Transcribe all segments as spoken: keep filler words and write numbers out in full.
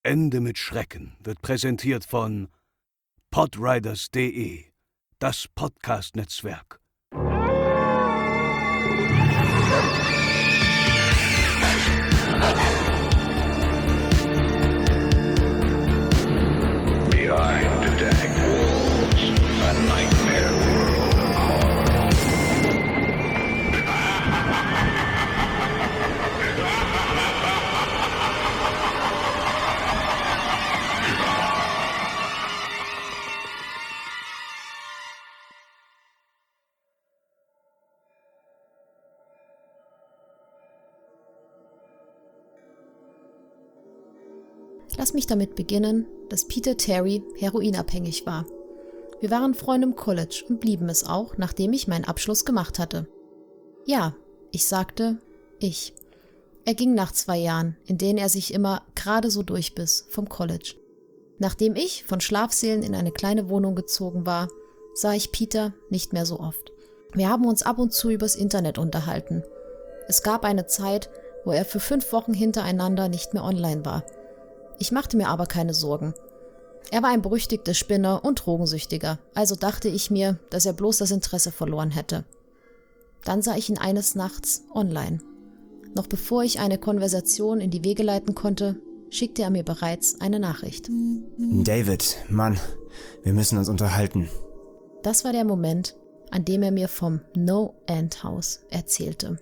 Ende mit Schrecken wird präsentiert von podriders punkt de, das Podcast-Netzwerk. Behind the dank walls, a nightmare world of horror. Lass mich damit beginnen, dass Peter Terry heroinabhängig war. Wir waren Freunde im College und blieben es auch, nachdem ich meinen Abschluss gemacht hatte. Ja, ich sagte, ich. Er ging nach zwei Jahren, in denen er sich immer gerade so durchbiss, vom College. Nachdem ich von Schlafsälen in eine kleine Wohnung gezogen war, sah ich Peter nicht mehr so oft. Wir haben uns ab und zu übers Internet unterhalten. Es gab eine Zeit, wo er für fünf Wochen hintereinander nicht mehr online war. Ich machte mir aber keine Sorgen. Er war ein berüchtigter Spinner und Drogensüchtiger, also dachte ich mir, dass er bloß das Interesse verloren hätte. Dann sah ich ihn eines Nachts online. Noch bevor ich eine Konversation in die Wege leiten konnte, schickte er mir bereits eine Nachricht. David, Mann, wir müssen uns unterhalten. Das war der Moment, an dem er mir vom No-End-Haus erzählte.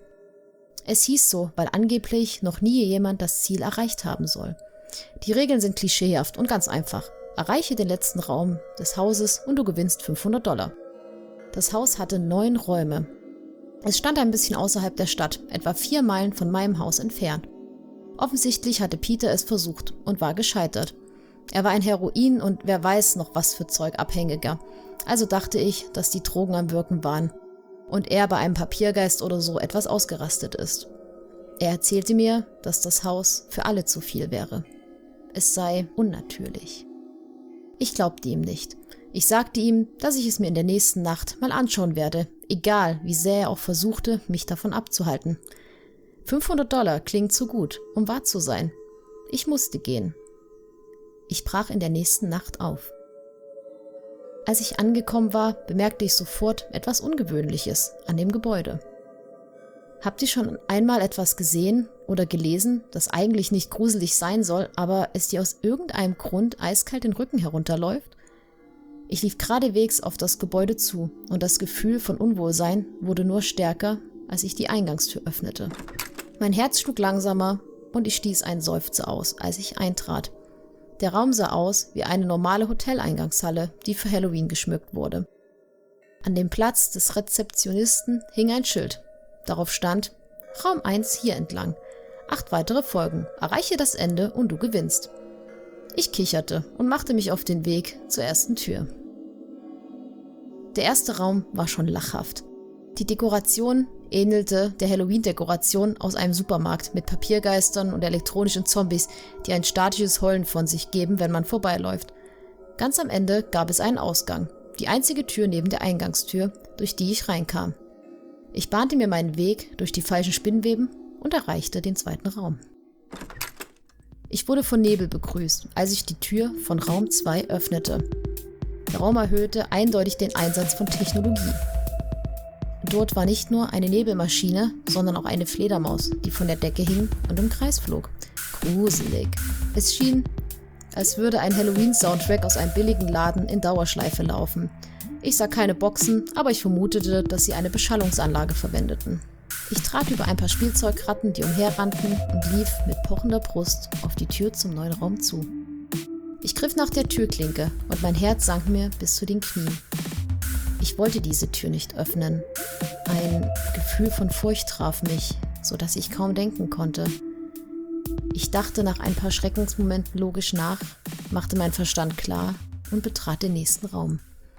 Es hieß so, weil angeblich noch nie jemand das Ziel erreicht haben soll. Die Regeln sind klischeehaft und ganz einfach. Erreiche den letzten Raum des Hauses und du gewinnst fünfhundert Dollar. Das Haus hatte neun Räume. Es stand ein bisschen außerhalb der Stadt, etwa vier Meilen von meinem Haus entfernt. Offensichtlich hatte Peter es versucht und war gescheitert. Er war ein Heroin- und wer weiß noch was für Zeug Abhängiger. Also dachte ich, dass die Drogen am Wirken waren und er bei einem Papiergeist oder so etwas ausgerastet ist. Er erzählte mir, dass das Haus für alle zu viel wäre. Es sei unnatürlich. Ich glaubte ihm nicht. Ich sagte ihm, dass ich es mir in der nächsten Nacht mal anschauen werde, egal wie sehr er auch versuchte, mich davon abzuhalten. fünfhundert Dollar klingt zu gut, um wahr zu sein. Ich musste gehen. Ich brach in der nächsten Nacht auf. Als ich angekommen war, bemerkte ich sofort etwas Ungewöhnliches an dem Gebäude. Habt ihr schon einmal etwas gesehen oder gelesen, das eigentlich nicht gruselig sein soll, aber es dir aus irgendeinem Grund eiskalt den Rücken herunterläuft? Ich lief geradewegs auf das Gebäude zu und das Gefühl von Unwohlsein wurde nur stärker, als ich die Eingangstür öffnete. Mein Herz schlug langsamer und ich stieß einen Seufzer aus, als ich eintrat. Der Raum sah aus wie eine normale Hoteleingangshalle, die für Halloween geschmückt wurde. An dem Platz des Rezeptionisten hing ein Schild. Darauf stand, Raum eins hier entlang. Acht weitere Folgen. Erreiche das Ende und du gewinnst. Ich kicherte und machte mich auf den Weg zur ersten Tür. Der erste Raum war schon lachhaft. Die Dekoration ähnelte der Halloween-Dekoration aus einem Supermarkt mit Papiergeistern und elektronischen Zombies, die ein statisches Heulen von sich geben, wenn man vorbeiläuft. Ganz am Ende gab es einen Ausgang, die einzige Tür neben der Eingangstür, durch die ich reinkam. Ich bahnte mir meinen Weg durch die falschen Spinnweben und erreichte den zweiten Raum. Ich wurde von Nebel begrüßt, als ich die Tür von Raum zwei öffnete. Der Raum erhöhte eindeutig den Einsatz von Technologie. Dort war nicht nur eine Nebelmaschine, sondern auch eine Fledermaus, die von der Decke hing und im Kreis flog. Gruselig. Es schien, als würde ein Halloween-Soundtrack aus einem billigen Laden in Dauerschleife laufen. Ich sah keine Boxen, aber ich vermutete, dass sie eine Beschallungsanlage verwendeten. Ich trat über ein paar Spielzeugratten, die umherrannten, und lief mit pochender Brust auf die Tür zum neuen Raum zu. Ich griff nach der Türklinke und mein Herz sank mir bis zu den Knien. Ich wollte diese Tür nicht öffnen. Ein Gefühl von Furcht traf mich, sodass ich kaum denken konnte. Ich dachte nach ein paar Schreckensmomenten logisch nach, machte meinen Verstand klar und betrat den nächsten Raum.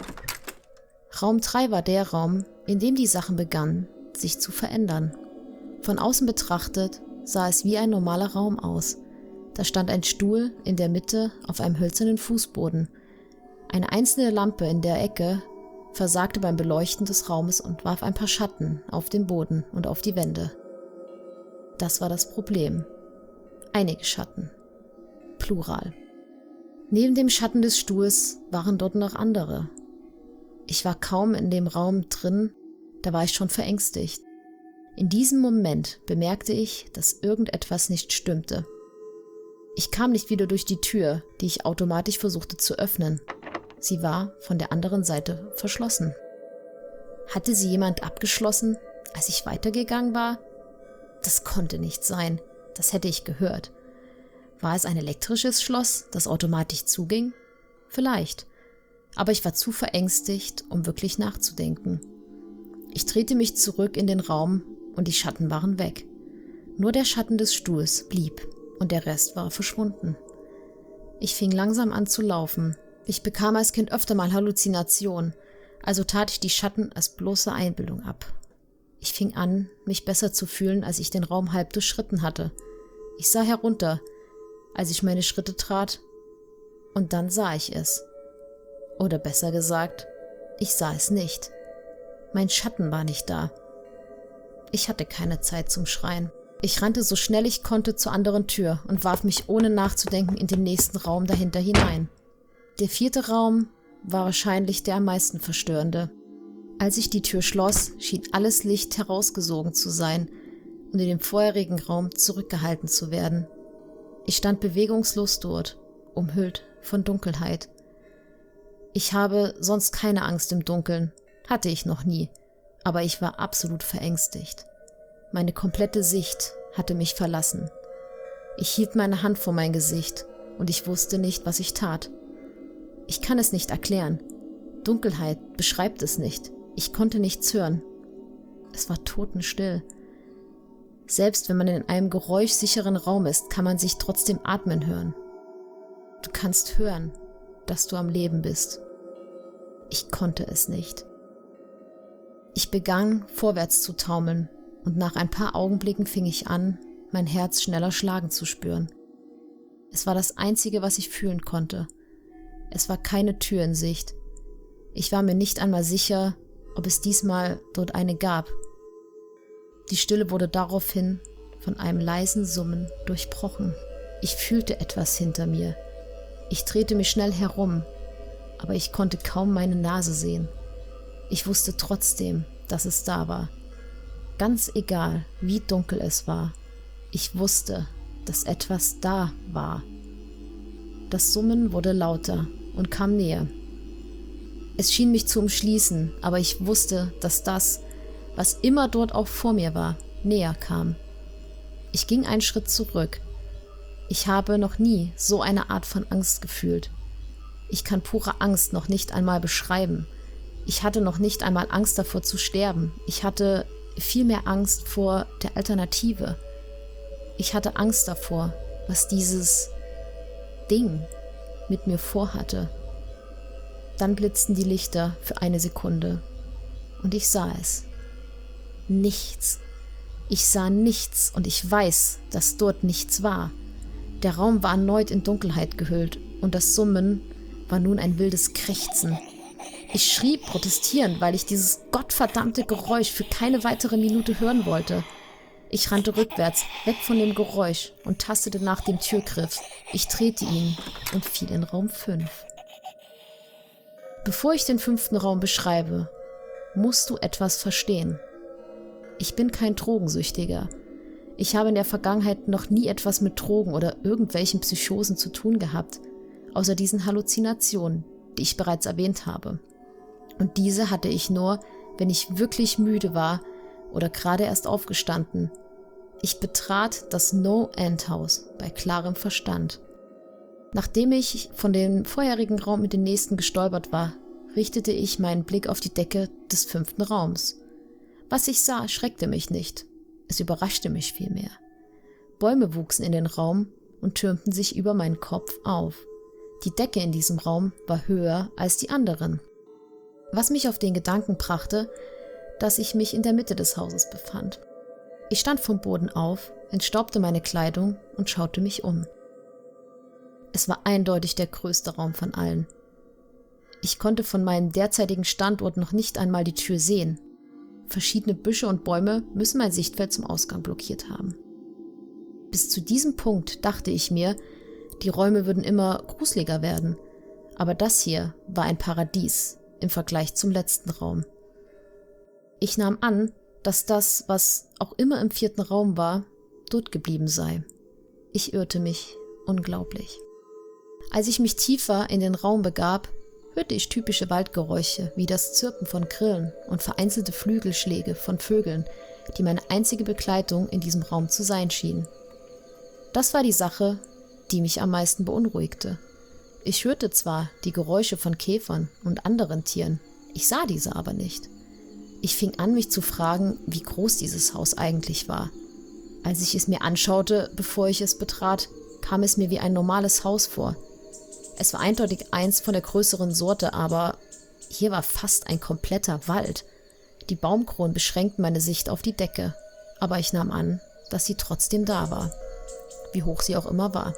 Raum drei war der Raum, in dem die Sachen begannen, sich zu verändern. Von außen betrachtet sah es wie ein normaler Raum aus. Da stand ein Stuhl in der Mitte auf einem hölzernen Fußboden. Eine einzelne Lampe in der Ecke versagte beim Beleuchten des Raumes und warf ein paar Schatten auf den Boden und auf die Wände. Das war das Problem. Einige Schatten. Plural. Neben dem Schatten des Stuhls waren dort noch andere. Ich war kaum in dem Raum drin, da war ich schon verängstigt. In diesem Moment bemerkte ich, dass irgendetwas nicht stimmte. Ich kam nicht wieder durch die Tür, die ich automatisch versuchte zu öffnen. Sie war von der anderen Seite verschlossen. Hatte sie jemand abgeschlossen, als ich weitergegangen war? Das konnte nicht sein, das hätte ich gehört. War es ein elektrisches Schloss, das automatisch zuging? Vielleicht, aber ich war zu verängstigt, um wirklich nachzudenken. Ich drehte mich zurück in den Raum und die Schatten waren weg. Nur der Schatten des Stuhls blieb und der Rest war verschwunden. Ich fing langsam an zu laufen. Ich bekam als Kind öfter mal Halluzinationen, also tat ich die Schatten als bloße Einbildung ab. Ich fing an, mich besser zu fühlen, als ich den Raum halb durchschritten hatte. Ich sah herunter, als ich meine Schritte trat, und dann sah ich es. Oder besser gesagt, ich sah es nicht. Mein Schatten war nicht da. Ich hatte keine Zeit zum Schreien. Ich rannte so schnell ich konnte zur anderen Tür und warf mich ohne nachzudenken in den nächsten Raum dahinter hinein. Der vierte Raum war wahrscheinlich der am meisten verstörende. Als ich die Tür schloss, schien alles Licht herausgesogen zu sein und in dem vorherigen Raum zurückgehalten zu werden. Ich stand bewegungslos dort, umhüllt von Dunkelheit. Ich habe sonst keine Angst im Dunkeln, hatte ich noch nie, aber ich war absolut verängstigt. Meine komplette Sicht hatte mich verlassen. Ich hielt meine Hand vor mein Gesicht und ich wusste nicht, was ich tat. Ich kann es nicht erklären. Dunkelheit beschreibt es nicht. Ich konnte nichts hören. Es war totenstill. Selbst wenn man in einem geräuschsicheren Raum ist, kann man sich trotzdem atmen hören. Du kannst hören, dass du am Leben bist. Ich konnte es nicht. Ich begann, vorwärts zu taumeln, und nach ein paar Augenblicken fing ich an, mein Herz schneller schlagen zu spüren. Es war das Einzige, was ich fühlen konnte. Es war keine Tür in Sicht. Ich war mir nicht einmal sicher, ob es diesmal dort eine gab. Die Stille wurde daraufhin von einem leisen Summen durchbrochen. Ich fühlte etwas hinter mir. Ich drehte mich schnell herum, aber ich konnte kaum meine Nase sehen. Ich wusste trotzdem, dass es da war. Ganz egal, wie dunkel es war. Ich wusste, dass etwas da war. Das Summen wurde lauter und kam näher. Es schien mich zu umschließen, aber ich wusste, dass das, was immer dort auch vor mir war, näher kam. Ich ging einen Schritt zurück. Ich habe noch nie so eine Art von Angst gefühlt. Ich kann pure Angst noch nicht einmal beschreiben. Ich hatte noch nicht einmal Angst davor zu sterben. Ich hatte viel mehr Angst vor der Alternative. Ich hatte Angst davor, was dieses Ding mit mir vorhatte. Dann blitzten die Lichter für eine Sekunde und ich sah es. Nichts. Ich sah nichts und ich weiß, dass dort nichts war. Der Raum war erneut in Dunkelheit gehüllt und das Summen war nun ein wildes Krächzen. Ich schrie protestierend, weil ich dieses gottverdammte Geräusch für keine weitere Minute hören wollte. Ich rannte rückwärts, weg von dem Geräusch und tastete nach dem Türgriff. Ich drehte ihn und fiel in Raum fünf. Bevor ich den fünften Raum beschreibe, musst du etwas verstehen. Ich bin kein Drogensüchtiger. Ich habe in der Vergangenheit noch nie etwas mit Drogen oder irgendwelchen Psychosen zu tun gehabt, außer diesen Halluzinationen, die ich bereits erwähnt habe. Und diese hatte ich nur, wenn ich wirklich müde war oder gerade erst aufgestanden. Ich betrat das No-End-Haus bei klarem Verstand. Nachdem ich von dem vorherigen Raum in den nächsten gestolpert war, richtete ich meinen Blick auf die Decke des fünften Raums. Was ich sah, schreckte mich nicht. Es überraschte mich vielmehr. Bäume wuchsen in den Raum und türmten sich über meinen Kopf auf. Die Decke in diesem Raum war höher als die anderen. Was mich auf den Gedanken brachte, dass ich mich in der Mitte des Hauses befand. Ich stand vom Boden auf, entstaubte meine Kleidung und schaute mich um. Es war eindeutig der größte Raum von allen. Ich konnte von meinem derzeitigen Standort noch nicht einmal die Tür sehen. Verschiedene Büsche und Bäume müssen mein Sichtfeld zum Ausgang blockiert haben. Bis zu diesem Punkt dachte ich mir, Die Räume würden immer gruseliger werden. Aber das hier war ein Paradies im Vergleich zum letzten Raum. Ich nahm an, dass das, was auch immer im vierten Raum war, dort geblieben sei. Ich irrte mich unglaublich. Als ich mich tiefer in den Raum begab, hörte ich typische Waldgeräusche wie das Zirpen von Grillen und vereinzelte Flügelschläge von Vögeln, die meine einzige Begleitung in diesem Raum zu sein schienen. Das war die Sache, die mich am meisten beunruhigte. Ich hörte zwar die Geräusche von Käfern und anderen Tieren, ich sah diese aber nicht. Ich fing an, mich zu fragen, wie groß dieses Haus eigentlich war. Als ich es mir anschaute, bevor ich es betrat, kam es mir wie ein normales Haus vor. Es war eindeutig eins von der größeren Sorte, aber hier war fast ein kompletter Wald. Die Baumkronen beschränkten meine Sicht auf die Decke, aber ich nahm an, dass sie trotzdem da war, wie hoch sie auch immer war.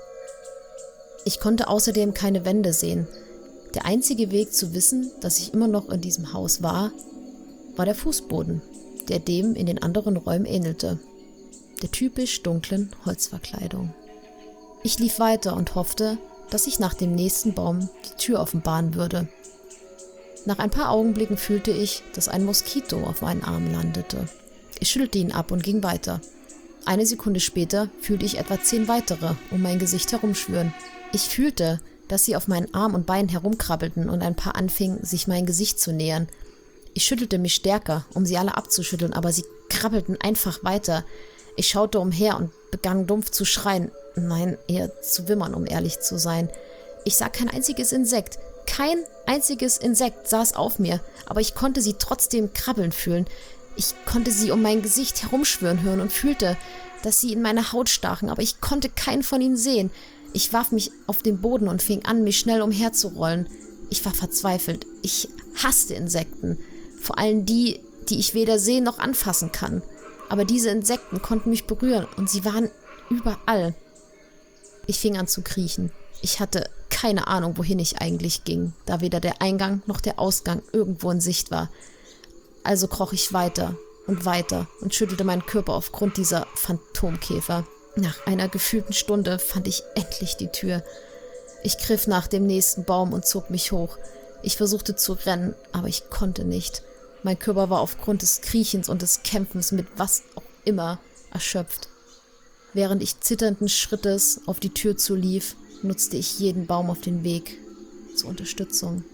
Ich konnte außerdem keine Wände sehen. Der einzige Weg zu wissen, dass ich immer noch in diesem Haus war, war der Fußboden, der dem in den anderen Räumen ähnelte, der typisch dunklen Holzverkleidung. Ich lief weiter und hoffte, dass sich nach dem nächsten Baum die Tür offenbaren würde. Nach ein paar Augenblicken fühlte ich, dass ein Moskito auf meinen Arm landete. Ich schüttelte ihn ab und ging weiter. Eine Sekunde später fühlte ich etwa zehn weitere um mein Gesicht herumschwirren. Ich fühlte, dass sie auf meinen Arm und Beinen herumkrabbelten und ein paar anfingen, sich mein Gesicht zu nähern. Ich schüttelte mich stärker, um sie alle abzuschütteln, aber sie krabbelten einfach weiter. Ich schaute umher und begann dumpf zu schreien. Nein, eher zu wimmern, um ehrlich zu sein. Ich sah kein einziges Insekt. Kein einziges Insekt saß auf mir, aber ich konnte sie trotzdem krabbeln fühlen. Ich konnte sie um mein Gesicht herumschwirren hören und fühlte, dass sie in meine Haut stachen, aber ich konnte keinen von ihnen sehen. Ich warf mich auf den Boden und fing an, mich schnell umherzurollen. Ich war verzweifelt. Ich hasste Insekten. Vor allem die, die ich weder sehen noch anfassen kann. Aber diese Insekten konnten mich berühren und sie waren überall. Ich fing an zu kriechen. Ich hatte keine Ahnung, wohin ich eigentlich ging, da weder der Eingang noch der Ausgang irgendwo in Sicht war. Also kroch ich weiter und weiter und schüttelte meinen Körper aufgrund dieser Phantomkäfer. Nach einer gefühlten Stunde fand ich endlich die Tür. Ich griff nach dem nächsten Baum und zog mich hoch. Ich versuchte zu rennen, aber ich konnte nicht. Mein Körper war aufgrund des Kriechens und des Kämpfens mit was auch immer erschöpft. Während ich zitternden Schrittes auf die Tür zulief, nutzte ich jeden Baum auf den Weg zur Unterstützung.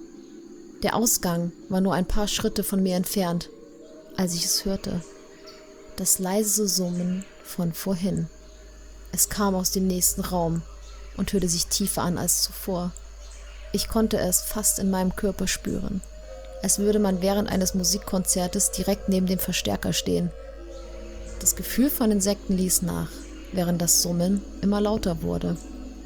Der Ausgang war nur ein paar Schritte von mir entfernt, als ich es hörte. Das leise Summen von vorhin. Es kam aus dem nächsten Raum und hörte sich tiefer an als zuvor. Ich konnte es fast in meinem Körper spüren, als würde man während eines Musikkonzertes direkt neben dem Verstärker stehen. Das Gefühl von Insekten ließ nach, während das Summen immer lauter wurde.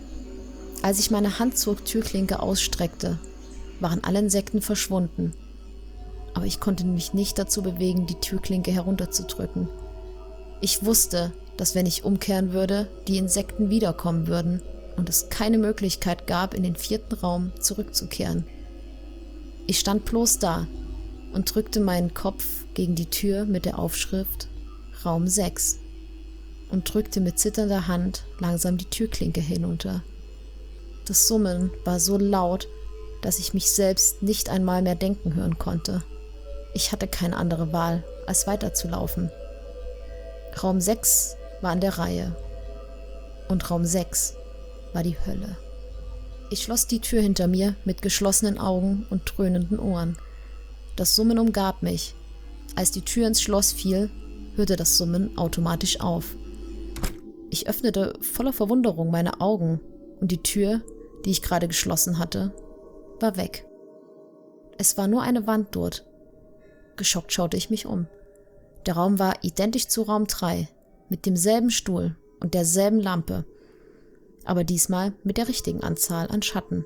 Als ich meine Hand zur Türklinke ausstreckte, waren alle Insekten verschwunden. Aber ich konnte mich nicht dazu bewegen, die Türklinke herunterzudrücken. Ich wusste, dass wenn ich umkehren würde, die Insekten wiederkommen würden und es keine Möglichkeit gab, in den vierten Raum zurückzukehren. Ich stand bloß da und drückte meinen Kopf gegen die Tür mit der Aufschrift Raum sechs und drückte mit zitternder Hand langsam die Türklinke hinunter. Das Summen war so laut, dass ich mich selbst nicht einmal mehr denken hören konnte. Ich hatte keine andere Wahl, als weiterzulaufen. Raum sechs war an der Reihe und Raum sechs war die Hölle. Ich schloss die Tür hinter mir mit geschlossenen Augen und dröhnenden Ohren. Das Summen umgab mich. Als die Tür ins Schloss fiel, hörte das Summen automatisch auf. Ich öffnete voller Verwunderung meine Augen und die Tür, die ich gerade geschlossen hatte, war weg. Es war nur eine Wand dort. Geschockt schaute ich mich um. Der Raum war identisch zu Raum drei, mit demselben Stuhl und derselben Lampe, aber diesmal mit der richtigen Anzahl an Schatten.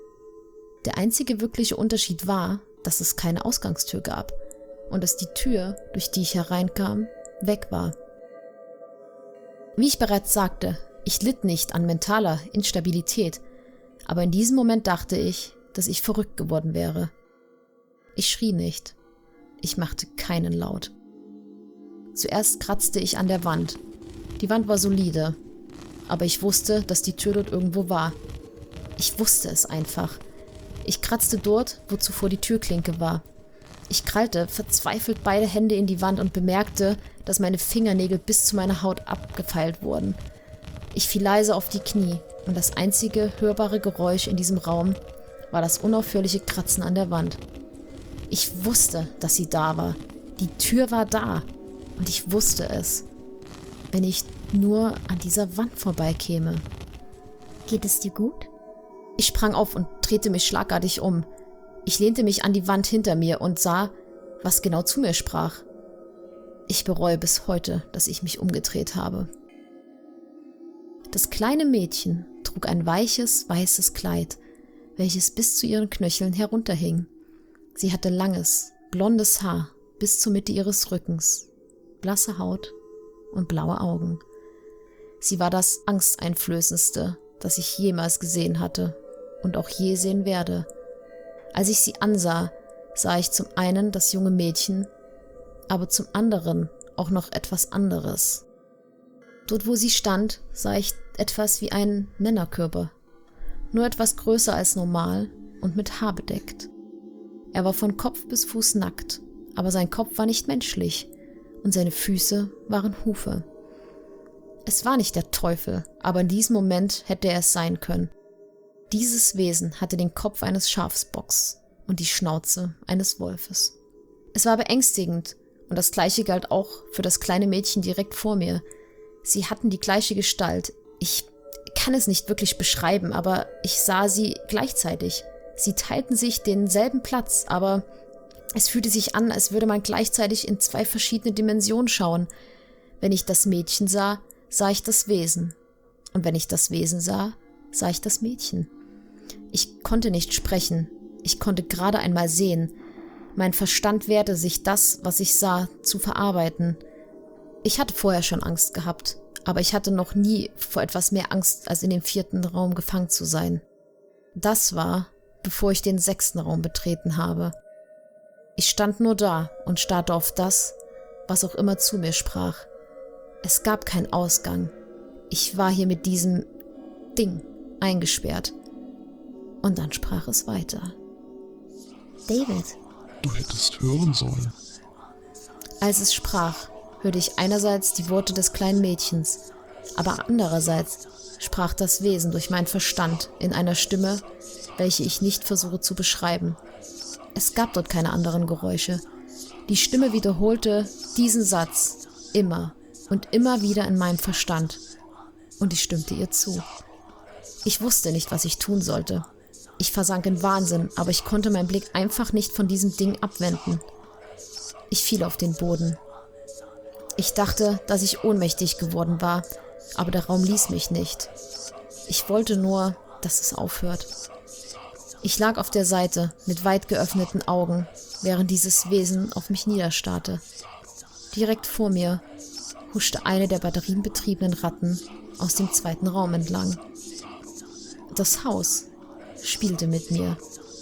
Der einzige wirkliche Unterschied war, dass es keine Ausgangstür gab und dass die Tür, durch die ich hereinkam, weg war. Wie ich bereits sagte, ich litt nicht an mentaler Instabilität, aber in diesem Moment dachte ich, dass ich verrückt geworden wäre. Ich schrie nicht. Ich machte keinen Laut. Zuerst kratzte ich an der Wand. Die Wand war solide. aber ich wusste, dass die Tür dort irgendwo war. Ich wusste es einfach. Ich kratzte dort, wo zuvor die Türklinke war. Ich krallte verzweifelt beide Hände in die Wand und bemerkte, dass meine Fingernägel bis zu meiner Haut abgefeilt wurden. Ich fiel leise auf die Knie und das einzige hörbare Geräusch in diesem Raum war das unaufhörliche Kratzen an der Wand. Ich wusste, dass sie da war. Die Tür war da und ich wusste es. Wenn ich nur an dieser Wand vorbeikäme. Geht es dir gut? Ich sprang auf und drehte mich schlagartig um. Ich lehnte mich an die Wand hinter mir und sah, was genau zu mir sprach. Ich bereue bis heute, dass ich mich umgedreht habe. Das kleine Mädchen trug ein weiches, weißes Kleid, welches bis zu ihren Knöcheln herunterhing. Sie hatte langes, blondes Haar bis zur Mitte ihres Rückens, blasse Haut und blaue Augen. Sie war das Angsteinflößendste, das ich jemals gesehen hatte und auch je sehen werde. Als ich sie ansah, sah ich zum einen das junge Mädchen, aber zum anderen auch noch etwas anderes. Dort, wo sie stand, sah ich etwas wie einen Männerkörper, nur etwas größer als normal und mit Haar bedeckt. Er war von Kopf bis Fuß nackt, aber sein Kopf war nicht menschlich und seine Füße waren Hufe. Es war nicht der Teufel, aber in diesem Moment hätte er es sein können. Dieses Wesen hatte den Kopf eines Schafsbocks und die Schnauze eines Wolfes. Es war beängstigend und das Gleiche galt auch für das kleine Mädchen direkt vor mir. Sie hatten die gleiche Gestalt. Ich kann es nicht wirklich beschreiben, aber ich sah sie gleichzeitig. Sie teilten sich denselben Platz, aber es fühlte sich an, als würde man gleichzeitig in zwei verschiedene Dimensionen schauen. Wenn ich das Mädchen sah, sah ich das Wesen. Und wenn ich das Wesen sah, sah ich das Mädchen. Ich konnte nicht sprechen. Ich konnte gerade einmal sehen. Mein Verstand wehrte sich, das, was ich sah, zu verarbeiten. Ich hatte vorher schon Angst gehabt, aber ich hatte noch nie vor etwas mehr Angst, als in dem vierten Raum gefangen zu sein. Das war, bevor ich den sechsten Raum betreten habe. Ich stand nur da und starrte auf das, was auch immer zu mir sprach. Es gab keinen Ausgang. Ich war hier mit diesem Ding eingesperrt. Und dann sprach es weiter. David. Du hättest hören sollen. Als es sprach, hörte ich einerseits die Worte des kleinen Mädchens, aber andererseits sprach das Wesen durch meinen Verstand in einer Stimme, welche ich nicht versuche zu beschreiben. Es gab dort keine anderen Geräusche. Die Stimme wiederholte diesen Satz immer und immer wieder in meinem Verstand. Und ich stimmte ihr zu. Ich wusste nicht, was ich tun sollte. Ich versank in Wahnsinn, aber ich konnte meinen Blick einfach nicht von diesem Ding abwenden. Ich fiel auf den Boden. Ich dachte, dass ich ohnmächtig geworden war, aber der Raum ließ mich nicht. Ich wollte nur, dass es aufhört. Ich lag auf der Seite mit weit geöffneten Augen, während dieses Wesen auf mich niederstarrte. Direkt vor mir huschte eine der batterienbetriebenen Ratten aus dem zweiten Raum entlang. Das Haus spielte mit mir.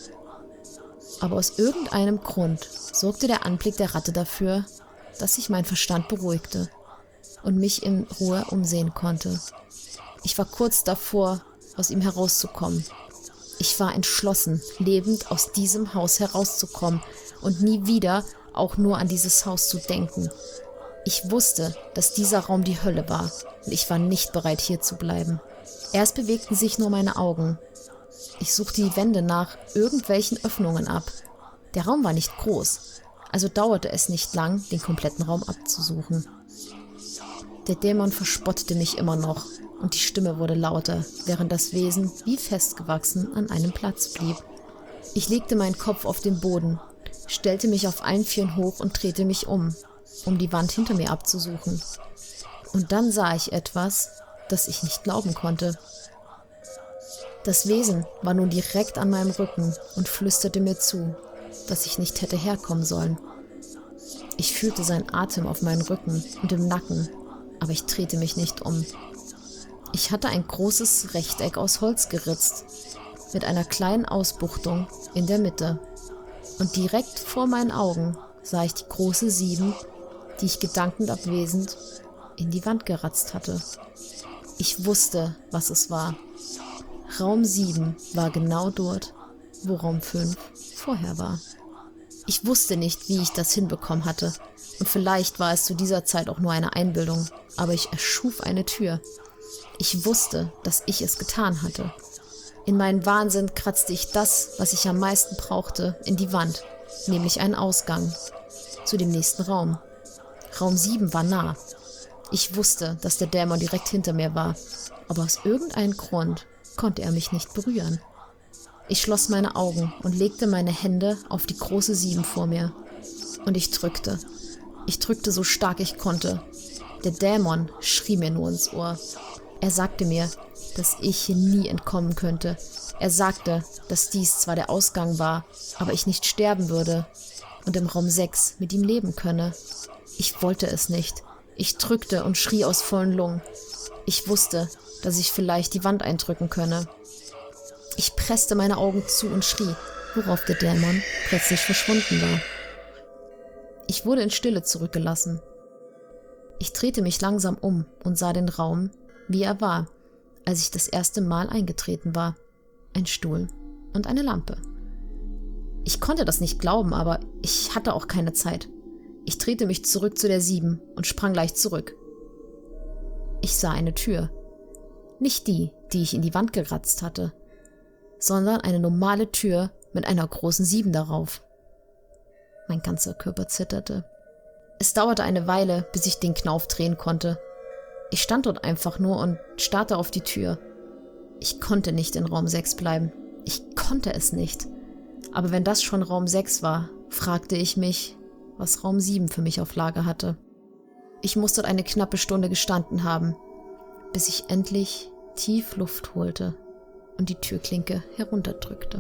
Aber aus irgendeinem Grund sorgte der Anblick der Ratte dafür, dass sich mein Verstand beruhigte und mich in Ruhe umsehen konnte. Ich war kurz davor, aus ihm herauszukommen. Ich war entschlossen, lebend aus diesem Haus herauszukommen und nie wieder auch nur an dieses Haus zu denken. Ich wusste, dass dieser Raum die Hölle war und ich war nicht bereit, hier zu bleiben. Erst bewegten sich nur meine Augen. Ich suchte die Wände nach irgendwelchen Öffnungen ab. Der Raum war nicht groß, also dauerte es nicht lang, den kompletten Raum abzusuchen. Der Dämon verspottete mich immer noch und die Stimme wurde lauter, während das Wesen wie festgewachsen an einem Platz blieb. Ich legte meinen Kopf auf den Boden, stellte mich auf allen Vieren hoch und drehte mich um, um die Wand hinter mir abzusuchen. Und dann sah ich etwas, das ich nicht glauben konnte. Das Wesen war nun direkt an meinem Rücken und flüsterte mir zu, dass ich nicht hätte herkommen sollen. Ich fühlte seinen Atem auf meinen Rücken und im Nacken, aber ich drehte mich nicht um. Ich hatte ein großes Rechteck aus Holz geritzt, mit einer kleinen Ausbuchtung in der Mitte. Und direkt vor meinen Augen sah ich die große Sieben, die ich gedankenabwesend in die Wand geratzt hatte. Ich wusste, was es war. Raum sieben war genau dort, wo Raum fünf vorher war. Ich wusste nicht, wie ich das hinbekommen hatte. Und vielleicht war es zu dieser Zeit auch nur eine Einbildung, aber ich erschuf eine Tür. Ich wusste, dass ich es getan hatte. In meinen Wahnsinn kratzte ich das, was ich am meisten brauchte, in die Wand, nämlich einen Ausgang zu dem nächsten Raum. Raum sieben war nah. Ich wusste, dass der Dämon direkt hinter mir war, aber aus irgendeinem Grund konnte er mich nicht berühren. Ich schloss meine Augen und legte meine Hände auf die große Sieben vor mir. Und ich drückte. Ich drückte so stark ich konnte. Der Dämon schrie mir nur ins Ohr. Er sagte mir, dass ich hier nie entkommen könnte. Er sagte, dass dies zwar der Ausgang war, aber ich nicht sterben würde und im Raum sechs mit ihm leben könne. Ich wollte es nicht. Ich drückte und schrie aus vollen Lungen. Ich wusste, dass ich vielleicht die Wand eindrücken könne. Ich presste meine Augen zu und schrie, worauf der Dämon plötzlich verschwunden war. Ich wurde in Stille zurückgelassen. Ich drehte mich langsam um und sah den Raum, wie er war, als ich das erste Mal eingetreten war. Ein Stuhl und eine Lampe. Ich konnte das nicht glauben, aber ich hatte auch keine Zeit. Ich drehte mich zurück zu der Sieben und sprang gleich zurück. Ich sah eine Tür. Nicht die, die ich in die Wand geratzt hatte, sondern eine normale Tür mit einer großen Sieben darauf. Mein ganzer Körper zitterte. Es dauerte eine Weile, bis ich den Knauf drehen konnte. Ich stand dort einfach nur und starrte auf die Tür. Ich konnte nicht in Raum sechs bleiben. Ich konnte es nicht. Aber wenn das schon Raum sechs war, fragte ich mich, was Raum sieben für mich auf Lager hatte. Ich muss dort eine knappe Stunde gestanden haben, bis ich endlich tief Luft holte und die Türklinke herunterdrückte.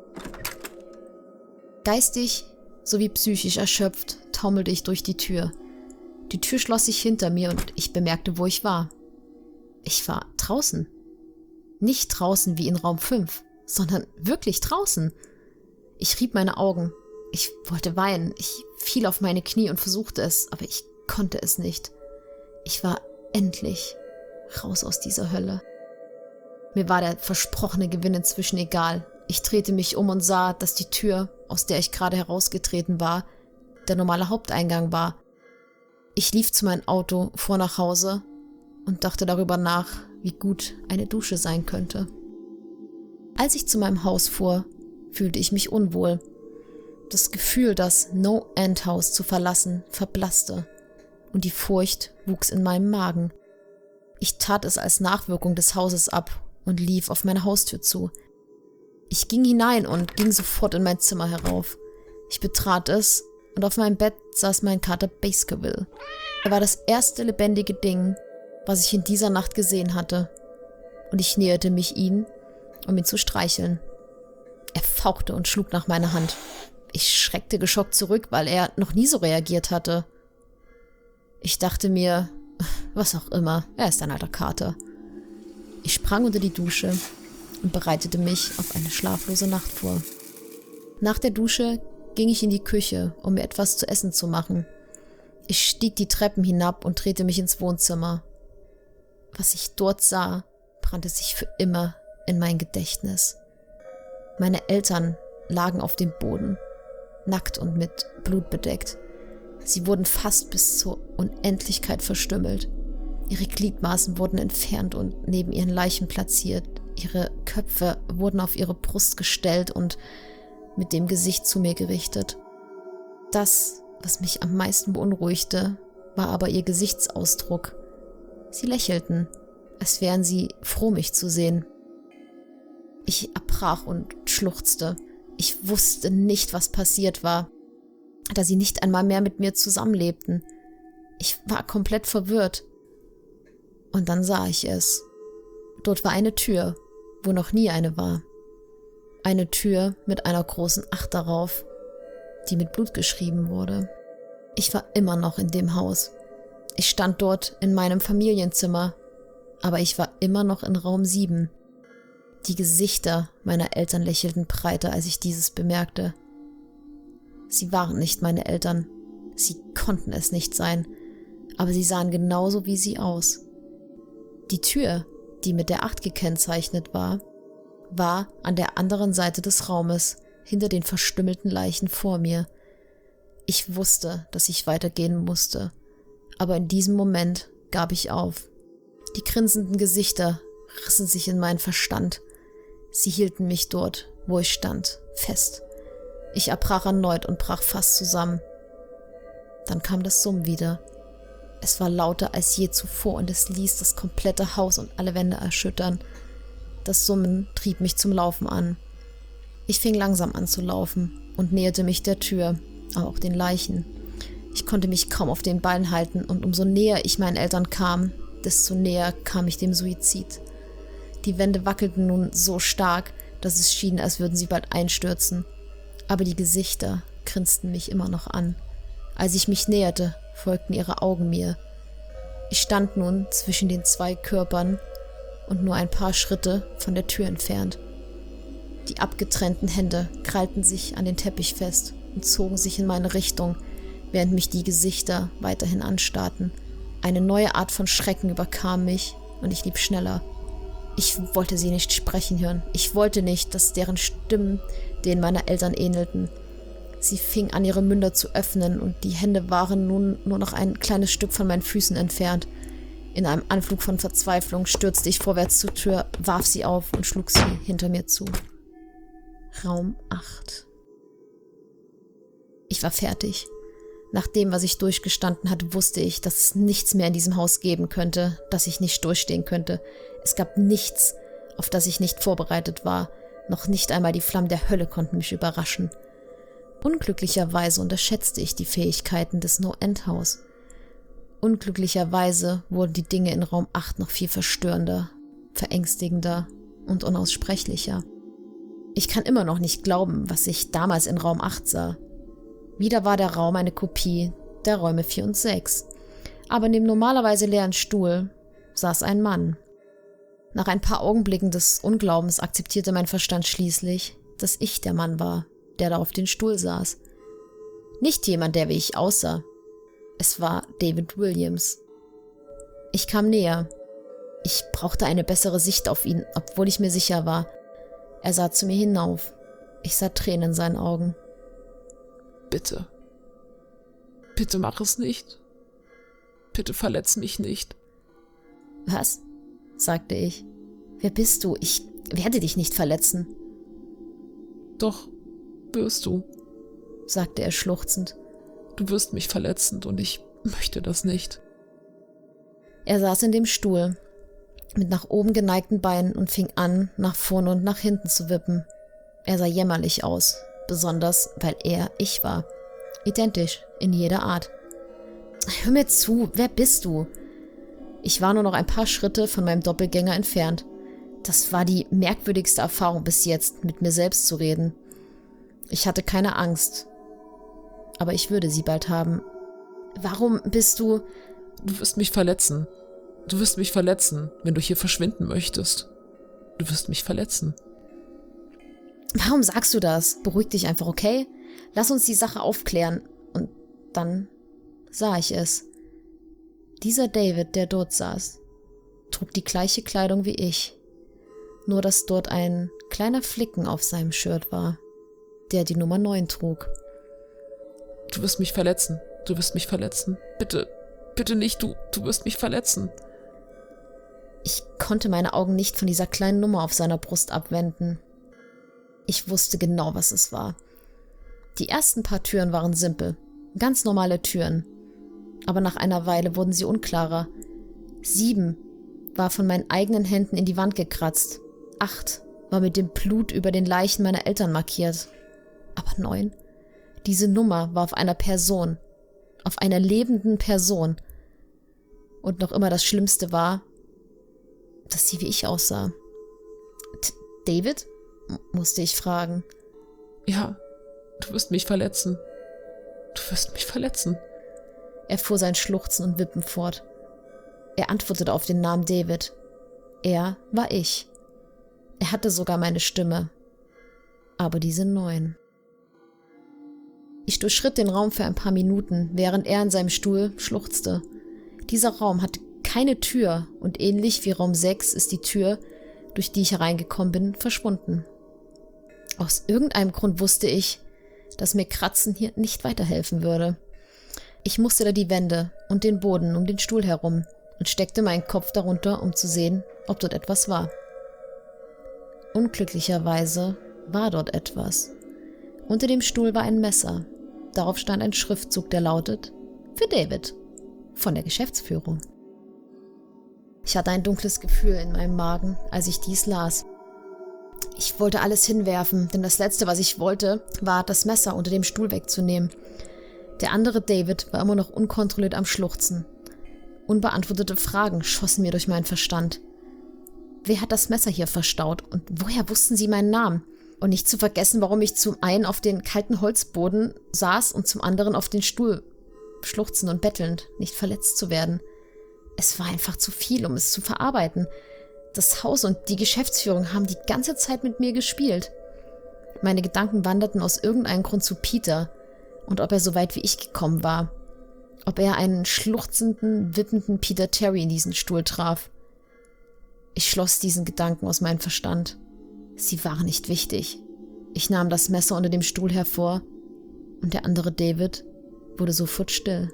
Geistig sowie psychisch erschöpft taumelte ich durch die Tür. Die Tür schloss sich hinter mir und ich bemerkte, wo ich war. Ich war draußen. Nicht draußen wie in Raum fünf, sondern wirklich draußen. Ich rieb meine Augen. Ich wollte weinen. Ich fiel auf meine Knie und versuchte es, aber ich konnte es nicht. Ich war endlich raus aus dieser Hölle. Mir war der versprochene Gewinn inzwischen egal. Ich drehte mich um und sah, dass die Tür, aus der ich gerade herausgetreten war, der normale Haupteingang war. Ich lief zu meinem Auto, fuhr nach Hause und dachte darüber nach, wie gut eine Dusche sein könnte. Als ich zu meinem Haus fuhr, fühlte ich mich unwohl. Das Gefühl, das No-End-Haus zu verlassen, verblasste und die Furcht wuchs in meinem Magen. Ich tat es als Nachwirkung des Hauses ab und lief auf meine Haustür zu. Ich ging hinein und ging sofort in mein Zimmer herauf. Ich betrat es und auf meinem Bett saß mein Kater Baskerville. Er war das erste lebendige Ding, was ich in dieser Nacht gesehen hatte, und ich näherte mich ihm, um ihn zu streicheln. Er fauchte und schlug nach meiner Hand. Ich schreckte geschockt zurück, weil er noch nie so reagiert hatte. Ich dachte mir, was auch immer, er ist ein alter Kater. Ich sprang unter die Dusche und bereitete mich auf eine schlaflose Nacht vor. Nach der Dusche ging ich in die Küche, um mir etwas zu essen zu machen. Ich stieg die Treppen hinab und drehte mich ins Wohnzimmer. Was ich dort sah, brannte sich für immer in mein Gedächtnis. Meine Eltern lagen auf dem Boden, nackt und mit Blut bedeckt. Sie wurden fast bis zur Unendlichkeit verstümmelt. Ihre Gliedmaßen wurden entfernt und neben ihren Leichen platziert. Ihre Köpfe wurden auf ihre Brust gestellt und mit dem Gesicht zu mir gerichtet. Das, was mich am meisten beunruhigte, war aber ihr Gesichtsausdruck. Sie lächelten, als wären sie froh, mich zu sehen. Ich erbrach und schluchzte. Ich wusste nicht, was passiert war, da sie nicht einmal mehr mit mir zusammenlebten. Ich war komplett verwirrt. Und dann sah ich es. Dort war eine Tür, wo noch nie eine war. Eine Tür mit einer großen Acht darauf, die mit Blut geschrieben wurde. Ich war immer noch in dem Haus. Ich stand dort in meinem Familienzimmer, aber ich war immer noch in Raum sieben. Die Gesichter meiner Eltern lächelten breiter, als ich dieses bemerkte. Sie waren nicht meine Eltern. Sie konnten es nicht sein, aber sie sahen genauso wie sie aus. Die Tür, die mit der acht gekennzeichnet war, war an der anderen Seite des Raumes, hinter den verstümmelten Leichen vor mir. Ich wusste, dass ich weitergehen musste, aber in diesem Moment gab ich auf. Die grinsenden Gesichter rissen sich in meinen Verstand. Sie hielten mich dort, wo ich stand, fest. Ich erbrach erneut und brach fast zusammen. Dann kam das Summen wieder. Es war lauter als je zuvor und es ließ das komplette Haus und alle Wände erschüttern. Das Summen trieb mich zum Laufen an. Ich fing langsam an zu laufen und näherte mich der Tür, aber auch den Leichen. Ich konnte mich kaum auf den Beinen halten und umso näher ich meinen Eltern kam, desto näher kam ich dem Suizid. Die Wände wackelten nun so stark, dass es schien, als würden sie bald einstürzen. Aber die Gesichter grinsten mich immer noch an. Als ich mich näherte, folgten ihre Augen mir. Ich stand nun zwischen den zwei Körpern und nur ein paar Schritte von der Tür entfernt. Die abgetrennten Hände krallten sich an den Teppich fest und zogen sich in meine Richtung, während mich die Gesichter weiterhin anstarrten. Eine neue Art von Schrecken überkam mich und ich lief schneller. Ich wollte sie nicht sprechen hören. Ich wollte nicht, dass deren Stimmen denen meiner Eltern ähnelten. Sie fing an, ihre Münder zu öffnen und die Hände waren nun nur noch ein kleines Stück von meinen Füßen entfernt. In einem Anflug von Verzweiflung stürzte ich vorwärts zur Tür, warf sie auf und schlug sie hinter mir zu. Raum acht. Ich war fertig. Nach dem, was ich durchgestanden hatte, wusste ich, dass es nichts mehr in diesem Haus geben könnte, das ich nicht durchstehen könnte. Es gab nichts, auf das ich nicht vorbereitet war. Noch nicht einmal die Flammen der Hölle konnten mich überraschen. Unglücklicherweise unterschätzte ich die Fähigkeiten des No-End-Haus. Unglücklicherweise wurden die Dinge in Raum acht noch viel verstörender, verängstigender und unaussprechlicher. Ich kann immer noch nicht glauben, was ich damals in Raum acht sah. Wieder war der Raum eine Kopie der Räume vier und sechs. Aber neben normalerweise leeren Stuhl saß ein Mann. Nach ein paar Augenblicken des Unglaubens akzeptierte mein Verstand schließlich, dass ich der Mann war, der da auf dem Stuhl saß. Nicht jemand, der wie ich aussah. Es war David Williams. Ich kam näher. Ich brauchte eine bessere Sicht auf ihn, obwohl ich mir sicher war. Er sah zu mir hinauf. Ich sah Tränen in seinen Augen. Bitte. Bitte mach es nicht. Bitte verletz mich nicht. Was? Sagte ich. Wer bist du? Ich werde dich nicht verletzen. Doch, wirst du. Sagte er schluchzend. Du wirst mich verletzen und ich möchte das nicht. Er saß in dem Stuhl, mit nach oben geneigten Beinen und fing an, nach vorne und nach hinten zu wippen. Er sah jämmerlich aus, besonders weil er ich war. Identisch, in jeder Art. Hör mir zu, wer bist du? Ich war nur noch ein paar Schritte von meinem Doppelgänger entfernt. Das war die merkwürdigste Erfahrung bis jetzt, mit mir selbst zu reden. Ich hatte keine Angst, aber ich würde sie bald haben. Warum bist du... Du wirst mich verletzen. Du wirst mich verletzen, wenn du hier verschwinden möchtest. Du wirst mich verletzen. Warum sagst du das? Beruhig dich einfach, okay? Lass uns die Sache aufklären. Und dann sah ich es. Dieser David, der dort saß, trug die gleiche Kleidung wie ich. Nur, dass dort ein kleiner Flicken auf seinem Shirt war, der die Nummer neun trug. Du wirst mich verletzen. Du wirst mich verletzen. Bitte, bitte nicht, du, du wirst mich verletzen. Ich konnte meine Augen nicht von dieser kleinen Nummer auf seiner Brust abwenden. Ich wusste genau, was es war. Die ersten paar Türen waren simpel, ganz normale Türen. Aber nach einer Weile wurden sie unklarer. Sieben war von meinen eigenen Händen in die Wand gekratzt. Acht war mit dem Blut über den Leichen meiner Eltern markiert. Aber neun? Diese Nummer war auf einer Person. Auf einer lebenden Person. Und noch immer das Schlimmste war, dass sie wie ich aussah. T- David? M- musste ich fragen. Ja, du wirst mich verletzen. Du wirst mich verletzen. Er fuhr sein Schluchzen und Wippen fort. Er antwortete auf den Namen David. Er war ich. Er hatte sogar meine Stimme. Aber diese neun. Ich durchschritt den Raum für ein paar Minuten, während er in seinem Stuhl schluchzte. Dieser Raum hatte keine Tür und ähnlich wie Raum sechs ist die Tür, durch die ich hereingekommen bin, verschwunden. Aus irgendeinem Grund wusste ich, dass mir Kratzen hier nicht weiterhelfen würde. Ich musterte die Wände und den Boden um den Stuhl herum und steckte meinen Kopf darunter, um zu sehen, ob dort etwas war. Unglücklicherweise war dort etwas. Unter dem Stuhl war ein Messer. Darauf stand ein Schriftzug, der lautet: Für David, von der Geschäftsführung. Ich hatte ein dunkles Gefühl in meinem Magen, als ich dies las. Ich wollte alles hinwerfen, denn das Letzte, was ich wollte, war, das Messer unter dem Stuhl wegzunehmen. Der andere David war immer noch unkontrolliert am Schluchzen. Unbeantwortete Fragen schossen mir durch meinen Verstand. Wer hat das Messer hier verstaut und woher wussten sie meinen Namen? Und nicht zu vergessen, warum ich zum einen auf den kalten Holzboden saß und zum anderen auf den Stuhl, schluchzend und bettelnd, nicht verletzt zu werden. Es war einfach zu viel, um es zu verarbeiten. Das Haus und die Geschäftsführung haben die ganze Zeit mit mir gespielt. Meine Gedanken wanderten aus irgendeinem Grund zu Peter und ob er so weit wie ich gekommen war. Ob er einen schluchzenden, wippenden Peter Terry in diesen Stuhl traf. Ich schloss diesen Gedanken aus meinem Verstand. Sie waren nicht wichtig. Ich nahm das Messer unter dem Stuhl hervor und der andere David wurde sofort still.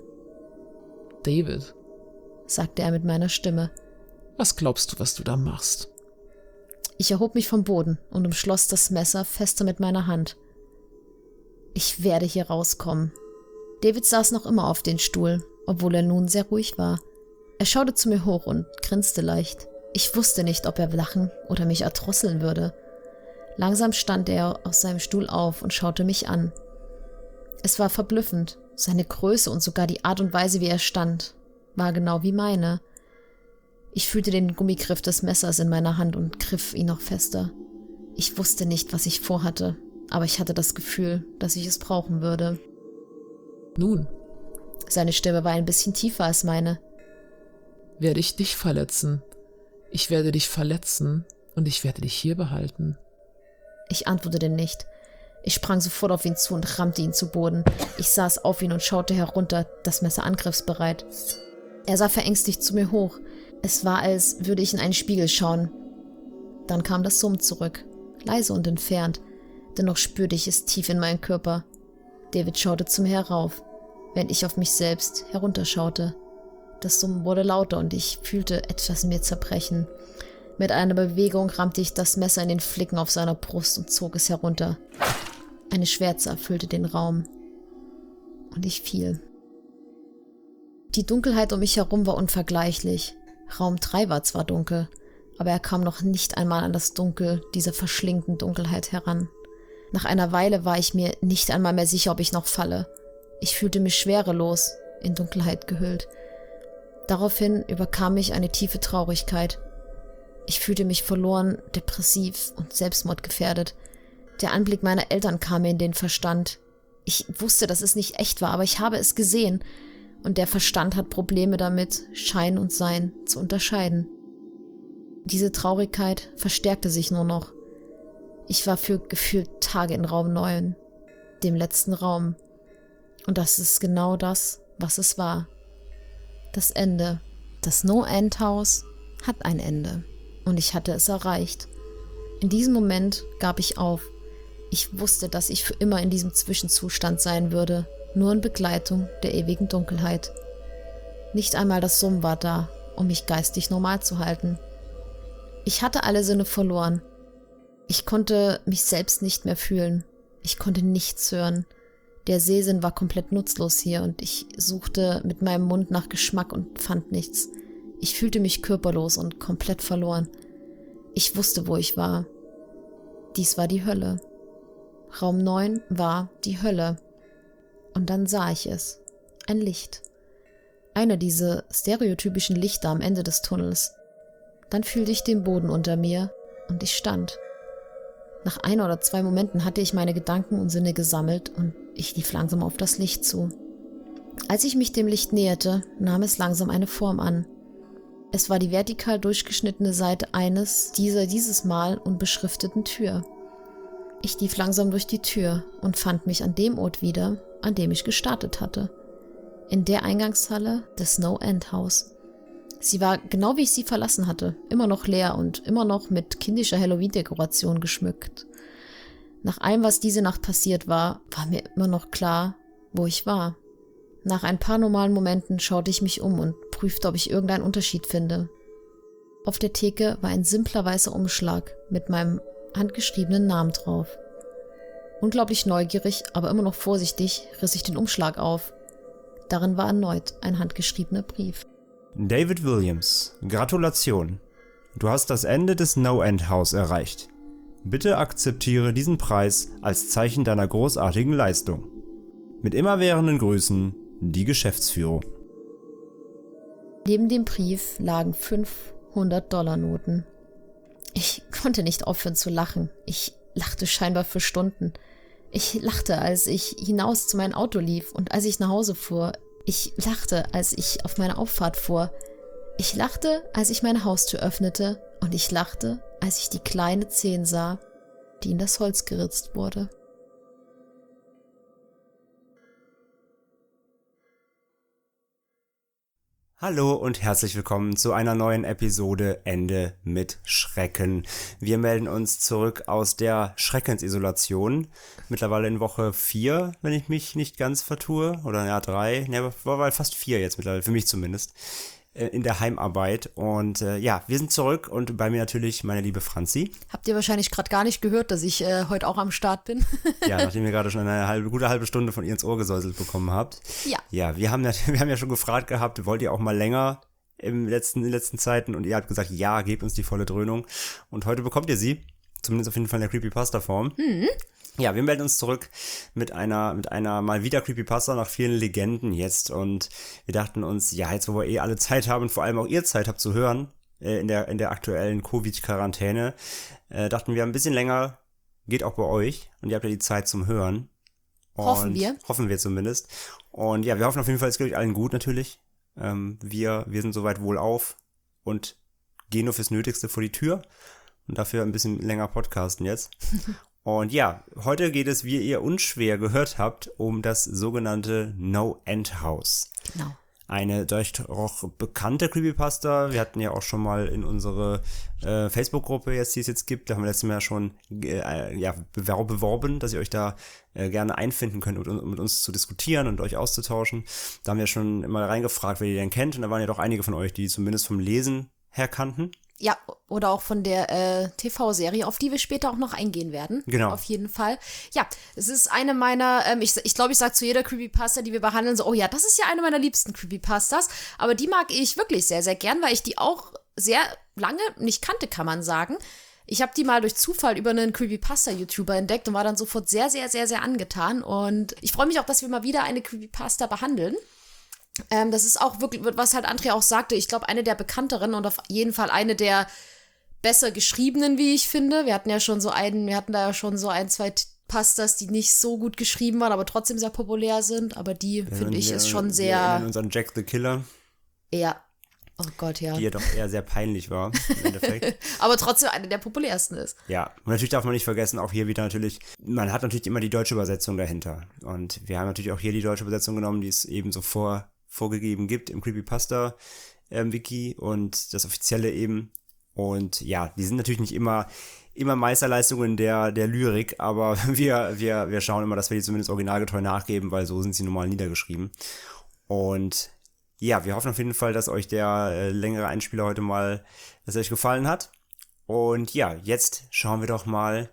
David, sagte er mit meiner Stimme. Was glaubst du, was du da machst? Ich erhob mich vom Boden und umschloss das Messer fester mit meiner Hand. Ich werde hier rauskommen. David saß noch immer auf dem Stuhl, obwohl er nun sehr ruhig war. Er schaute zu mir hoch und grinste leicht. Ich wusste nicht, ob er lachen oder mich erdrosseln würde. Langsam stand er aus seinem Stuhl auf und schaute mich an. Es war verblüffend. Seine Größe und sogar die Art und Weise, wie er stand, war genau wie meine. Ich fühlte den Gummigriff des Messers in meiner Hand und griff ihn noch fester. Ich wusste nicht, was ich vorhatte, aber ich hatte das Gefühl, dass ich es brauchen würde. Nun, seine Stimme war ein bisschen tiefer als meine. Werde ich dich verletzen. Ich werde dich verletzen und ich werde dich hier behalten. Ich antwortete nicht. Ich sprang sofort auf ihn zu und rammte ihn zu Boden. Ich saß auf ihn und schaute herunter, das Messer angriffsbereit. Er sah verängstigt zu mir hoch. Es war, als würde ich in einen Spiegel schauen. Dann kam das Summen zurück, leise und entfernt. Dennoch spürte ich es tief in meinen Körper. David schaute zu mir herauf, während ich auf mich selbst herunterschaute. Das Summen wurde lauter und ich fühlte etwas in mir zerbrechen. Mit einer Bewegung rammte ich das Messer in den Flicken auf seiner Brust und zog es herunter. Eine Schwärze erfüllte den Raum. Und ich fiel. Die Dunkelheit um mich herum war unvergleichlich. Raum drei war zwar dunkel, aber er kam noch nicht einmal an das Dunkel dieser verschlingenden Dunkelheit heran. Nach einer Weile war ich mir nicht einmal mehr sicher, ob ich noch falle. Ich fühlte mich schwerelos, in Dunkelheit gehüllt. Daraufhin überkam mich eine tiefe Traurigkeit. Ich fühlte mich verloren, depressiv und selbstmordgefährdet. Der Anblick meiner Eltern kam mir in den Verstand. Ich wusste, dass es nicht echt war, aber ich habe es gesehen. Und der Verstand hat Probleme damit, Schein und Sein zu unterscheiden. Diese Traurigkeit verstärkte sich nur noch. Ich war für gefühlt Tage in Raum neun, dem letzten Raum. Und das ist genau das, was es war. Das Ende. Das No-End-Haus hat ein Ende. Und ich hatte es erreicht. In diesem Moment gab ich auf. Ich wusste, dass ich für immer in diesem Zwischenzustand sein würde, nur in Begleitung der ewigen Dunkelheit. Nicht einmal das Summen war da, um mich geistig normal zu halten. Ich hatte alle Sinne verloren. Ich konnte mich selbst nicht mehr fühlen. Ich konnte nichts hören. Der Sehsinn war komplett nutzlos hier und ich suchte mit meinem Mund nach Geschmack und fand nichts. Ich fühlte mich körperlos und komplett verloren. Ich wusste, wo ich war. Dies war die Hölle. Raum neun war die Hölle. Und dann sah ich es. Ein Licht. Einer dieser stereotypischen Lichter am Ende des Tunnels. Dann fühlte ich den Boden unter mir und ich stand. Nach ein oder zwei Momenten hatte ich meine Gedanken und Sinne gesammelt und ich lief langsam auf das Licht zu. Als ich mich dem Licht näherte, nahm es langsam eine Form an. Es war die vertikal durchgeschnittene Seite eines dieser dieses Mal unbeschrifteten Tür. Ich lief langsam durch die Tür und fand mich an dem Ort wieder, an dem ich gestartet hatte. In der Eingangshalle des No-End-Haus. Sie war genau wie ich sie verlassen hatte, immer noch leer und immer noch mit kindischer Halloween-Dekoration geschmückt. Nach allem, was diese Nacht passiert war, war mir immer noch klar, wo ich war. Nach ein paar normalen Momenten schaute ich mich um und prüfte, ob ich irgendeinen Unterschied finde. Auf der Theke war ein simpler weißer Umschlag mit meinem handgeschriebenen Namen drauf. Unglaublich neugierig, aber immer noch vorsichtig, riss ich den Umschlag auf. Darin war erneut ein handgeschriebener Brief. David Williams, Gratulation. Du hast das Ende des No-End-House erreicht. Bitte akzeptiere diesen Preis als Zeichen deiner großartigen Leistung. Mit immerwährenden Grüßen, die Geschäftsführung. Neben dem Brief lagen fünfhundert-Dollar-Noten. Ich konnte nicht aufhören zu lachen. Ich lachte scheinbar für Stunden. Ich lachte, als ich hinaus zu meinem Auto lief und als ich nach Hause fuhr. Ich lachte, als ich auf meine Auffahrt fuhr. Ich lachte, als ich meine Haustür öffnete. Und ich lachte, als ich die kleine Zehen sah, die in das Holz geritzt wurde. Hallo und herzlich willkommen zu einer neuen Episode Ende mit Schrecken. Wir melden uns zurück aus der Schreckensisolation. Mittlerweile in Woche vier, wenn ich mich nicht ganz vertue. Oder ja, drei. Ne, war fast vier jetzt mittlerweile, für mich zumindest. In der Heimarbeit. Und äh, ja, wir sind zurück und bei mir natürlich meine liebe Franzi. Habt ihr wahrscheinlich gerade gar nicht gehört, dass ich äh, heute auch am Start bin? Ja, nachdem ihr gerade schon eine halbe, gute halbe Stunde von ihr ins Ohr gesäuselt bekommen habt. Ja. Ja, wir haben ja, wir haben ja schon gefragt gehabt, wollt ihr auch mal länger im letzten, in den letzten Zeiten? Und ihr habt gesagt, ja, gebt uns die volle Dröhnung. Und heute bekommt ihr sie. Zumindest auf jeden Fall in der Creepypasta-Form. Mhm. Ja, wir melden uns zurück mit einer, mit einer mal wieder Creepypasta nach vielen Legenden jetzt. Und wir dachten uns, ja, jetzt wo wir eh alle Zeit haben und vor allem auch ihr Zeit habt zu hören, äh, in der, in der aktuellen Covid-Quarantäne, äh, dachten wir, ein bisschen länger geht auch bei euch. Und ihr habt ja die Zeit zum Hören. Und hoffen wir. Hoffen wir zumindest. Und ja, wir hoffen auf jeden Fall, es geht euch allen gut natürlich. Ähm, wir, wir sind soweit wohlauf und gehen nur fürs Nötigste vor die Tür. Und dafür ein bisschen länger podcasten jetzt. Und ja, heute geht es, wie ihr unschwer gehört habt, um das sogenannte No-End-House. Genau. Eine durchaus bekannte Creepypasta. Wir hatten ja auch schon mal in unsere äh, Facebook-Gruppe, jetzt, die es jetzt gibt, da haben wir letztes Mal ja schon äh, ja, beworben, dass ihr euch da äh, gerne einfinden könnt, um mit uns zu diskutieren und euch auszutauschen. Da haben wir schon immer reingefragt, wer die denn kennt. Und da waren ja doch einige von euch, die zumindest vom Lesen her kannten. Ja, oder auch von der äh, T V-Serie, auf die wir später auch noch eingehen werden. Genau. Auf jeden Fall. Ja, es ist eine meiner, ähm, ich glaube, ich, glaub, ich sage zu jeder Creepypasta, die wir behandeln, so, oh ja, das ist ja eine meiner liebsten Creepypastas. Aber die mag ich wirklich sehr, sehr gern, weil ich die auch sehr lange nicht kannte, kann man sagen. Ich habe die mal durch Zufall über einen Creepypasta-YouTuber entdeckt und war dann sofort sehr, sehr, sehr, sehr angetan. Und ich freue mich auch, dass wir mal wieder eine Creepypasta behandeln. Ähm, das ist auch wirklich, was halt Andrea auch sagte, ich glaube, eine der bekannteren und auf jeden Fall eine der besser geschriebenen, wie ich finde. Wir hatten ja schon so einen, wir hatten da ja schon so ein, zwei Pastas, die nicht so gut geschrieben waren, aber trotzdem sehr populär sind. Aber die, finde ich, ist schon sehr... Wir erinnern uns an Jack the Killer. Ja. Oh Gott, ja. Die ja doch eher sehr peinlich war, im Endeffekt. Aber trotzdem eine der populärsten ist. Ja, und natürlich darf man nicht vergessen, auch hier wieder natürlich, man hat natürlich immer die deutsche Übersetzung dahinter. Und wir haben natürlich auch hier die deutsche Übersetzung genommen, die es eben so vor, vorgegeben gibt im Creepypasta-Wiki ähm, und das offizielle eben. Und ja, die sind natürlich nicht immer, immer Meisterleistungen der, der Lyrik, aber wir, wir, wir schauen immer, dass wir die zumindest originalgetreu nachgeben, weil so sind sie normal niedergeschrieben. Und ja, wir hoffen auf jeden Fall, dass euch der äh, längere Einspieler heute mal, dass euch gefallen hat. Und ja, jetzt schauen wir doch mal,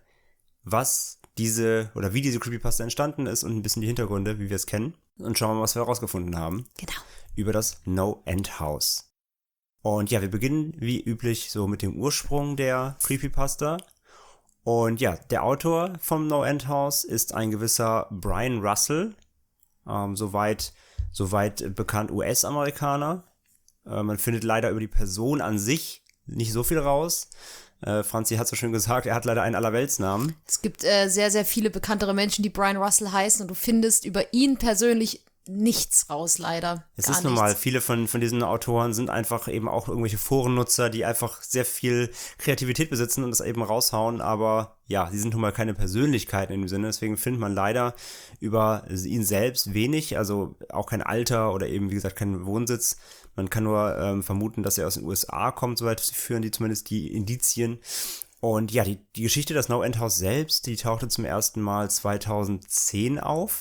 was diese, oder wie diese Creepypasta entstanden ist und ein bisschen die Hintergründe, wie wir es kennen. Und schauen wir mal, was wir herausgefunden haben. Genau. Über das No-End-House. Und ja, wir beginnen wie üblich so mit dem Ursprung der Creepypasta. Und ja, der Autor vom No-End-House ist ein gewisser Brian Russell. Ähm, soweit, soweit bekannt U S-Amerikaner. Äh, man findet leider über die Person an sich nicht so viel raus. Äh, Franzi hat so schön gesagt, er hat leider einen Allerweltsnamen. Es gibt äh, sehr, sehr viele bekanntere Menschen, die Brian Russell heißen und du findest über ihn persönlich nichts raus, leider. Es Gar ist normal, nichts. viele von, von diesen Autoren sind einfach eben auch irgendwelche Forennutzer, die einfach sehr viel Kreativität besitzen und das eben raushauen, aber ja, sie sind nun mal keine Persönlichkeiten in dem Sinne, deswegen findet man leider über ihn selbst wenig, also auch kein Alter oder eben, wie gesagt, keinen Wohnsitz. Man kann nur ähm, vermuten, dass er aus den U S A kommt, soweit führen die zumindest die Indizien. Und ja, die, die Geschichte des No End House selbst, die tauchte zum ersten Mal zweitausendzehn auf.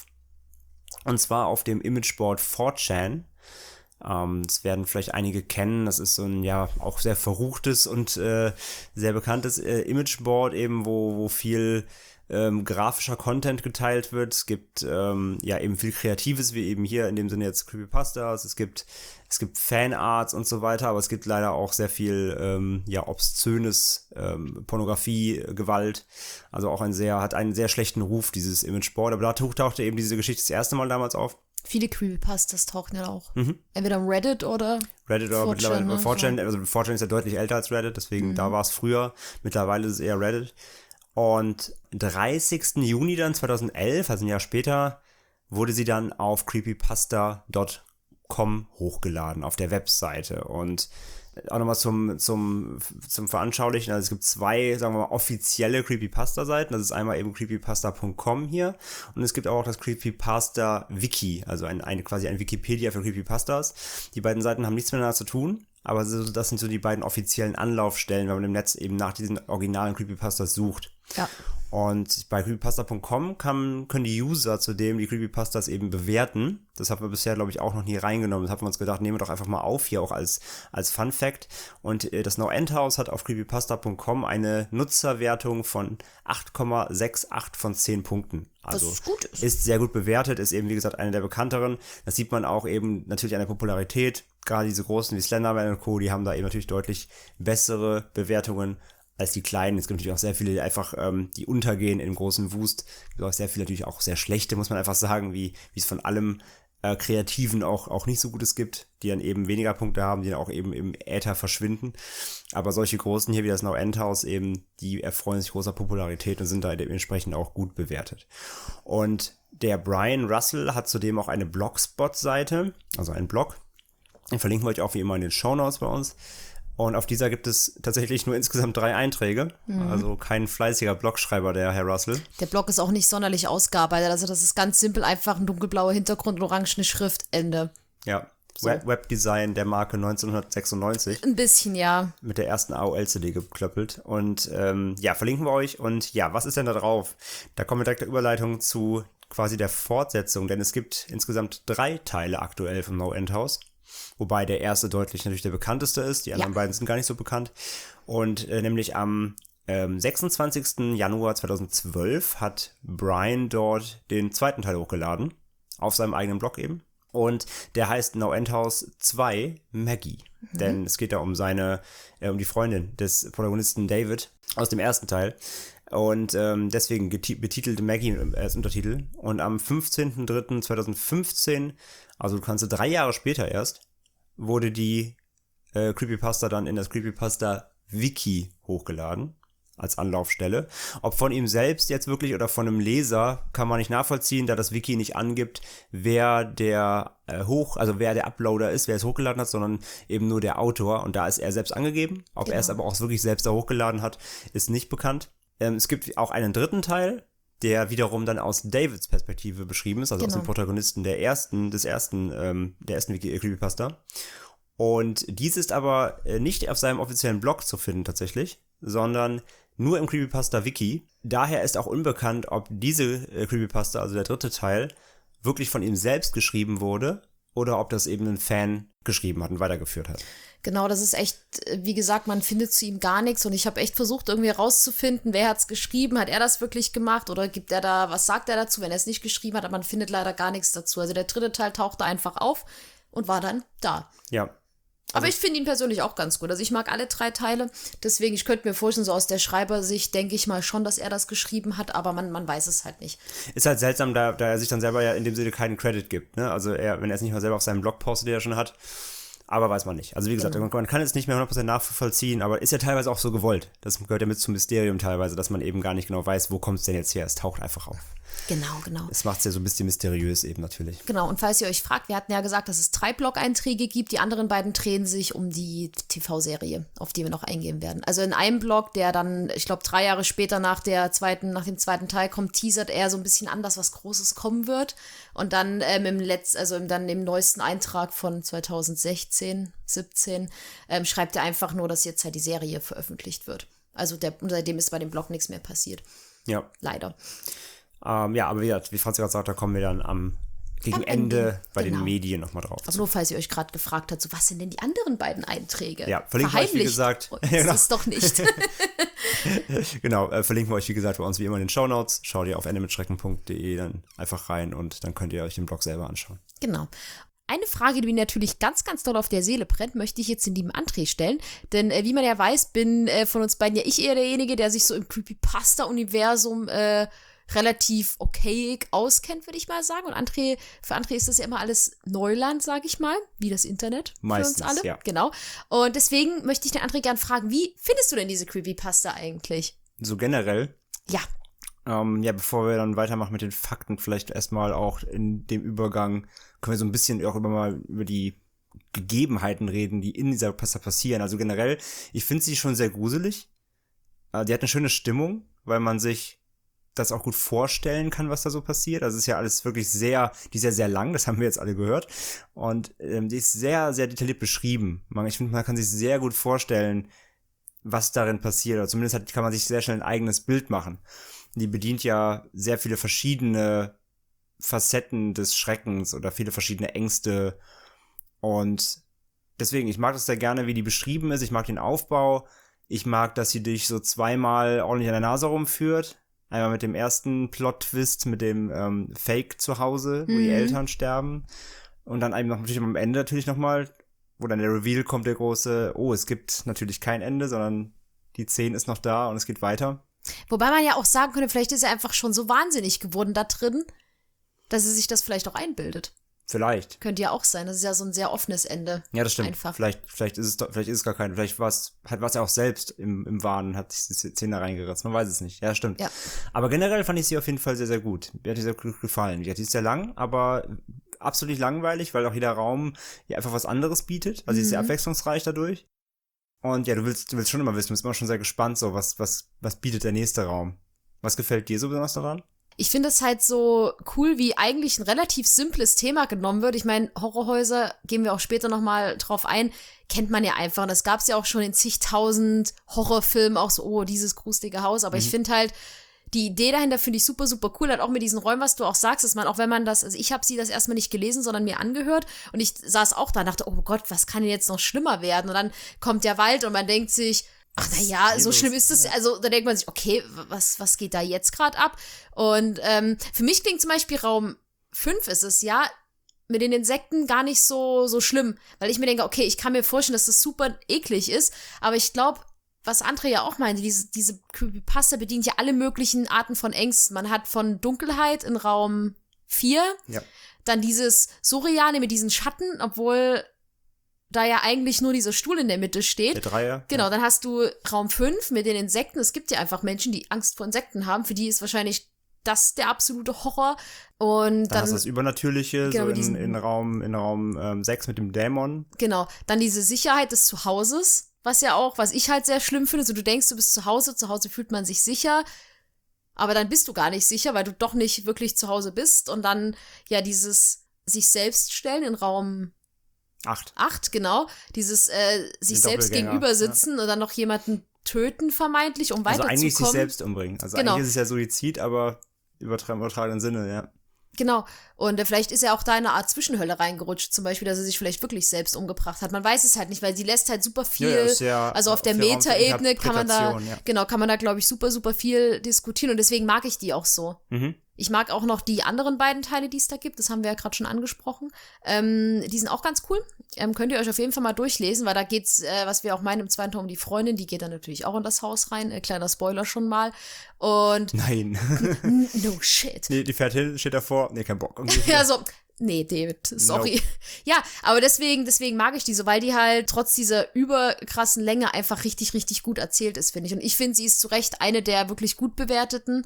Und zwar auf dem Imageboard four chan. Ähm, das werden vielleicht einige kennen. Das ist so ein, ja, auch sehr verruchtes und äh, sehr bekanntes äh, Imageboard eben, wo, wo viel ähm, grafischer Content geteilt wird. Es gibt ähm, ja eben viel Kreatives, wie eben hier in dem Sinne jetzt Creepypastas. Es gibt es gibt Fanarts und so weiter, aber es gibt leider auch sehr viel ähm, ja obszönes ähm, Pornografie, Gewalt. Also auch ein sehr hat einen sehr schlechten Ruf, dieses Imageboard. Aber da tauchte eben diese Geschichte das erste Mal damals auf. Viele Creepypastas tauchen ja auch. Mhm. Entweder am Reddit oder Reddit oder mittlerweile ne? four chan. Also four chan ist ja deutlich älter als Reddit, deswegen mhm. da war es früher. Mittlerweile ist es eher Reddit. Und dreißigsten Juni dann zweitausendelf, also ein Jahr später, wurde sie dann auf creepypasta Punkt com hochgeladen, auf der Webseite. Und auch nochmal zum, zum, zum Veranschaulichen, also es gibt zwei, sagen wir mal, offizielle Creepypasta-Seiten. Das ist einmal eben creepypasta Punkt com hier und es gibt auch das Creepypasta-Wiki, also ein, ein, quasi ein Wikipedia für Creepypastas. Die beiden Seiten haben nichts miteinander zu tun, aber so, das sind so die beiden offiziellen Anlaufstellen, wenn man im Netz eben nach diesen originalen Creepypastas sucht. Ja. Und bei creepypasta Punkt com kann, können die User zudem die Creepypastas eben bewerten. Das haben wir bisher, glaube ich, auch noch nie reingenommen. Das haben wir uns gedacht, nehmen wir doch einfach mal auf, hier auch als, als Fun Fact. Und äh, das No End House hat auf creepypasta Punkt com eine Nutzerwertung von acht Komma sechsundachtzig von zehn Punkten. Also was gut ist. Ist sehr gut bewertet, ist eben, wie gesagt, eine der bekannteren. Das sieht man auch eben natürlich an der Popularität. Gerade diese großen wie Slenderman und Co., die haben da eben natürlich deutlich bessere Bewertungen als die kleinen. Es gibt natürlich auch sehr viele, die einfach, ähm, die untergehen im großen Wust. Es gibt auch sehr viele, natürlich auch sehr schlechte, muss man einfach sagen, wie wie es von allem äh, Kreativen auch auch nicht so Gutes gibt, die dann eben weniger Punkte haben, die dann auch eben im Äther verschwinden. Aber solche großen hier wie das No End House eben, die erfreuen sich großer Popularität und sind da dementsprechend auch gut bewertet. Und der Brian Russell hat zudem auch eine Blogspot-Seite, also einen Blog. Den verlinken wir euch auch wie immer in den Shownotes bei uns. Und auf dieser gibt es tatsächlich nur insgesamt drei Einträge. Mhm. Also kein fleißiger Blogschreiber, der Herr Russell. Der Blog ist auch nicht sonderlich ausgearbeitet. Also das ist ganz simpel, einfach ein dunkelblauer Hintergrund und orangene Schrift, Ende. Ja, so. Web- Webdesign der Marke neunzehnhundertsechsundneunzig. Ein bisschen, ja. Mit der ersten A O L C D geklöppelt. Und ähm, ja, verlinken wir euch. Und ja, was ist denn da drauf? Da kommen wir direkt der Überleitung zu quasi der Fortsetzung. Denn es gibt insgesamt drei Teile aktuell vom No End House. Wobei der erste deutlich natürlich der bekannteste ist. Die anderen ja. beiden sind gar nicht so bekannt. Und äh, nämlich am ähm, sechsundzwanzigsten Januar zweitausendzwölf hat Brian dort den zweiten Teil hochgeladen. Auf seinem eigenen Blog eben. Und der heißt No End House zwei Maggie. Mhm. Denn es geht da um seine, äh, um die Freundin des Protagonisten David aus dem ersten Teil. Und ähm, deswegen geti- betitelte Maggie als Untertitel. Und am fünfzehnten dritten zweitausendfünfzehn, also du kannst du drei Jahre später erst, wurde die äh, Creepypasta dann in das Creepypasta-Wiki hochgeladen, als Anlaufstelle. Ob von ihm selbst jetzt wirklich oder von einem Leser, kann man nicht nachvollziehen, da das Wiki nicht angibt, wer der äh, hoch, also wer der Uploader ist, wer es hochgeladen hat, sondern eben nur der Autor. Und da ist er selbst angegeben. Ob genau. er es aber auch wirklich selbst da hochgeladen hat, ist nicht bekannt. Ähm, es gibt auch einen dritten Teil, der wiederum dann aus Davids Perspektive beschrieben ist, also genau. aus dem Protagonisten der ersten, des ersten, ähm, der ersten Wiki- Creepypasta. Und dies ist aber äh, nicht auf seinem offiziellen Blog zu finden tatsächlich, sondern nur im Creepypasta-Wiki. Daher ist auch unbekannt, ob diese äh, Creepypasta, also der dritte Teil, wirklich von ihm selbst geschrieben wurde oder ob das eben ein Fan geschrieben hat und weitergeführt hat. Genau, das ist echt, wie gesagt, man findet zu ihm gar nichts und ich habe echt versucht, irgendwie herauszufinden, wer hat es geschrieben, hat er das wirklich gemacht oder gibt er da, was sagt er dazu, wenn er es nicht geschrieben hat, aber man findet leider gar nichts dazu. Also der dritte Teil tauchte einfach auf und war dann da. Ja. Also aber ich finde ihn persönlich auch ganz gut. Also ich mag alle drei Teile, deswegen, ich könnte mir vorstellen, so aus der Schreibersicht denke ich mal schon, dass er das geschrieben hat, aber man, man weiß es halt nicht. Ist halt seltsam, da, da er sich dann selber ja in dem Sinne keinen Credit gibt, ne? Also er, wenn er es nicht mal selber auf seinem Blog postet, den er schon hat, aber weiß man nicht. Also wie gesagt, genau. man kann es nicht mehr hundert Prozent nachvollziehen, aber ist ja teilweise auch so gewollt. Das gehört ja mit zum Mysterium teilweise, dass man eben gar nicht genau weiß, wo kommt es denn jetzt her. Es taucht einfach auf. Genau, genau. Es macht es ja so ein bisschen mysteriös eben natürlich. Genau, und falls ihr euch fragt, wir hatten ja gesagt, dass es drei Blog-Einträge gibt. Die anderen beiden drehen sich um die T V-Serie, auf die wir noch eingehen werden. Also in einem Blog, der dann, ich glaube, drei Jahre später nach der zweiten, nach dem zweiten Teil kommt, teasert er so ein bisschen an, dass was Großes kommen wird. Und dann ähm, im Letz-, also im, dann im neuesten Eintrag von zweitausendsechzehn sechzehn, siebzehn, ähm, schreibt er einfach nur, dass jetzt halt die Serie veröffentlicht wird. Also der, seitdem ist bei dem Blog nichts mehr passiert. Ja. Leider. Ähm, ja, aber wie, wie Franzi gerade sagt, da kommen wir dann am gegen Am Ende, Ende, bei genau. den Medien nochmal drauf. Aber nur falls ihr euch gerade gefragt habt, so was sind denn die anderen beiden Einträge? Ja, verlinken wir euch, wie Verheimlicht gesagt. uns Ja, genau. ist doch nicht. Genau, äh, verlinken wir euch, wie gesagt, bei uns wie immer in den Shownotes. Schaut ihr auf ende mit schrecken punkt de dann einfach rein und dann könnt ihr euch den Blog selber anschauen. Genau. Eine Frage, die mir natürlich ganz, ganz doll auf der Seele brennt, möchte ich jetzt den lieben André stellen. Denn äh, wie man ja weiß, bin äh, von uns beiden ja ich eher derjenige, der sich so im Creepypasta-Universum äh, relativ okay auskennt, würde ich mal sagen. Und André, für André ist das ja immer alles Neuland, sage ich mal, wie das Internet Meistens, für uns alle. ja. Genau. Und deswegen möchte ich den André gern fragen, wie findest du denn diese Creepypasta eigentlich? So generell, Ja. ähm, ja, bevor wir dann weitermachen mit den Fakten, vielleicht erstmal auch in dem Übergang, können wir so ein bisschen auch über mal über die Gegebenheiten reden, die in dieser Pasta passieren. Also generell, ich finde sie schon sehr gruselig. Äh, die hat eine schöne Stimmung, weil man sich das auch gut vorstellen kann, was da so passiert. Also es ist ja alles wirklich sehr, die ist ja sehr lang, das haben wir jetzt alle gehört. Und ähm, die ist sehr, sehr detailliert beschrieben. Man, ich finde, man kann sich sehr gut vorstellen, was darin passiert. Oder zumindest hat, kann man sich sehr schnell ein eigenes Bild machen. Die bedient ja sehr viele verschiedene Facetten des Schreckens oder viele verschiedene Ängste. Und deswegen, ich mag das sehr gerne, wie die beschrieben ist. Ich mag den Aufbau. Ich mag, dass sie dich so zweimal ordentlich an der Nase rumführt. Einmal mit dem ersten Plot-Twist, mit dem ähm, Fake zu Hause, wo Mhm. die Eltern sterben. Und dann eben noch, natürlich am Ende natürlich nochmal, wo dann der Reveal kommt, der große, oh, es gibt natürlich kein Ende, sondern die zehn ist noch da und es geht weiter. Wobei man ja auch sagen könnte, vielleicht ist er einfach schon so wahnsinnig geworden da drin, dass er sich das vielleicht auch einbildet. Vielleicht. Könnte ja auch sein. Das ist ja so ein sehr offenes Ende. Ja, das stimmt. Einfach. Vielleicht, vielleicht ist es doch, vielleicht ist es gar kein, vielleicht war es, hat was er auch selbst im, im Wahn, hat sich die Zähne reingeritzt. Man weiß es nicht. Ja, stimmt. Ja. Aber generell fand ich sie auf jeden Fall sehr, sehr gut. Mir hat die sehr gut gefallen. Die ist sehr lang, aber absolut nicht langweilig, weil auch jeder Raum ja einfach was anderes bietet. Also sie ist sehr Mhm. abwechslungsreich dadurch. Und ja, du willst, du willst schon immer wissen, du bist immer schon sehr gespannt, so, was, was, was bietet der nächste Raum? Was gefällt dir so besonders daran? Ich finde es halt so cool, wie eigentlich ein relativ simples Thema genommen wird. Ich meine, Horrorhäuser, gehen wir auch später nochmal drauf ein, kennt man ja einfach. Und das gab es ja auch schon in zigtausend Horrorfilmen, auch so, oh, dieses gruselige Haus. Aber Mhm. ich finde halt, die Idee dahinter finde ich super, super cool. Halt auch mit diesen Räumen, was du auch sagst, dass man, auch wenn man das, also ich habe sie das erstmal nicht gelesen, sondern mir angehört. Und ich saß auch da und dachte, oh Gott, was kann denn jetzt noch schlimmer werden? Und dann kommt der Wald und man denkt sich, ach na ja, so schlimm ist es. Also da denkt man sich, okay, was, was geht da jetzt gerade ab? Und ähm, für mich klingt zum Beispiel Raum fünf ist es, ja, mit den Insekten gar nicht so, so schlimm. Weil ich mir denke, okay, ich kann mir vorstellen, dass das super eklig ist. Aber ich glaube, was André ja auch meinte, diese, diese Creepypasta bedient ja alle möglichen Arten von Ängsten. Man hat von Dunkelheit in Raum vier, Ja. dann dieses Surreale mit diesen Schatten, obwohl da ja eigentlich nur dieser Stuhl in der Mitte steht. Der Dreier? Genau, dann hast du Raum fünf mit den Insekten. Es gibt ja einfach Menschen, die Angst vor Insekten haben. Für die ist wahrscheinlich das der absolute Horror. Und Dann, dann, hast du das Übernatürliche, Genau, so mit in, diesen- in Raum, in Raum ähm, sechs mit dem Dämon. genau, dann diese Sicherheit des Zuhauses, was ja auch, was ich halt sehr schlimm finde. So, du denkst, du bist zu Hause, zu Hause fühlt man sich sicher. Aber dann bist du gar nicht sicher, weil du doch nicht wirklich zu Hause bist. Und dann, ja, dieses sich selbst stellen in Raum Acht. acht, genau. Dieses äh, sich Den selbst Doppelgänger, gegenüber sitzen und dann noch jemanden töten vermeintlich, um Also weiterzukommen. eigentlich sich selbst umbringen. Also Genau. eigentlich ist es ja Suizid, aber übertra- im übertragenen Sinne, ja. Genau. Und äh, vielleicht ist er auch da in eine Art Zwischenhölle reingerutscht, zum Beispiel, dass er sich vielleicht wirklich selbst umgebracht hat. Man weiß es halt nicht, weil sie lässt halt super viel, Ja, ja, ist ja also auf der auf der Raum- Meta-Ebene kann man da, Interpretation, ja. genau, kann man da, glaube ich, super, super viel diskutieren und deswegen mag ich die auch so. Mhm. Ich mag auch noch die anderen beiden Teile, die es da gibt. Das haben wir ja gerade schon angesprochen. Ähm, die sind auch ganz cool. Ähm, könnt ihr euch auf jeden Fall mal durchlesen, weil da geht's, äh, was wir auch meinen, im zweiten Teil um die Freundin. Die geht dann natürlich auch in das Haus rein. Äh, kleiner Spoiler schon mal. Und Nein. n- no shit. nee, die fährt hin, steht davor. Nee, kein Bock. Irgendwie. Ja, so. Nee, David, sorry. Ja, aber deswegen, deswegen mag ich die so, weil die halt trotz dieser überkrassen Länge einfach richtig, richtig gut erzählt ist, finde ich. Und ich finde, sie ist zu Recht eine der wirklich gut bewerteten.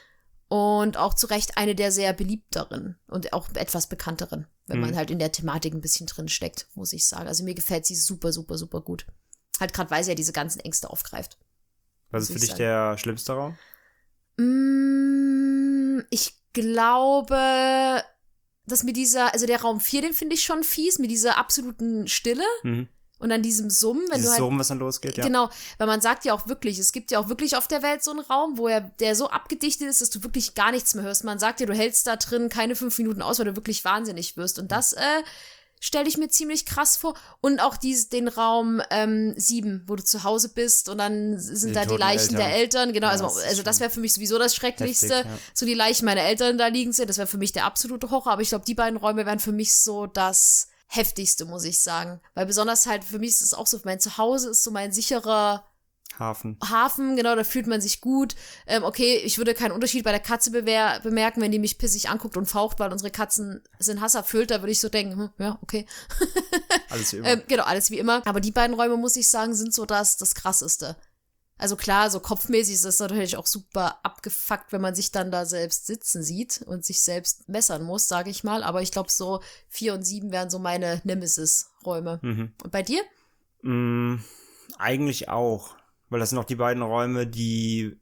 Und auch zu Recht eine der sehr beliebteren und auch etwas bekannteren, wenn man Mhm. halt in der Thematik ein bisschen drin steckt, muss ich sagen. Also mir gefällt sie super, super, super gut. Halt gerade, weil sie ja diese ganzen Ängste aufgreift. Was ist muss für ich dich sagen. der schlimmste Raum? Mm, ich glaube, das mit dieser, also der Raum vier, den finde ich schon fies, mit dieser absoluten Stille Mhm. und dann diesem Summen, wenn Dieses du halt Summen, was dann losgeht, ja. Genau, weil man sagt ja auch wirklich, es gibt ja auch wirklich auf der Welt so einen Raum, wo er, der so abgedichtet ist, dass du wirklich gar nichts mehr hörst. Man sagt dir, du hältst da drin keine fünf Minuten aus, weil du wirklich wahnsinnig wirst. Und das äh, stelle ich mir ziemlich krass vor. Und auch dies, den Raum ähm, sieben, wo du zu Hause bist und dann sind Die da die toten Leichen Eltern. der Eltern. Genau, Ja, also, das ist also das schon wäre für mich sowieso das Schrecklichste. heftig, ja. So die Leichen meiner Eltern da liegen sind, das wäre für mich der absolute Horror. Aber ich glaube, die beiden Räume wären für mich so das Heftigste, muss ich sagen. Weil besonders halt, für mich ist es auch so, mein Zuhause ist so mein sicherer Hafen. Hafen, genau, da fühlt man sich gut. Ähm, okay, ich würde keinen Unterschied bei der Katze bewer- bemerken, wenn die mich pissig anguckt und faucht, weil unsere Katzen sind hasserfüllt, da würde ich so denken, hm, ja, okay. Alles wie immer. ähm, genau, alles wie immer. Aber die beiden Räume, muss ich sagen, sind so das, das Krasseste. Also klar, so kopfmäßig ist das natürlich auch super abgefuckt, wenn man sich dann da selbst sitzen sieht und sich selbst messern muss, sage ich mal. Aber ich glaube, so vier und sieben wären so meine Nemesis-Räume. Mhm. Und bei dir? Mm, eigentlich auch. Weil das sind auch die beiden Räume, die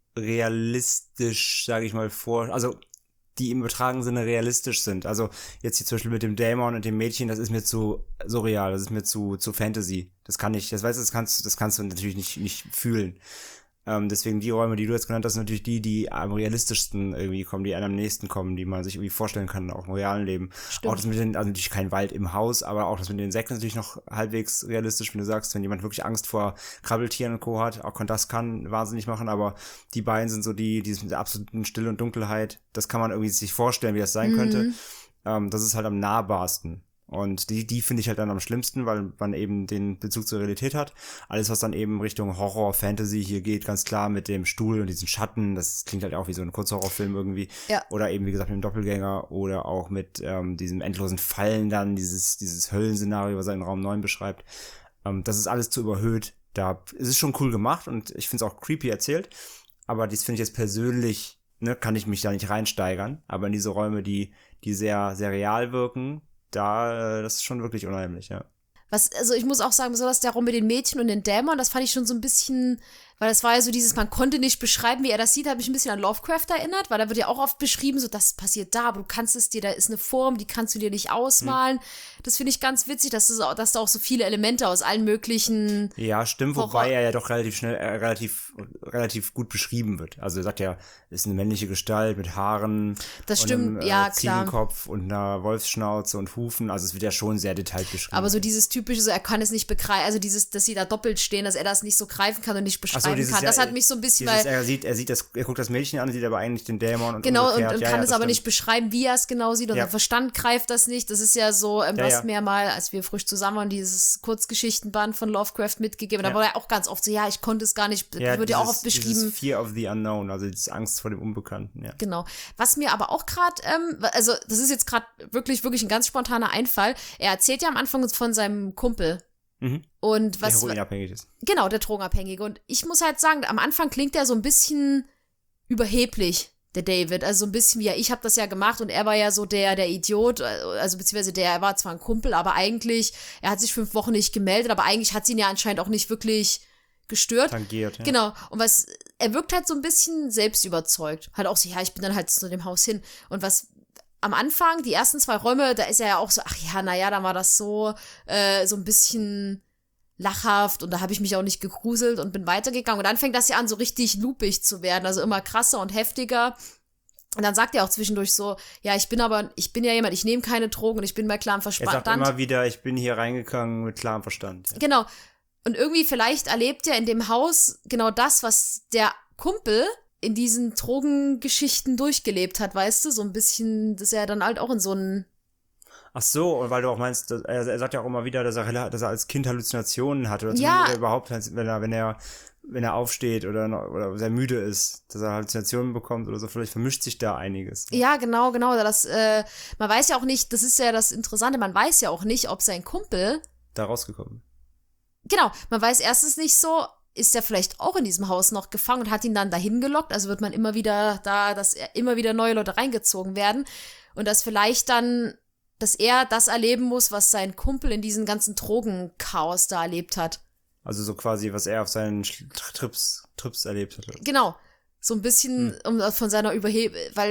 realistisch, sage ich mal, vor, also die im übertragenen Sinne realistisch sind. Also jetzt hier zum Beispiel mit dem Dämon und dem Mädchen, das ist mir zu surreal, das ist mir zu, zu Fantasy. Das kann ich, das weißt du, das kannst, das kannst du natürlich nicht, nicht fühlen. Ähm, deswegen die Räume, die du jetzt genannt hast, sind natürlich die, die am realistischsten irgendwie kommen, die einem am nächsten kommen, die man sich irgendwie vorstellen kann, auch im realen Leben. Stimmt. Auch das mit den, also natürlich kein Wald im Haus, aber auch das mit den Insekten natürlich noch halbwegs realistisch, wenn du sagst, wenn jemand wirklich Angst vor Krabbeltieren und Co. hat, auch das kann wahnsinnig machen, aber die beiden sind so die, die mit der absoluten Stille und Dunkelheit, das kann man irgendwie sich vorstellen, wie das sein Mhm. könnte. Ähm, das ist halt am nahbarsten. Und die, die finde ich halt dann am schlimmsten, weil man eben den Bezug zur Realität hat. Alles, was dann eben Richtung Horror, Fantasy hier geht, ganz klar mit dem Stuhl und diesen Schatten, das klingt halt auch wie so ein Kurzhorrorfilm irgendwie. Ja. Oder eben, wie gesagt, mit dem Doppelgänger oder auch mit ähm, diesem endlosen Fallen dann, dieses, dieses Höllenszenario, was er in Raum neun beschreibt. Ähm, das ist alles zu überhöht. Da es ist schon cool gemacht und ich finde es auch creepy erzählt. Aber das finde ich jetzt persönlich, ne, kann ich mich da nicht reinsteigern. Aber in diese Räume, die, die sehr, sehr real wirken, da, äh, das ist schon wirklich unheimlich, ja. Was, also ich muss auch sagen, besonders der Raum mit den Mädchen und den Dämon, das fand ich schon so ein bisschen, weil das war ja so dieses, man konnte nicht beschreiben, wie er das sieht, hat mich ein bisschen an Lovecraft erinnert, weil da wird ja auch oft beschrieben, so das passiert da, aber du kannst es dir, da ist eine Form, die kannst du dir nicht ausmalen. Mhm. Das finde ich ganz witzig, dass, das auch, dass da auch so viele Elemente aus allen möglichen Ja, stimmt, Horror- wobei er ja doch relativ schnell, äh, relativ, relativ gut beschrieben wird. Also er sagt ja, ist eine männliche Gestalt mit Haaren. Das und stimmt, einem, äh, ja, klar. Ziegenkopf und einer Wolfsschnauze und Hufen. Also es wird ja schon sehr detailliert beschrieben. Aber so dieses typische, so er kann es nicht begreifen, also dieses, dass sie da doppelt stehen, dass er das nicht so greifen kann und nicht Ach so, beschreiben dieses kann. ja, Das hat mich so ein bisschen, dieses, weil er sieht, er sieht das, er guckt das Mädchen an, sieht aber eigentlich den Dämon und genau, und, umgekehrt. und ja, kann ja, es aber stimmt. nicht beschreiben, wie er es genau sieht. Und Ja. sein Verstand greift das nicht. Das ist ja so, ähm, du Ja, hast ja. mir mal, als wir frisch zusammen waren, dieses Kurzgeschichtenband von Lovecraft mitgegeben. Da Ja. war er auch ganz oft so, ja, ich konnte es gar nicht, Ja, wird ja auch dieses- oft beschrieben. Dieses Fear of the Unknown, also diese Angst vor dem Unbekannten, ja. Genau. Was mir aber auch gerade, ähm, also das ist jetzt gerade wirklich, wirklich ein ganz spontaner Einfall. Er erzählt ja am Anfang von seinem Kumpel. Mhm. Und Der was, heroinabhängig ist. genau, der Drogenabhängige. Und ich muss halt sagen, am Anfang klingt er so ein bisschen überheblich, der David. Also so ein bisschen wie, ja, ich habe das ja gemacht und er war ja so der, der Idiot, also beziehungsweise der, er war zwar ein Kumpel, aber eigentlich, er hat sich fünf Wochen nicht gemeldet, aber eigentlich hat sie ihn ja anscheinend auch nicht wirklich gestört. Tangiert, ja. Genau. Und was, er wirkt halt so ein bisschen selbstüberzeugt. Halt auch so, ja, ich bin dann halt zu dem Haus hin. Und was am Anfang, die ersten zwei Räume, da ist er ja auch so, ach ja, naja, da war das so, äh, so ein bisschen lachhaft und da habe ich mich auch nicht gegruselt und bin weitergegangen. Und dann fängt das ja an, so richtig loopig zu werden, also immer krasser und heftiger. Und dann sagt er auch zwischendurch so, ja, ich bin aber, ich bin ja jemand, ich nehme keine Drogen und ich bin bei klarem Er sagt Verstand. immer wieder, ich bin hier reingegangen mit klarem Verstand. Ja. Genau. Und irgendwie vielleicht erlebt er in dem Haus genau das, was der Kumpel in diesen Drogengeschichten durchgelebt hat, weißt du? So ein bisschen, dass er dann halt auch in so einen Ach so, und weil du auch meinst, dass, er, er sagt ja auch immer wieder, dass er, dass er als Kind Halluzinationen hatte. Oder Ja. oder überhaupt, wenn er, wenn er, wenn er aufsteht oder, noch- oder sehr müde ist, dass er Halluzinationen bekommt oder so. Vielleicht vermischt sich da einiges. Ja, genau, genau. Das, äh, man weiß ja auch nicht, das ist ja das Interessante, man weiß ja auch nicht, ob sein Kumpel, Da rausgekommen. genau, man weiß erstens nicht so, ist er vielleicht auch in diesem Haus noch gefangen und hat ihn dann dahin gelockt, also wird man immer wieder da, dass er immer wieder neue Leute reingezogen werden und dass vielleicht dann, dass er das erleben muss, was sein Kumpel in diesem ganzen Drogenchaos da erlebt hat. Also so quasi, was er auf seinen Sch- Trips, Trips erlebt hat. Genau, so ein bisschen um, von seiner Überheb, weil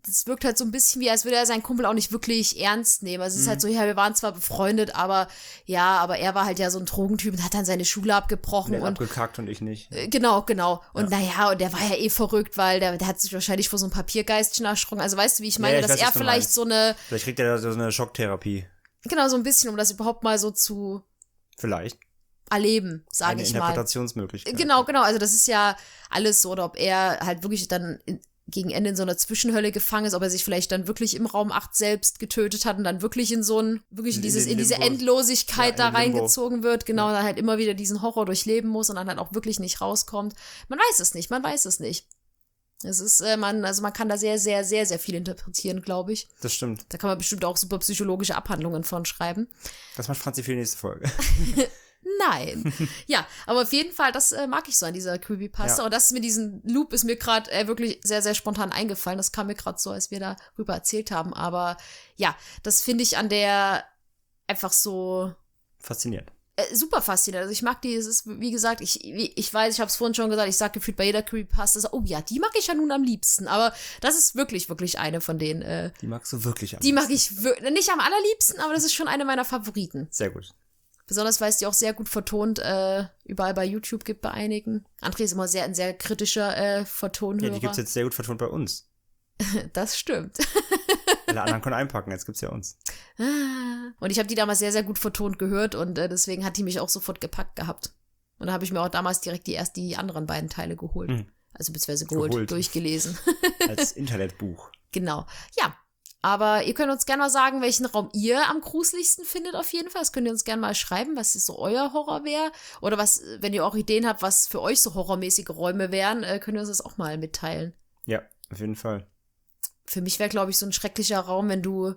das wirkt halt so ein bisschen wie, als würde er seinen Kumpel auch nicht wirklich ernst nehmen. Also es ist halt so, ja, wir waren zwar befreundet, aber ja, aber er war halt ja so ein Drogentyp und hat dann seine Schule abgebrochen. Der hat und abgekackt und ich nicht. äh, Genau, genau. Und naja, und der war ja eh verrückt, weil der, der hat sich wahrscheinlich vor so einem Papiergeistchen erschrocken. Also weißt du, wie ich meine, Ja, ich dass weiß, er was du vielleicht meinst. so eine, Vielleicht kriegt er da so eine Schocktherapie. genau, so ein bisschen, um das überhaupt mal so zu Vielleicht. erleben, sage Eine ich mal. Interpretationsmöglichkeit. Genau, genau. Also das ist ja alles so, oder ob er halt wirklich dann in, gegen Ende in so einer Zwischenhölle gefangen ist, ob er sich vielleicht dann wirklich im Raum acht selbst getötet hat und dann wirklich in so ein, wirklich in, In dieses, den in diese Limbo. Endlosigkeit Ja, da in Limbo. reingezogen wird, genau, dann halt immer wieder diesen Horror durchleben muss und dann halt auch wirklich nicht rauskommt. Man weiß es nicht, man weiß es nicht. Es ist, äh, man, also man kann da sehr, sehr, sehr, sehr viel interpretieren, glaube ich. Das stimmt. Da kann man bestimmt auch super psychologische Abhandlungen von schreiben. Das macht Franzi für die nächste Folge. Nein. Ja, aber auf jeden Fall, das äh, mag ich so an dieser Creepypasta. Ja. Und das mit diesem Loop ist mir gerade äh, wirklich sehr, sehr spontan eingefallen. Das kam mir gerade so, als wir darüber erzählt haben. Aber ja, das finde ich an der einfach so Faszinierend. äh, super faszinierend. Also ich mag die, es ist, wie gesagt, ich, wie- ich weiß, ich habe es vorhin schon gesagt, ich sage gefühlt bei jeder Creepypasta, so, oh ja, die mag ich ja nun am liebsten. Aber das ist wirklich, wirklich eine von denen. Äh, Die magst du wirklich am die mag liebsten. ich wir- nicht am allerliebsten, aber das ist schon eine meiner Favoriten. Sehr gut. Besonders, weil es die auch sehr gut vertont äh, überall bei YouTube gibt bei einigen. André ist immer sehr ein sehr kritischer äh, Vertonhörer. Ja, die gibt's jetzt sehr gut vertont bei uns. Das stimmt. Alle anderen können einpacken, jetzt gibt's ja uns. Und ich habe die damals sehr, sehr gut vertont gehört und äh, deswegen hat die mich auch sofort gepackt gehabt. Und da habe ich mir auch damals direkt die erst die anderen beiden Teile geholt. Mhm. Also beziehungsweise geholt, Geholt. durchgelesen. Als Internetbuch. Genau. Ja. Aber ihr könnt uns gerne mal sagen, welchen Raum ihr am gruseligsten findet auf jeden Fall. Das könnt ihr uns gerne mal schreiben, was ist so euer Horror wäre. Oder was, wenn ihr auch Ideen habt, was für euch so horrormäßige Räume wären, äh, könnt ihr uns das auch mal mitteilen. Ja, auf jeden Fall. Für mich wäre, glaube ich, so ein schrecklicher Raum, wenn du,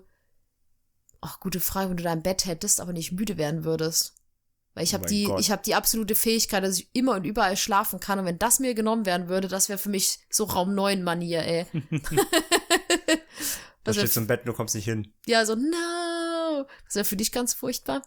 ach, gute Frage, wenn du dein Bett hättest, aber nicht müde werden würdest. Weil ich Oh habe mein die, Gott. ich habe die absolute Fähigkeit, dass ich immer und überall schlafen kann. Und wenn das mir genommen werden würde, das wäre für mich so Raum neun Manier, ey. Da Das wär stehst du im Bett und du kommst nicht hin. Ja, so, no. Das wäre für dich ganz furchtbar,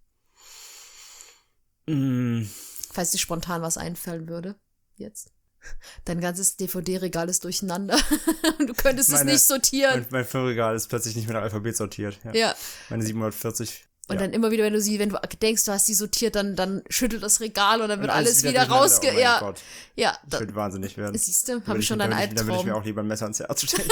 Mm, falls dir spontan was einfallen würde. Jetzt. Dein ganzes D V D-Regal ist durcheinander. Und du könntest Meine- es nicht sortieren. mein, mein Filmregal ist plötzlich nicht mehr nach Alphabet sortiert. Ja. Ja. Meine siebenhundertvierzig. Und ja. dann immer wieder, wenn du sie, wenn du denkst, du hast die sortiert, dann, dann schüttelt das Regal und dann wird Und alles, wieder, durcheinander. rausge... Oh mein ja, Gott, ja. ich Da, würde wahnsinnig werden. siehst du, Dann habe würde ich schon dann deinen würde ich- Dann würde ich mir Albtraum. auch lieber ein Messer ans Herz stellen.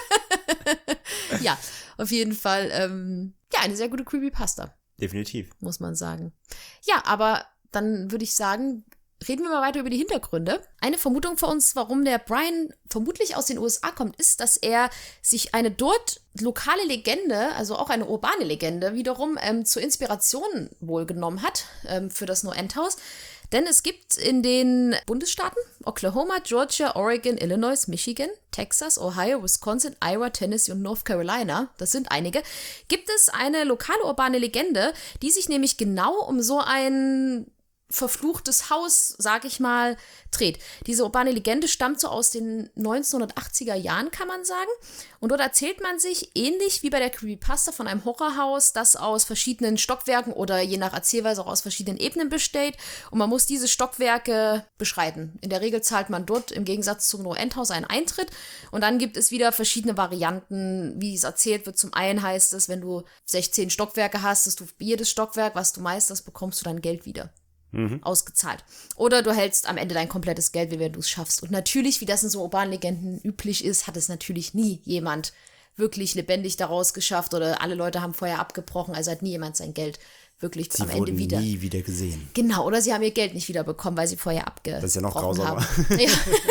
Ja, auf jeden Fall, ähm, ja, eine sehr gute Creepypasta, Definitiv. muss man sagen. Ja, aber dann würde ich sagen, reden wir mal weiter über die Hintergründe. Eine Vermutung für uns, warum der Brian vermutlich aus den U S A kommt, ist, dass er sich eine dort lokale Legende, also auch eine urbane Legende, wiederum ähm, zur Inspiration wohl genommen hat ähm, für das No-End-Haus. Denn es gibt in den Bundesstaaten Oklahoma, Georgia, Oregon, Illinois, Michigan, Texas, Ohio, Wisconsin, Iowa, Tennessee und North Carolina, das sind einige, gibt es eine lokale urbane Legende, die sich nämlich genau um so ein verfluchtes Haus, sag ich mal, dreht. Diese urbane Legende stammt so aus den neunzehnhundertachtziger Jahren, kann man sagen. Und dort erzählt man sich, ähnlich wie bei der Creepypasta, von einem Horrorhaus, das aus verschiedenen Stockwerken oder je nach Erzählweise auch aus verschiedenen Ebenen besteht. Und man muss diese Stockwerke beschreiten. In der Regel zahlt man dort im Gegensatz zum No-End-Haus einen Eintritt. Und dann gibt es wieder verschiedene Varianten, wie es erzählt wird. Zum einen heißt es, wenn du sechzehn Stockwerke hast, dass du jedes Stockwerk, was du meisterst, bekommst du dein Geld wieder. Ausgezahlt. Oder du hältst am Ende dein komplettes Geld, wie wenn du es schaffst. Und natürlich, wie das in so urbanen Legenden üblich ist, hat es natürlich nie jemand wirklich lebendig daraus geschafft oder alle Leute haben vorher abgebrochen, also hat nie jemand sein Geld wirklich Sie am wurden Ende wieder. nie wieder gesehen. Genau, oder sie haben ihr Geld nicht wieder bekommen, weil sie vorher abgebrochen haben. Das ist ja noch grausamer. Ja.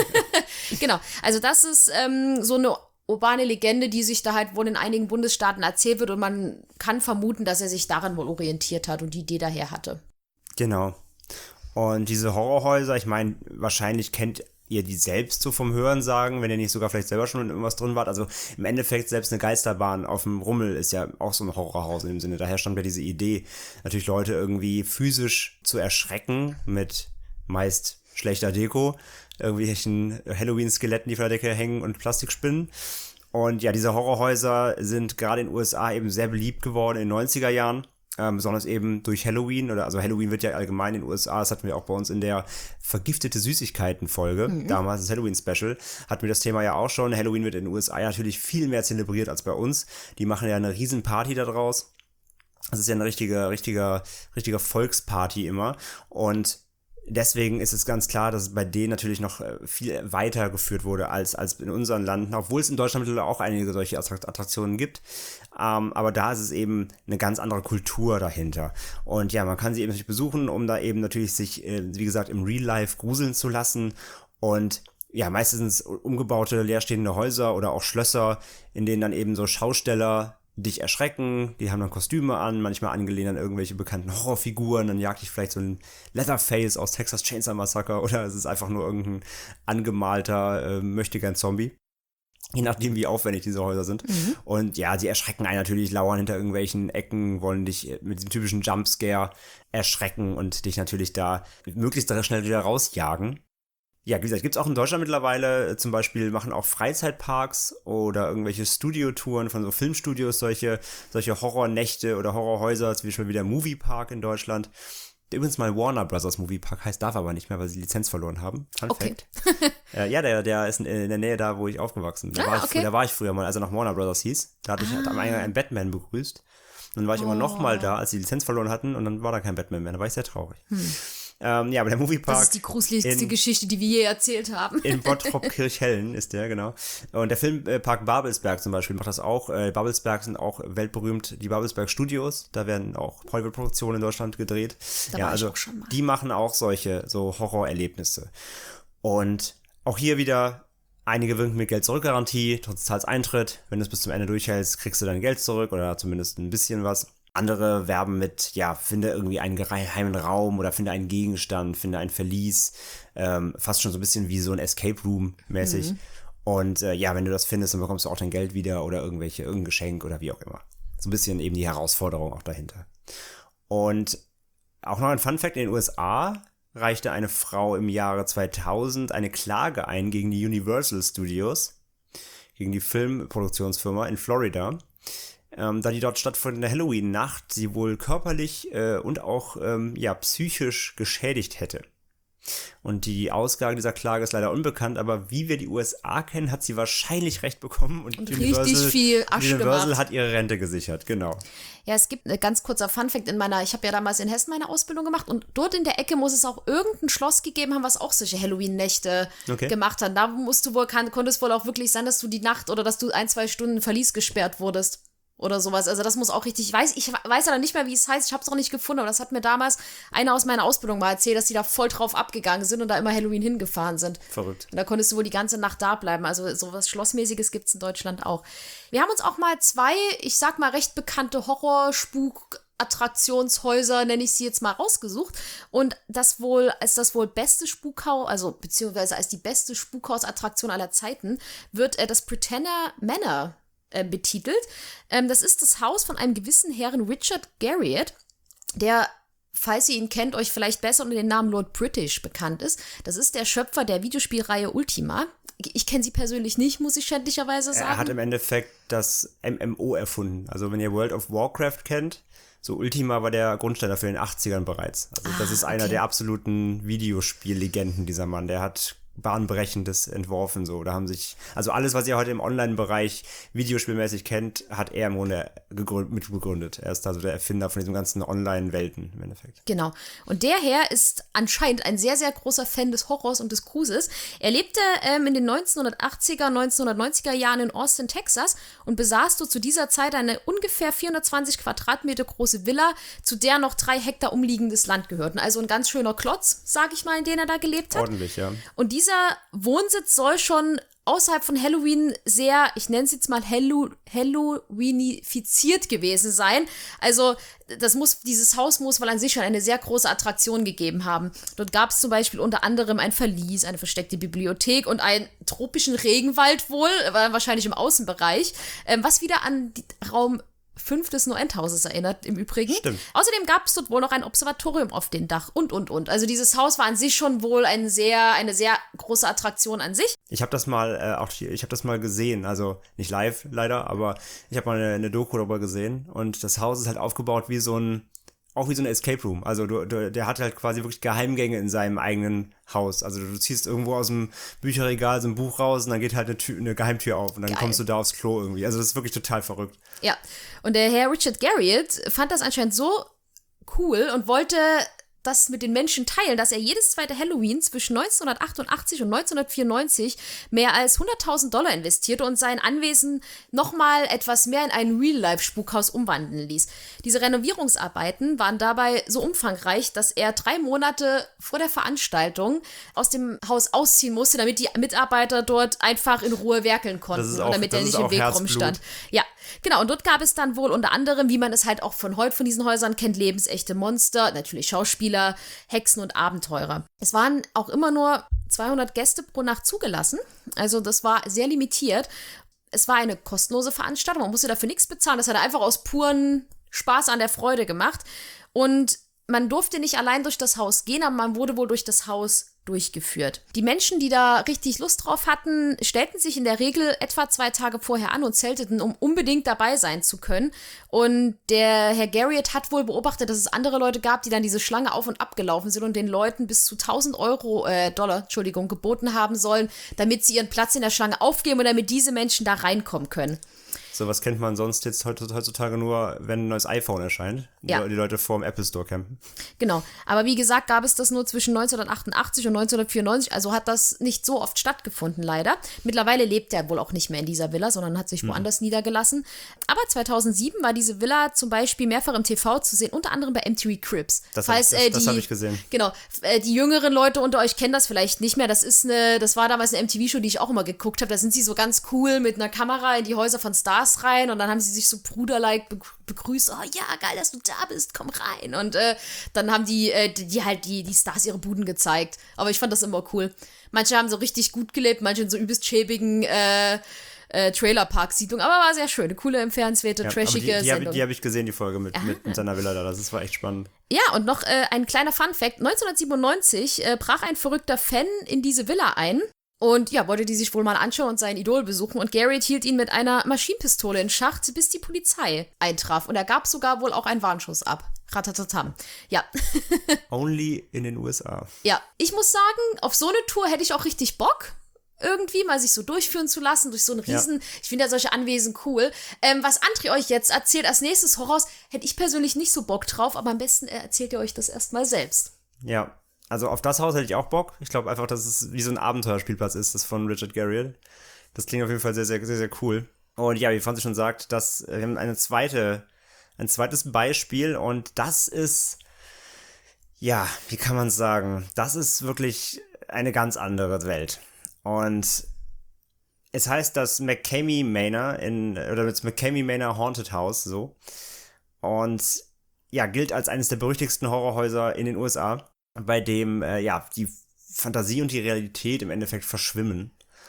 Genau, also das ist ähm, so eine urbane Legende, die sich da halt wohl in einigen Bundesstaaten erzählt wird und man kann vermuten, dass er sich daran wohl orientiert hat und die Idee daher hatte. Genau. Und diese Horrorhäuser, ich meine, wahrscheinlich kennt ihr die selbst so vom Hörensagen, wenn ihr nicht sogar vielleicht selber schon in irgendwas drin wart. Also im Endeffekt selbst eine Geisterbahn auf dem Rummel ist ja auch so ein Horrorhaus in dem Sinne. Daher stammt ja diese Idee, natürlich Leute irgendwie physisch zu erschrecken mit meist schlechter Deko, irgendwelchen Halloween-Skeletten, die von der Decke hängen und Plastikspinnen. Und ja, diese Horrorhäuser sind gerade in den U S A eben sehr beliebt geworden in den neunziger Jahren. Ähm, besonders eben durch Halloween, oder also Halloween wird ja allgemein in den U S A, das hatten wir auch bei uns in der vergiftete Süßigkeiten-Folge, mhm. damals das Halloween-Special, hatten wir das Thema ja auch schon. Halloween wird in den U S A natürlich viel mehr zelebriert als bei uns. Die machen ja eine riesen Party da draus. Das ist ja eine richtige, richtige, richtige Volksparty immer. Und deswegen ist es ganz klar, dass es bei denen natürlich noch viel weiter geführt wurde als, als in unseren Landen, obwohl es in Deutschland mittlerweile auch einige solche Attraktionen gibt. Ähm, aber da ist es eben eine ganz andere Kultur dahinter. Und ja, man kann sie eben natürlich besuchen, um da eben natürlich sich, äh, wie gesagt, im Real Life gruseln zu lassen. Und ja, meistens umgebaute leerstehende Häuser oder auch Schlösser, in denen dann eben so Schausteller dich erschrecken, die haben dann Kostüme an, manchmal angelehnt an irgendwelche bekannten Horrorfiguren, dann jagt dich vielleicht so ein Leatherface aus Texas Chainsaw Massacre oder es ist einfach nur irgendein angemalter, äh, möchtegern Zombie. Je nachdem, wie aufwendig diese Häuser sind. Mhm. Und ja, sie erschrecken einen natürlich, lauern hinter irgendwelchen Ecken, wollen dich mit diesem typischen Jumpscare erschrecken und dich natürlich da möglichst schnell wieder rausjagen. Ja, wie gesagt, gibt es auch in Deutschland mittlerweile, zum Beispiel machen auch Freizeitparks oder irgendwelche Studiotouren von so Filmstudios, solche, solche Horrornächte oder Horrorhäuser, wie schon wieder Moviepark in Deutschland. Übrigens mal Warner Brothers Moviepark, heißt darf aber nicht mehr, weil sie die Lizenz verloren haben. Fun okay. Fact. äh, ja, der, der ist in, in der Nähe da, wo ich aufgewachsen bin. Da, ah, war ich, okay. da war ich früher mal, als er noch Warner Brothers hieß. Da hatte ich ah. am Eingang einen Batman begrüßt. Und dann war ich oh. immer noch mal da, als sie die Lizenz verloren hatten und dann war da kein Batman mehr. Da war ich sehr traurig. Hm. Ähm, ja, aber der Moviepark. Das ist die gruseligste Geschichte, die wir je erzählt haben. In Bottrop-Kirchhellen ist der, genau. Und der Filmpark Babelsberg zum Beispiel macht das auch. Äh, Babelsberg sind auch weltberühmt, die Babelsberg Studios. Da werden auch Hollywood-Produktionen in Deutschland gedreht. Da ja, war also ich auch schon mal. Die machen auch solche, so Horrorerlebnisse. Und auch hier wieder einige winken mit Geld-Zurück-Garantie, trotz Zahlseintritt. Wenn du es bis zum Ende durchhältst, kriegst du dein Geld zurück oder zumindest ein bisschen was. Andere werben mit, ja, finde irgendwie einen geheimen Raum oder finde einen Gegenstand, finde ein Verlies, ähm, fast schon so ein bisschen wie so ein Escape Room mäßig. Mhm. Und äh, ja, wenn du das findest, dann bekommst du auch dein Geld wieder oder irgendwelche, irgendein Geschenk oder wie auch immer. So ein bisschen eben die Herausforderung auch dahinter. Und auch noch ein Funfact, in den U S A reichte eine Frau im Jahre zweitausend eine Klage ein gegen die Universal Studios, gegen die Filmproduktionsfirma in Florida, Ähm, da die dort stattfindende Halloween-Nacht sie wohl körperlich äh, und auch ähm, ja, psychisch geschädigt hätte. Und die Ausgabe dieser Klage ist leider unbekannt, aber wie wir die U S A kennen, hat sie wahrscheinlich recht bekommen und, und Universal, richtig viel Asche Universal gemacht. hat ihre Rente gesichert, genau. Ja, es gibt ein ganz kurzer Funfact in meiner, ich habe ja damals in Hessen meine Ausbildung gemacht und dort in der Ecke muss es auch irgendein Schloss gegeben haben, was auch solche Halloween-Nächte okay. gemacht hat. Da musst du wohl, kann, konnte es wohl auch wirklich sein, dass du die Nacht oder dass du ein, zwei Stunden Verlies gesperrt wurdest. Oder sowas. Also das muss auch richtig, ich weiß, ich weiß aber nicht mehr, wie es heißt, ich habe es auch nicht gefunden, aber das hat mir damals einer aus meiner Ausbildung mal erzählt, dass die da voll drauf abgegangen sind und da immer Halloween hingefahren sind. Verrückt. Und da konntest du wohl die ganze Nacht da bleiben. Also sowas Schlossmäßiges gibt es in Deutschland auch. Wir haben uns auch mal zwei, ich sag mal, recht bekannte Horror-Spuk-Attraktionshäuser, nenne ich sie jetzt mal, rausgesucht. Und das wohl, als das wohl beste Spukhaus, also beziehungsweise als die beste Spukhausattraktion aller Zeiten, wird äh, das Pretender Manor betitelt. Ähm, das ist das Haus von einem gewissen Herrn Richard Garriott, der, falls ihr ihn kennt, euch vielleicht besser unter dem Namen Lord British bekannt ist. Das ist der Schöpfer der Videospielreihe Ultima. Ich kenne sie persönlich nicht, muss ich schändlicherweise sagen. Er hat im Endeffekt das M M O erfunden. Also wenn ihr World of Warcraft kennt, so Ultima war der Grundstein dafür in den achtzigern bereits. Also ah, das ist einer okay. der absoluten Videospiellegenden, dieser Mann. Der hat Bahnbrechendes entworfen, so. Da haben sich, also alles, was ihr heute im Online-Bereich videospielmäßig kennt, hat er im Grunde gegründet, mitbegründet. Er ist also der Erfinder von diesen ganzen Online-Welten im Endeffekt. Genau. Und der Herr ist anscheinend ein sehr, sehr großer Fan des Horrors und des Grusels. Er lebte ähm, in den neunzehnhundertachtziger, neunzehnhundertneunziger Jahren in Austin, Texas und besaß dort zu dieser Zeit eine ungefähr vierhundertzwanzig Quadratmeter große Villa, zu der noch drei Hektar umliegendes Land gehörten. Also ein ganz schöner Klotz, sag ich mal, in dem er da gelebt hat. Ordentlich, ja. Und dieser Wohnsitz soll schon außerhalb von Halloween sehr, ich nenne es jetzt mal Hallow- Halloweenifiziert gewesen sein. Also das muss, dieses Haus muss wohl an sich schon eine sehr große Attraktion gegeben haben. Dort gab es zum Beispiel unter anderem ein Verlies, eine versteckte Bibliothek und einen tropischen Regenwald wohl, wahrscheinlich im Außenbereich, ähm, was wieder an die Raum fünf des No-End-Hauses erinnert, im Übrigen. Stimmt. Außerdem gab es dort wohl noch ein Observatorium auf dem Dach und, und, und. Also dieses Haus war an sich schon wohl ein sehr, eine sehr große Attraktion an sich. Ich habe das mal äh, auch hier, ich habe das mal gesehen, also nicht live leider, aber ich habe mal eine, eine Doku darüber gesehen und das Haus ist halt aufgebaut wie so ein auch wie so ein Escape Room. Also du, du, der hat halt quasi wirklich Geheimgänge in seinem eigenen Haus. Also du, du ziehst irgendwo aus dem Bücherregal so ein Buch raus und dann geht halt eine, Tür, eine Geheimtür auf und dann Geil. kommst du da aufs Klo irgendwie. Also das ist wirklich total verrückt. Ja, und der Herr Richard Garriott fand das anscheinend so cool und wollte das mit den Menschen teilen, dass er jedes zweite Halloween zwischen neunzehnhundertachtundachtzig und neunzehnhundertvierundneunzig mehr als hunderttausend Dollar investierte und sein Anwesen nochmal etwas mehr in ein Real-Life-Spukhaus umwandeln ließ. Diese Renovierungsarbeiten waren dabei so umfangreich, dass er drei Monate vor der Veranstaltung aus dem Haus ausziehen musste, damit die Mitarbeiter dort einfach in Ruhe werkeln konnten Das ist auch- und damit das er ist nicht im auch Weg Herzblut. rumstand. Ja, genau. Und dort gab es dann wohl unter anderem, wie man es halt auch von heute von diesen Häusern kennt, lebensechte Monster, natürlich Schauspieler, Hexen und Abenteurer. Es waren auch immer nur zweihundert Gäste pro Nacht zugelassen. Also das war sehr limitiert. Es war eine kostenlose Veranstaltung. Man musste dafür nichts bezahlen. Das hat er einfach aus puren Spaß an der Freude gemacht. Und man durfte nicht allein durch das Haus gehen, aber man wurde wohl durch das Haus durchgeführt. Die Menschen, die da richtig Lust drauf hatten, stellten sich in der Regel etwa zwei Tage vorher an und zelteten, um unbedingt dabei sein zu können. Und der Herr Garriott hat wohl beobachtet, dass es andere Leute gab, die dann diese Schlange auf und ab gelaufen sind und den Leuten bis zu tausend Euro, äh, Dollar, Entschuldigung, geboten haben sollen, damit sie ihren Platz in der Schlange aufgeben und damit diese Menschen da reinkommen können. So was kennt man sonst jetzt heutzutage nur, wenn ein neues iPhone erscheint. Ja. Die, die Leute vor dem Apple Store campen. Genau, aber wie gesagt, gab es das nur zwischen neunzehnhundertachtundachtzig und neunzehnhundertvierundneunzig, also hat das nicht so oft stattgefunden, leider. Mittlerweile lebt er wohl auch nicht mehr in dieser Villa, sondern hat sich woanders mhm. niedergelassen. Aber zweitausendsieben war diese Villa zum Beispiel mehrfach im T V zu sehen, unter anderem bei M T V Cribs. Das, Falls, das, äh, das die- habe ich gesehen. Genau, äh, die jüngeren Leute unter euch kennen das vielleicht nicht mehr. Das ist eine, das war damals eine M T V-Show, die ich auch immer geguckt habe. Da sind sie so ganz cool mit einer Kamera in die Häuser von Stars rein und dann haben sie sich so bruderlike be- begrüßt. Oh ja, geil, dass du da bist, komm rein. Und äh, dann haben die, äh, die, die halt die, die Stars ihre Buden gezeigt. Aber ich fand das immer cool. Manche haben so richtig gut gelebt, manche in so übelst schäbigen äh, äh, Trailerpark-Siedlungen. Aber war sehr schön. Eine coole, empfehlenswerte, Ja, aber trashige die, die habe Sendung. ich, die hab ich gesehen, die Folge mit, mit, mit seiner Villa da. Das ist, war echt spannend. Ja, und noch äh, ein kleiner Funfact. neunzehnhundertsiebenundneunzig äh, brach ein verrückter Fan in diese Villa ein und ja, wollte die sich wohl mal anschauen und sein Idol besuchen. Und Garriott hielt ihn mit einer Maschinenpistole in Schacht, bis die Polizei eintraf. Und er gab sogar wohl auch einen Warnschuss ab. Ratatatam. Ja. Only in den U S A. Ja, ich muss sagen, auf so eine Tour hätte ich auch richtig Bock. Irgendwie mal sich so durchführen zu lassen, durch so einen riesen, Ja. ich finde ja solche Anwesen cool. Ähm, was André euch jetzt erzählt als nächstes Horrors, hätte ich persönlich nicht so Bock drauf, aber am besten äh, erzählt ihr euch das erstmal selbst. Ja, also auf das Haus hätte ich auch Bock. Ich glaube einfach, dass es wie so ein Abenteuerspielplatz ist, das von Richard Garriott. Das klingt auf jeden Fall sehr, sehr, sehr, sehr cool. Und ja, wie Franzi schon sagt, dass äh, wir haben eine zweite, ein zweites Beispiel und das ist, ja, wie kann man sagen, das ist wirklich eine ganz andere Welt. Und es heißt das McCamey Manor in, oder das McCamey Manor Haunted House, so. Und ja, gilt als eines der berüchtigsten Horrorhäuser in den U S A, bei dem, äh, ja, die Fantasie und die Realität im Endeffekt verschwimmen.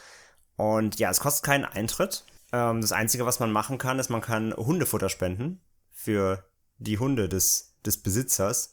Und ja, es kostet keinen Eintritt. Ähm, das Einzige, was man machen kann, ist, man kann Hundefutter spenden für die Hunde des, des Besitzers.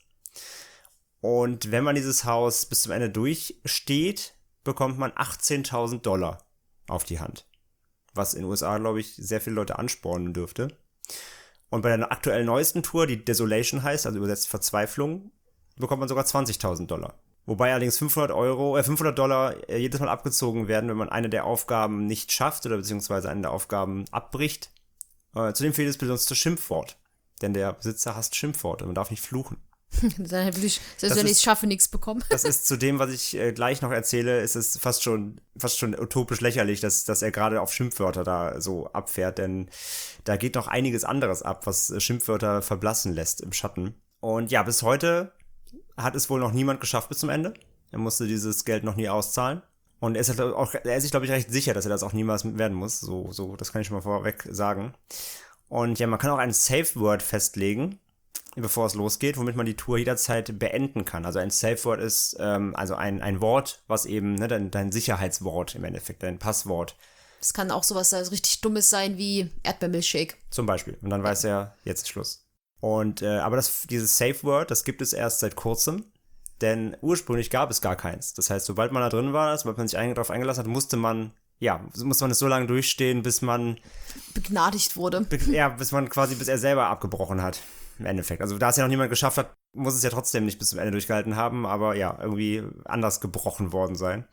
Und wenn man dieses Haus bis zum Ende durchsteht, bekommt man achtzehntausend Dollar auf die Hand. Was in den U S A, glaube ich, sehr viele Leute anspornen dürfte. Und bei der aktuell neuesten Tour, die Desolation heißt, also übersetzt Verzweiflung, bekommt man sogar zwanzigtausend Dollar. Wobei allerdings fünfhundert Euro, äh, fünfhundert Dollar äh, jedes Mal abgezogen werden, wenn man eine der Aufgaben nicht schafft oder beziehungsweise eine der Aufgaben abbricht. Äh, zudem fehlt es besonders Schimpfwort. Denn der Besitzer hasst Schimpfworte, man darf nicht fluchen. Dann will ich, selbst Das wenn ich ist- es schaffe, nichts bekommen. Das ist zu dem, was ich äh, gleich noch erzähle, ist es fast schon, fast schon utopisch lächerlich, dass, dass er gerade auf Schimpfwörter da so abfährt, denn da geht noch einiges anderes ab, was äh, Schimpfwörter verblassen lässt im Schatten. Und ja, bis heute hat es wohl noch niemand geschafft bis zum Ende. Er musste dieses Geld noch nie auszahlen. Und er ist, halt auch, er ist sich, glaube ich, recht sicher, dass er das auch niemals werden muss. So, so, das kann ich schon mal vorweg sagen. Und ja, man kann auch ein Safe Word festlegen, bevor es losgeht, womit man die Tour jederzeit beenden kann. Also ein Safe Word ist ähm, also ein, ein Wort, was eben, ne, dein, dein Sicherheitswort im Endeffekt, dein Passwort Es kann auch sowas sein, so richtig Dummes sein wie Erdbeermilchshake. Zum Beispiel. Und dann weiß er, jetzt ist Schluss. Und, äh, aber das, dieses Safe Word, das gibt es erst seit kurzem. Denn ursprünglich gab es gar keins. Das heißt, sobald man da drin war, sobald man sich darauf eingelassen hat, musste man, ja, musste man es so lange durchstehen, bis man begnadigt wurde. Be- ja, bis man quasi, bis er selber abgebrochen hat. Im Endeffekt. Also da es ja noch niemand geschafft hat, muss es ja trotzdem nicht bis zum Ende durchgehalten haben, aber ja, irgendwie anders gebrochen worden sein.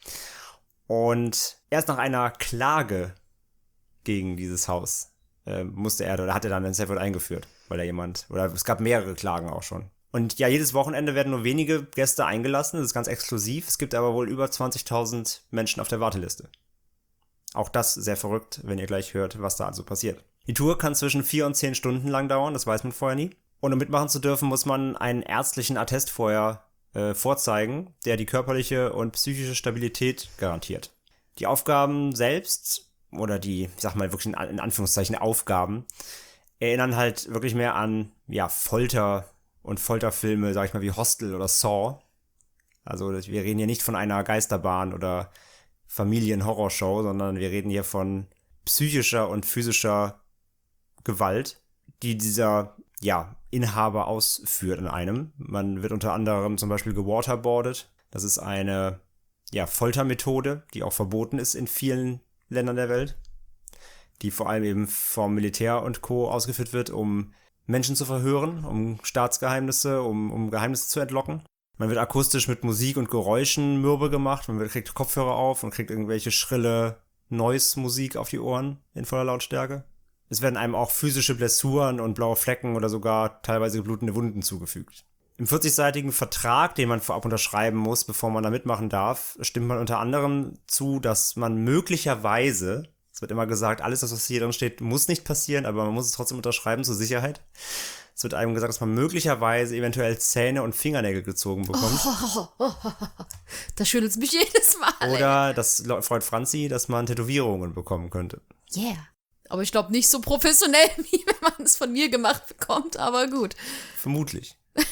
Und erst nach einer Klage gegen dieses Haus äh, musste er, oder hat er dann den Safe Word eingeführt, weil da jemand, oder es gab mehrere Klagen auch schon. Und ja, jedes Wochenende werden nur wenige Gäste eingelassen, das ist ganz exklusiv. Es gibt aber wohl über zwanzigtausend Menschen auf der Warteliste. Auch das sehr verrückt, wenn ihr gleich hört, was da also passiert. Die Tour kann zwischen vier und zehn Stunden lang dauern, das weiß man vorher nie. Und um mitmachen zu dürfen, muss man einen ärztlichen Attest vorher äh, vorzeigen, der die körperliche und psychische Stabilität garantiert. Die Aufgaben selbst, oder die, ich sag mal wirklich in, in Anführungszeichen Aufgaben, erinnern halt wirklich mehr an, ja, Folter und Folterfilme, sag ich mal, wie Hostel oder Saw. Also wir reden hier nicht von einer Geisterbahn oder Familienhorrorshow, sondern wir reden hier von psychischer und physischer Gewalt, die dieser, ja, Inhaber ausführt in einem. Man wird unter anderem zum Beispiel gewaterboardet. Das ist eine, ja, Foltermethode, die auch verboten ist in vielen Ländern der Welt, die vor allem eben vom Militär und Co. ausgeführt wird, um Menschen zu verhören, um Staatsgeheimnisse, um, um Geheimnisse zu entlocken. Man wird akustisch mit Musik und Geräuschen mürbe gemacht, man kriegt Kopfhörer auf und kriegt irgendwelche schrille Noise-Musik auf die Ohren in voller Lautstärke. Es werden einem auch physische Blessuren und blaue Flecken oder sogar teilweise blutende Wunden zugefügt. Im vierzigseitigen Vertrag, den man vorab unterschreiben muss, bevor man da mitmachen darf, stimmt man unter anderem zu, dass man möglicherweise, es wird immer gesagt, alles, was hier drin steht, muss nicht passieren, aber man muss es trotzdem unterschreiben zur Sicherheit. Es wird einem gesagt, dass man möglicherweise eventuell Zähne und Fingernägel gezogen bekommt. Oh, oh, oh, oh. Da schüttelt es mich jedes Mal. Oder, das freut Franzi, dass man Tätowierungen bekommen könnte. Yeah. Aber ich glaube nicht so professionell, wie wenn man es von mir gemacht bekommt, aber gut. Vermutlich.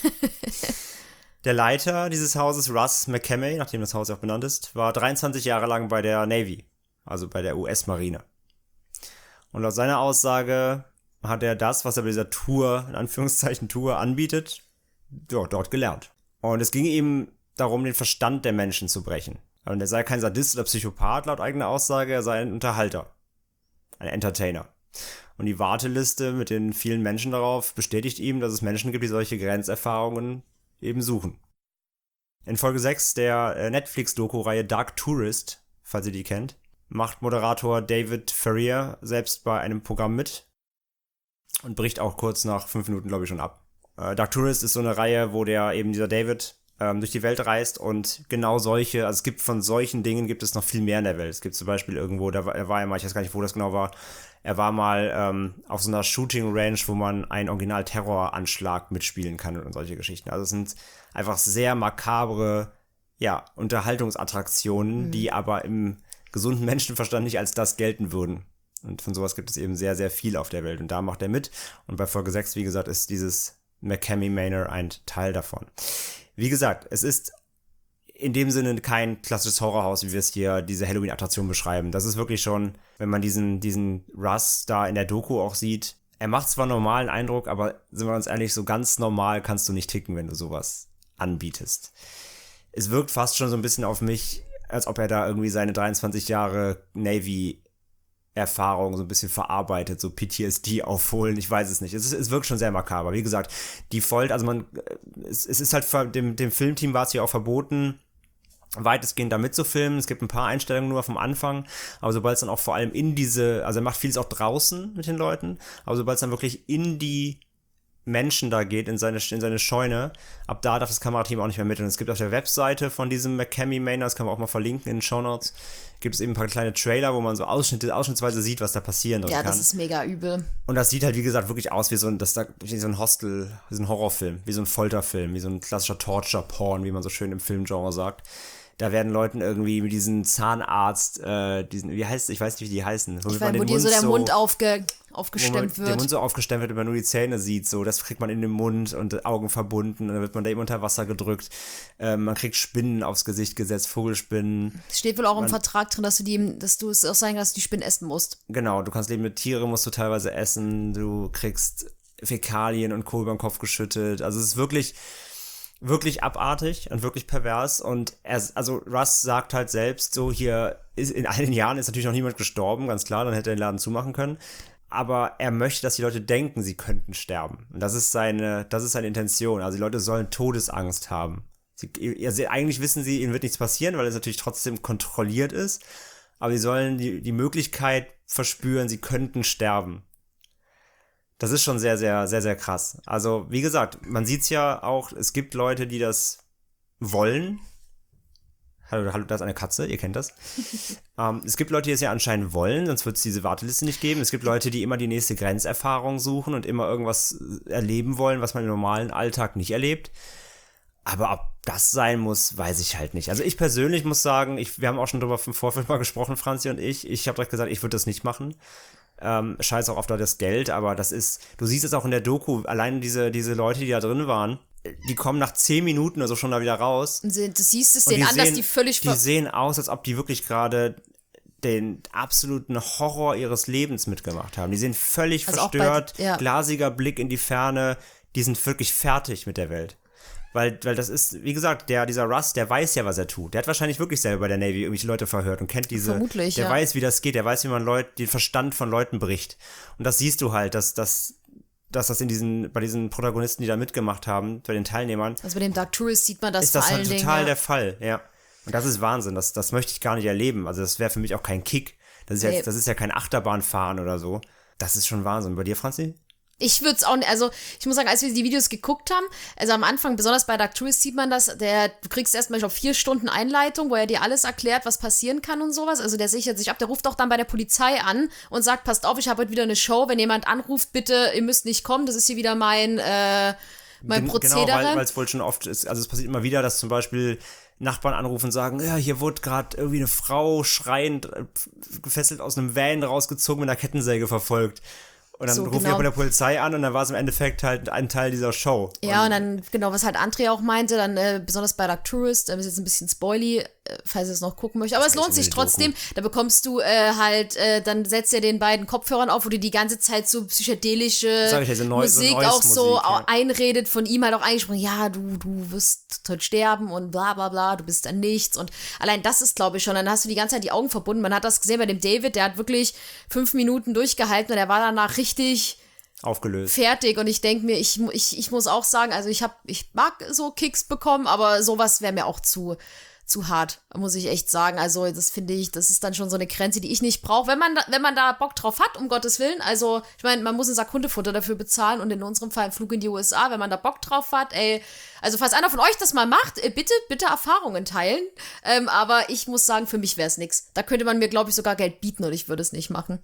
Der Leiter dieses Hauses, Russ McCamey, nachdem das Haus auch benannt ist, war dreiundzwanzig Jahre lang bei der Navy, also bei der U S-Marine. Und laut seiner Aussage hat er das, was er bei dieser Tour, in Anführungszeichen Tour, anbietet, ja, dort gelernt. Und es ging ihm darum, den Verstand der Menschen zu brechen. Und er sei kein Sadist oder Psychopath, laut eigener Aussage, er sei ein Unterhalter, ein Entertainer. Und die Warteliste mit den vielen Menschen darauf bestätigt ihm, dass es Menschen gibt, die solche Grenzerfahrungen eben suchen. In Folge sechs der Netflix-Doku-Reihe Dark Tourist, falls ihr die kennt, macht Moderator David Ferrier selbst bei einem Programm mit und bricht auch kurz nach fünf Minuten, glaube ich, schon ab. Äh, Dark Tourist ist so eine Reihe, wo der eben dieser David ähm, durch die Welt reist und genau solche, also es gibt von solchen Dingen gibt es noch viel mehr in der Welt. Es gibt zum Beispiel irgendwo, da war, er war ja mal, ich weiß gar nicht, wo das genau war, er war mal ähm, auf so einer Shooting Range, wo man einen Original-Terroranschlag mitspielen kann und solche Geschichten. Also es sind einfach sehr makabre, ja, Unterhaltungsattraktionen, mhm. die aber im gesunden Menschenverstand nicht als das gelten würden. Und von sowas gibt es eben sehr, sehr viel auf der Welt. Und da macht er mit. Und bei Folge sechs, wie gesagt, ist dieses McCamey Manor ein Teil davon. Wie gesagt, es ist in dem Sinne kein klassisches Horrorhaus, wie wir es hier, diese Halloween-Attraktion beschreiben. Das ist wirklich schon, wenn man diesen, diesen Russ da in der Doku auch sieht, er macht zwar normalen Eindruck, aber sind wir uns ehrlich, so ganz normal kannst du nicht ticken, wenn du sowas anbietest. Es wirkt fast schon so ein bisschen auf mich, als ob er da irgendwie seine dreiundzwanzig Jahre Navy-Erfahrung so ein bisschen verarbeitet, so P T S D aufholen, ich weiß es nicht. Es, ist, es wirkt schon sehr makaber. Wie gesagt, die Folter, also man, es, es ist halt, dem, dem Filmteam war es hier auch verboten, weitestgehend da mitzufilmen. Es gibt ein paar Einstellungen nur vom Anfang, aber sobald es dann auch vor allem in diese, also er macht vieles auch draußen mit den Leuten, aber sobald es dann wirklich in die Menschen da geht, in seine, in seine Scheune, ab da darf das Kamerateam auch nicht mehr mit. Und es gibt auf der Webseite von diesem McCamey Manor, das kann man auch mal verlinken in den Shownotes, gibt es eben ein paar kleine Trailer, wo man so Ausschnitte, ausschnittsweise sieht, was da passieren ja, kann. Ja, das ist mega übel. Und das sieht halt, wie gesagt, wirklich aus wie so ein, das da, wie so ein Hostel, wie so ein Horrorfilm, wie so ein Folterfilm, wie so ein klassischer Torture-Porn, wie man so schön im Filmgenre sagt. Da werden Leuten irgendwie mit diesem Zahnarzt, äh, diesen, wie heißt, ich weiß nicht, wie die heißen. Ich weiß, wo dir so der so Mund aufge, aufgestemmt wo man, wird. Der Mund so aufgestemmt wird, wenn man nur die Zähne sieht, so, das kriegt man in den Mund und Augen verbunden und dann wird man da eben unter Wasser gedrückt. Ähm, man kriegt Spinnen aufs Gesicht gesetzt, Vogelspinnen. Es steht wohl auch man, im Vertrag drin, dass du die, dass du es auch sagen, dass du die Spinnen essen musst. Genau, du kannst leben mit Tiere, musst du teilweise essen, du kriegst Fäkalien und Co. über den Kopf geschüttet. Also es ist wirklich, wirklich abartig und wirklich pervers. Und er, also Russ sagt halt selbst so, hier ist in all den Jahren ist natürlich noch niemand gestorben, ganz klar, dann hätte er den Laden zumachen können. Aber er möchte, dass die Leute denken, sie könnten sterben. Und das ist seine, das ist seine Intention. Also die Leute sollen Todesangst haben. Sie, also eigentlich wissen sie, ihnen wird nichts passieren, weil es natürlich trotzdem kontrolliert ist. Aber sie sollen die, die Möglichkeit verspüren, sie könnten sterben. Das ist schon sehr, sehr, sehr, sehr krass. Also, wie gesagt, man sieht's ja auch, es gibt Leute, die das wollen. Hallo, hallo, da ist eine Katze, ihr kennt das. ähm, es gibt Leute, die es ja anscheinend wollen, sonst wird es diese Warteliste nicht geben. Es gibt Leute, die immer die nächste Grenzerfahrung suchen und immer irgendwas erleben wollen, was man im normalen Alltag nicht erlebt. Aber ob das sein muss, weiß ich halt nicht. Also ich persönlich muss sagen, ich, wir haben auch schon darüber im Vorfeld mal gesprochen, Franzi und ich. Ich habe direkt gesagt, ich würde das nicht machen. Ähm, scheiß auch auf das Geld, aber das ist, du siehst es auch in der Doku, allein diese, diese Leute, die da drin waren, die kommen nach zehn Minuten oder so schon da wieder raus. Und sie, das siehst es Und denen an, dass sehen, die völlig... Die sehen aus, als ob die wirklich gerade den absoluten Horror ihres Lebens mitgemacht haben. Die sind völlig Also auch bei- verstört, ja. glasiger Blick in die Ferne, die sind wirklich fertig mit der Welt. Weil, weil das ist, wie gesagt, der, dieser Russ, der weiß ja, was er tut. Der hat wahrscheinlich wirklich selber bei der Navy irgendwelche Leute verhört und kennt diese, Vermutlich, der ja. weiß, wie das geht, der weiß, wie man Leute, den Verstand von Leuten bricht. Und das siehst du halt, dass, dass, dass das in diesen, bei diesen Protagonisten, die da mitgemacht haben, bei den Teilnehmern, Also bei dem Dark Tourist sieht man das ist vor das allen halt Dingen. total Ja. der Fall, ja. Und das ist Wahnsinn, das, das möchte ich gar nicht erleben. Also das wäre für mich auch kein Kick. Das ist, Nee. jetzt, das ist ja kein Achterbahnfahren oder so. Das ist schon Wahnsinn. Bei dir, Franzi? Ich würde es auch nicht, also ich muss sagen, als wir die Videos geguckt haben, also am Anfang, besonders bei Dark Tourist sieht man das, der, du kriegst erstmal, ich glaube, vier Stunden Einleitung, wo er dir alles erklärt, was passieren kann und sowas. Also der sichert sich ab, der ruft auch dann bei der Polizei an und sagt, passt auf, ich habe heute wieder eine Show, wenn jemand anruft, bitte, ihr müsst nicht kommen, das ist hier wieder mein, äh, mein Gen- Prozedere. Genau, weil es wohl schon oft ist, also es passiert immer wieder, dass zum Beispiel Nachbarn anrufen und sagen, ja, hier wurde gerade irgendwie eine Frau schreiend, äh, gefesselt aus einem Van rausgezogen mit einer Kettensäge verfolgt. Und dann So, rufen genau. wir bei der Polizei an und dann war es im Endeffekt halt ein Teil dieser Show. Ja, und dann, genau, was halt Andrea auch meinte, dann äh, besonders bei Dark Tourist, äh, ist jetzt ein bisschen spoily, äh, falls ihr es noch gucken möchtet, aber es Das lohnt ist sich eine trotzdem, da bekommst du äh, halt, äh, dann setzt ihr den beiden Kopfhörern auf, wo dir die ganze Zeit so psychedelische Sag ich ja, so Neu- so Musik Noise auch so Musik, ja. einredet, von ihm halt auch eingesprochen, ja, du, du wirst heute sterben und bla bla bla, du bist dann nichts und allein das ist, glaube ich, schon, dann hast du die ganze Zeit die Augen verbunden, man hat das gesehen bei dem David, der hat wirklich fünf Minuten durchgehalten und er war danach richtig Aufgelöst. fertig und ich denke mir, ich, ich, ich muss auch sagen, also ich hab, ich mag so Kicks bekommen, aber sowas wäre mir auch zu, zu hart, muss ich echt sagen. Also das finde ich, das ist dann schon so eine Grenze, die ich nicht brauche. Wenn man da, wenn man da Bock drauf hat, um Gottes Willen, also ich meine, man muss einen Sack Hundefutter dafür bezahlen und in unserem Fall einen Flug in die U S A, wenn man da Bock drauf hat, ey, also falls einer von euch das mal macht, äh, bitte, bitte Erfahrungen teilen, ähm, aber ich muss sagen, für mich wäre es nix. Da könnte man mir, glaube ich, sogar Geld bieten und ich würde es nicht machen.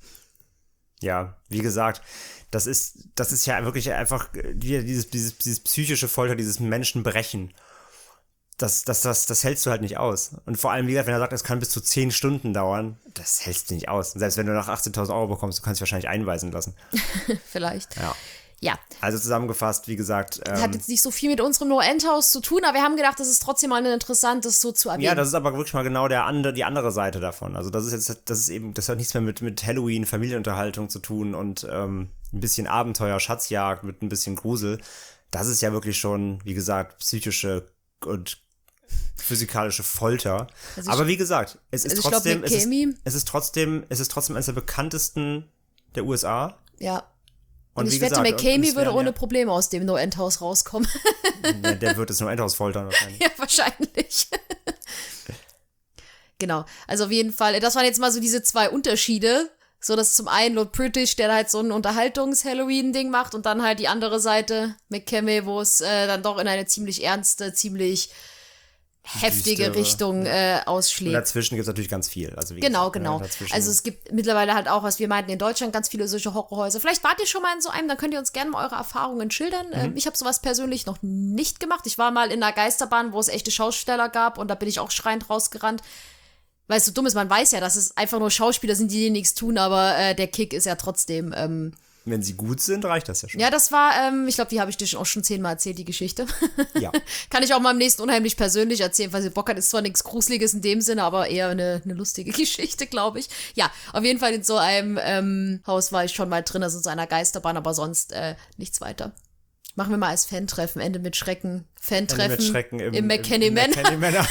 Ja, wie gesagt, das ist, das ist ja wirklich einfach wieder dieses, dieses, dieses psychische Folter, dieses Menschenbrechen. Das, das, das, das hältst du halt nicht aus. Und vor allem, wie gesagt, wenn er sagt, es kann bis zu zehn Stunden dauern, das hältst du nicht aus. Und selbst wenn du nach achtzehntausend Euro bekommst, du kannst dich wahrscheinlich einweisen lassen. Vielleicht. Ja. Ja, Also zusammengefasst, wie gesagt. das hat Ähm, jetzt nicht so viel mit unserem No-End-Haus zu tun, aber wir haben gedacht, das ist trotzdem mal interessant, das so zu erwähnen. ja, das ist aber wirklich mal genau der andere, die andere Seite davon. Also das ist jetzt, das ist eben, das hat nichts mehr mit, mit Halloween, Familienunterhaltung zu tun und ähm, ein bisschen Abenteuer, Schatzjagd mit ein bisschen Grusel. Das ist ja wirklich schon, wie gesagt, psychische und physikalische Folter. Also ich- aber wie gesagt, es ist also ich glaub, trotzdem, mit es ist, Kemi- es ist trotzdem, es ist trotzdem eines der bekanntesten der U S A. Ja. Und, Und ich wie wette, gesagt, und- und McCamey es würde werden ohne ja, Probleme aus dem No-End-Haus rauskommen. der, der wird es nur Endhaus foltern wahrscheinlich. Ja, wahrscheinlich. Genau. Also auf jeden Fall, das waren jetzt mal so diese zwei Unterschiede. So, dass zum einen Lord British, der halt so ein Unterhaltungs-Halloween-Ding macht und dann halt die andere Seite, McCamey, wo es äh, dann doch in eine ziemlich ernste, ziemlich heftige Düstere, Richtung äh, Und ausschlägt. dazwischen gibt es natürlich ganz viel. Also wie Genau, gesagt, genau. ne, dazwischen- Also es gibt mittlerweile halt auch, was wir meinten, in Deutschland ganz viele solche Horrorhäuser. Vielleicht wart ihr schon mal in so einem, dann könnt ihr uns gerne mal eure Erfahrungen schildern. Mhm. Ähm, ich habe sowas persönlich noch nicht gemacht. Ich war mal in einer Geisterbahn, wo es echte Schausteller gab und da bin ich auch schreiend rausgerannt. Weil es so dumm ist, man weiß ja, dass es einfach nur Schauspieler sind, die nichts tun, aber äh, der Kick ist ja trotzdem. Ähm, Wenn sie gut sind, reicht das ja schon. ja, das war, ähm, ich glaube, die habe ich dir schon auch schon zehnmal erzählt, die Geschichte. Ja. Kann ich auch mal am nächsten unheimlich persönlich erzählen, weil sie Bock hat. Ist zwar nichts Gruseliges in dem Sinne, aber eher eine, eine lustige Geschichte, glaube ich. Ja, auf jeden Fall in so einem ähm, Haus war ich schon mal drin, also in so einer Geisterbahn, aber sonst äh, nichts weiter. Machen wir mal als Fan-Treffen, Ende mit Schrecken. Fan-Treffen Ende mit Schrecken im, im McKenny im, im Manor. McKenny Manor.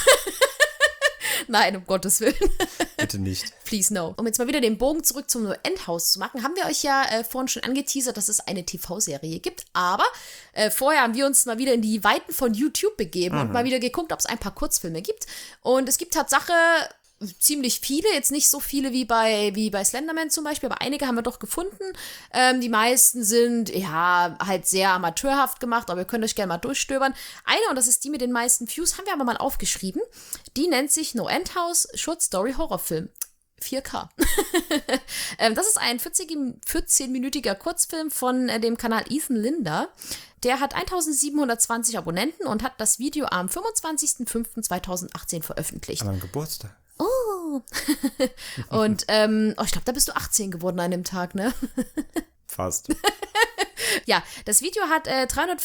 Nein, um Gottes Willen. Bitte nicht. Please no. Um jetzt mal wieder den Bogen zurück zum No End House zu machen, haben wir euch ja äh, vorhin schon angeteasert, dass es eine T V-Serie gibt. Aber äh, vorher haben wir uns mal wieder in die Weiten von YouTube begeben mhm. und mal wieder geguckt, ob es ein paar Kurzfilme gibt. Und es gibt Tatsache ziemlich viele, jetzt nicht so viele wie bei, wie bei Slenderman zum Beispiel, aber einige haben wir doch gefunden. Ähm, die meisten sind, ja, halt sehr amateurhaft gemacht, aber ihr könnt euch gerne mal durchstöbern. Eine, und das ist die mit den meisten Views, haben wir aber mal aufgeschrieben. Die nennt sich No End House Short Story Horrorfilm. vier K. ähm, das ist ein vierzehn-minütiger Kurzfilm von äh, dem Kanal Ethan Linder. Der hat eintausendsiebenhundertzwanzig Abonnenten und hat das Video am fünfundzwanzigsten fünften zweitausendachtzehn veröffentlicht. An meinem Geburtstag. Oh. Und ähm, oh, ich glaube, da bist du achtzehn geworden an dem Tag, ne? Fast. Ja, das Video hat äh,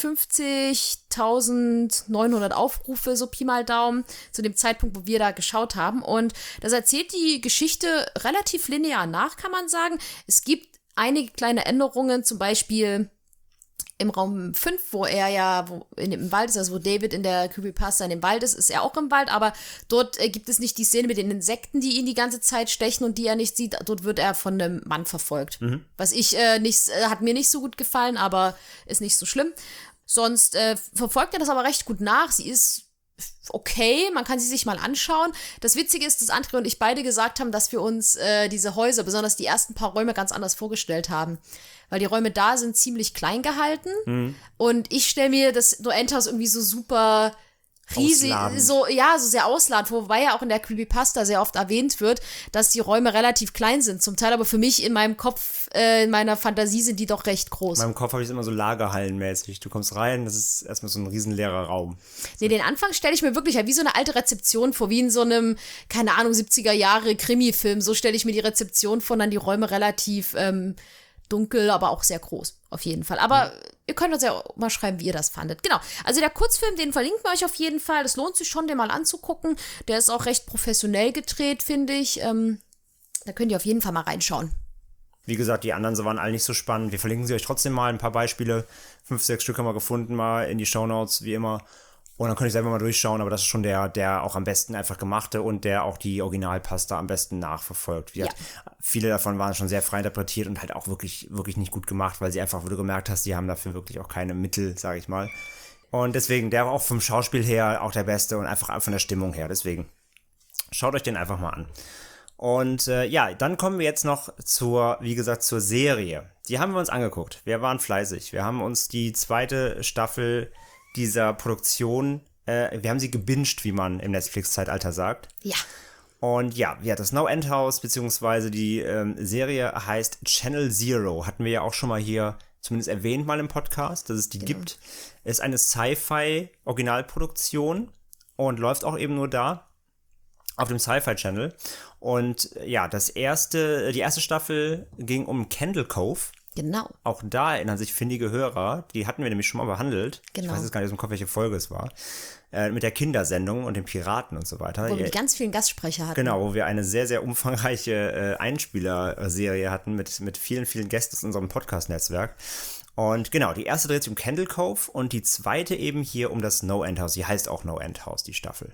dreihundertfünfzigtausendneunhundert Aufrufe, so Pi mal Daumen, zu dem Zeitpunkt, wo wir da geschaut haben. Und das erzählt die Geschichte relativ linear nach, kann man sagen. Es gibt einige kleine Änderungen, zum Beispiel im Raum fünf, wo er ja wo in dem Wald ist, also wo David in der Creepypasta in dem Wald ist, ist er auch im Wald, aber dort äh, gibt es nicht die Szene mit den Insekten, die ihn die ganze Zeit stechen und die er nicht sieht. Dort wird er von einem Mann verfolgt. Mhm. Was ich äh, nicht, äh, hat mir nicht so gut gefallen, aber ist nicht so schlimm. Sonst äh, verfolgt er das aber recht gut nach. Sie ist okay, man kann sie sich mal anschauen. Das Witzige ist, dass André und ich beide gesagt haben, dass wir uns äh, diese Häuser, besonders die ersten paar Räume, ganz anders vorgestellt haben. Weil die Räume da sind ziemlich klein gehalten. Mhm. Und ich stelle mir das No End House irgendwie so super riesig, ausladend. so ja, so sehr ausladend, wobei ja auch in der Creepypasta sehr oft erwähnt wird, dass die Räume relativ klein sind. Zum Teil aber für mich in meinem Kopf, äh, in meiner Fantasie sind die doch recht groß. In meinem Kopf habe ich es immer so lagerhallenmäßig. Du kommst rein, das ist erstmal so ein riesenleerer Raum. Nee, den Anfang stelle ich mir wirklich ja wie so eine alte Rezeption vor, wie in so einem, keine Ahnung, siebziger Jahre Krimi-Film. So stelle ich mir die Rezeption vor, dann die Räume relativ ähm, dunkel, aber auch sehr groß, auf jeden Fall. Aber mhm. ihr könnt uns ja mal schreiben, wie ihr das fandet. Genau, also der Kurzfilm, den verlinken wir euch auf jeden Fall. Das lohnt sich schon, den mal anzugucken. Der ist auch recht professionell gedreht, finde ich. Ähm, da könnt ihr auf jeden Fall mal reinschauen. Wie gesagt, die anderen so waren alle nicht so spannend. Wir verlinken sie euch trotzdem mal. Ein paar Beispiele. Fünf, sechs Stück haben wir gefunden, mal in die Shownotes, wie immer. Und dann könnt ihr selber mal durchschauen, aber das ist schon der, der auch am besten einfach gemachte und der auch die Originalpasta am besten nachverfolgt. Ja. Viele davon waren schon sehr frei interpretiert und halt auch wirklich, wirklich nicht gut gemacht, weil sie einfach, wo du gemerkt hast, die haben dafür wirklich auch keine Mittel, sage ich mal. Und deswegen, der war auch vom Schauspiel her auch der Beste und einfach von der Stimmung her. Deswegen, schaut euch den einfach mal an. Und äh, ja, dann kommen wir jetzt noch zur, wie gesagt, zur Serie. Die haben wir uns angeguckt. Wir waren fleißig. Wir haben uns die zweite Staffel dieser Produktion, äh, wir haben sie gebinged, wie man im Netflix-Zeitalter sagt. Ja. Und ja, ja, das No End House, beziehungsweise die ähm, Serie heißt Channel Zero. Hatten wir ja auch schon mal hier zumindest erwähnt mal im Podcast, dass es die genau. gibt. Ist eine Sci-Fi-Originalproduktion und läuft auch eben nur da auf dem Sci-Fi-Channel. Und ja, das erste, die erste Staffel ging um Candle Cove. Genau. Auch da erinnern sich findige Hörer, die hatten wir nämlich schon mal behandelt. Genau. Ich weiß jetzt gar nicht im Kopf, welche Folge es war. Äh, mit der Kindersendung und den Piraten und so weiter. Wo wir ganz vielen Gastsprecher hatten. Genau, wo wir eine sehr, sehr umfangreiche äh, Einspieler-Serie hatten mit, mit vielen, vielen Gästen aus unserem Podcast-Netzwerk. Und genau, die erste dreht sich um Candle Cove und die zweite eben hier um das No End House. Die heißt auch No End House, die Staffel.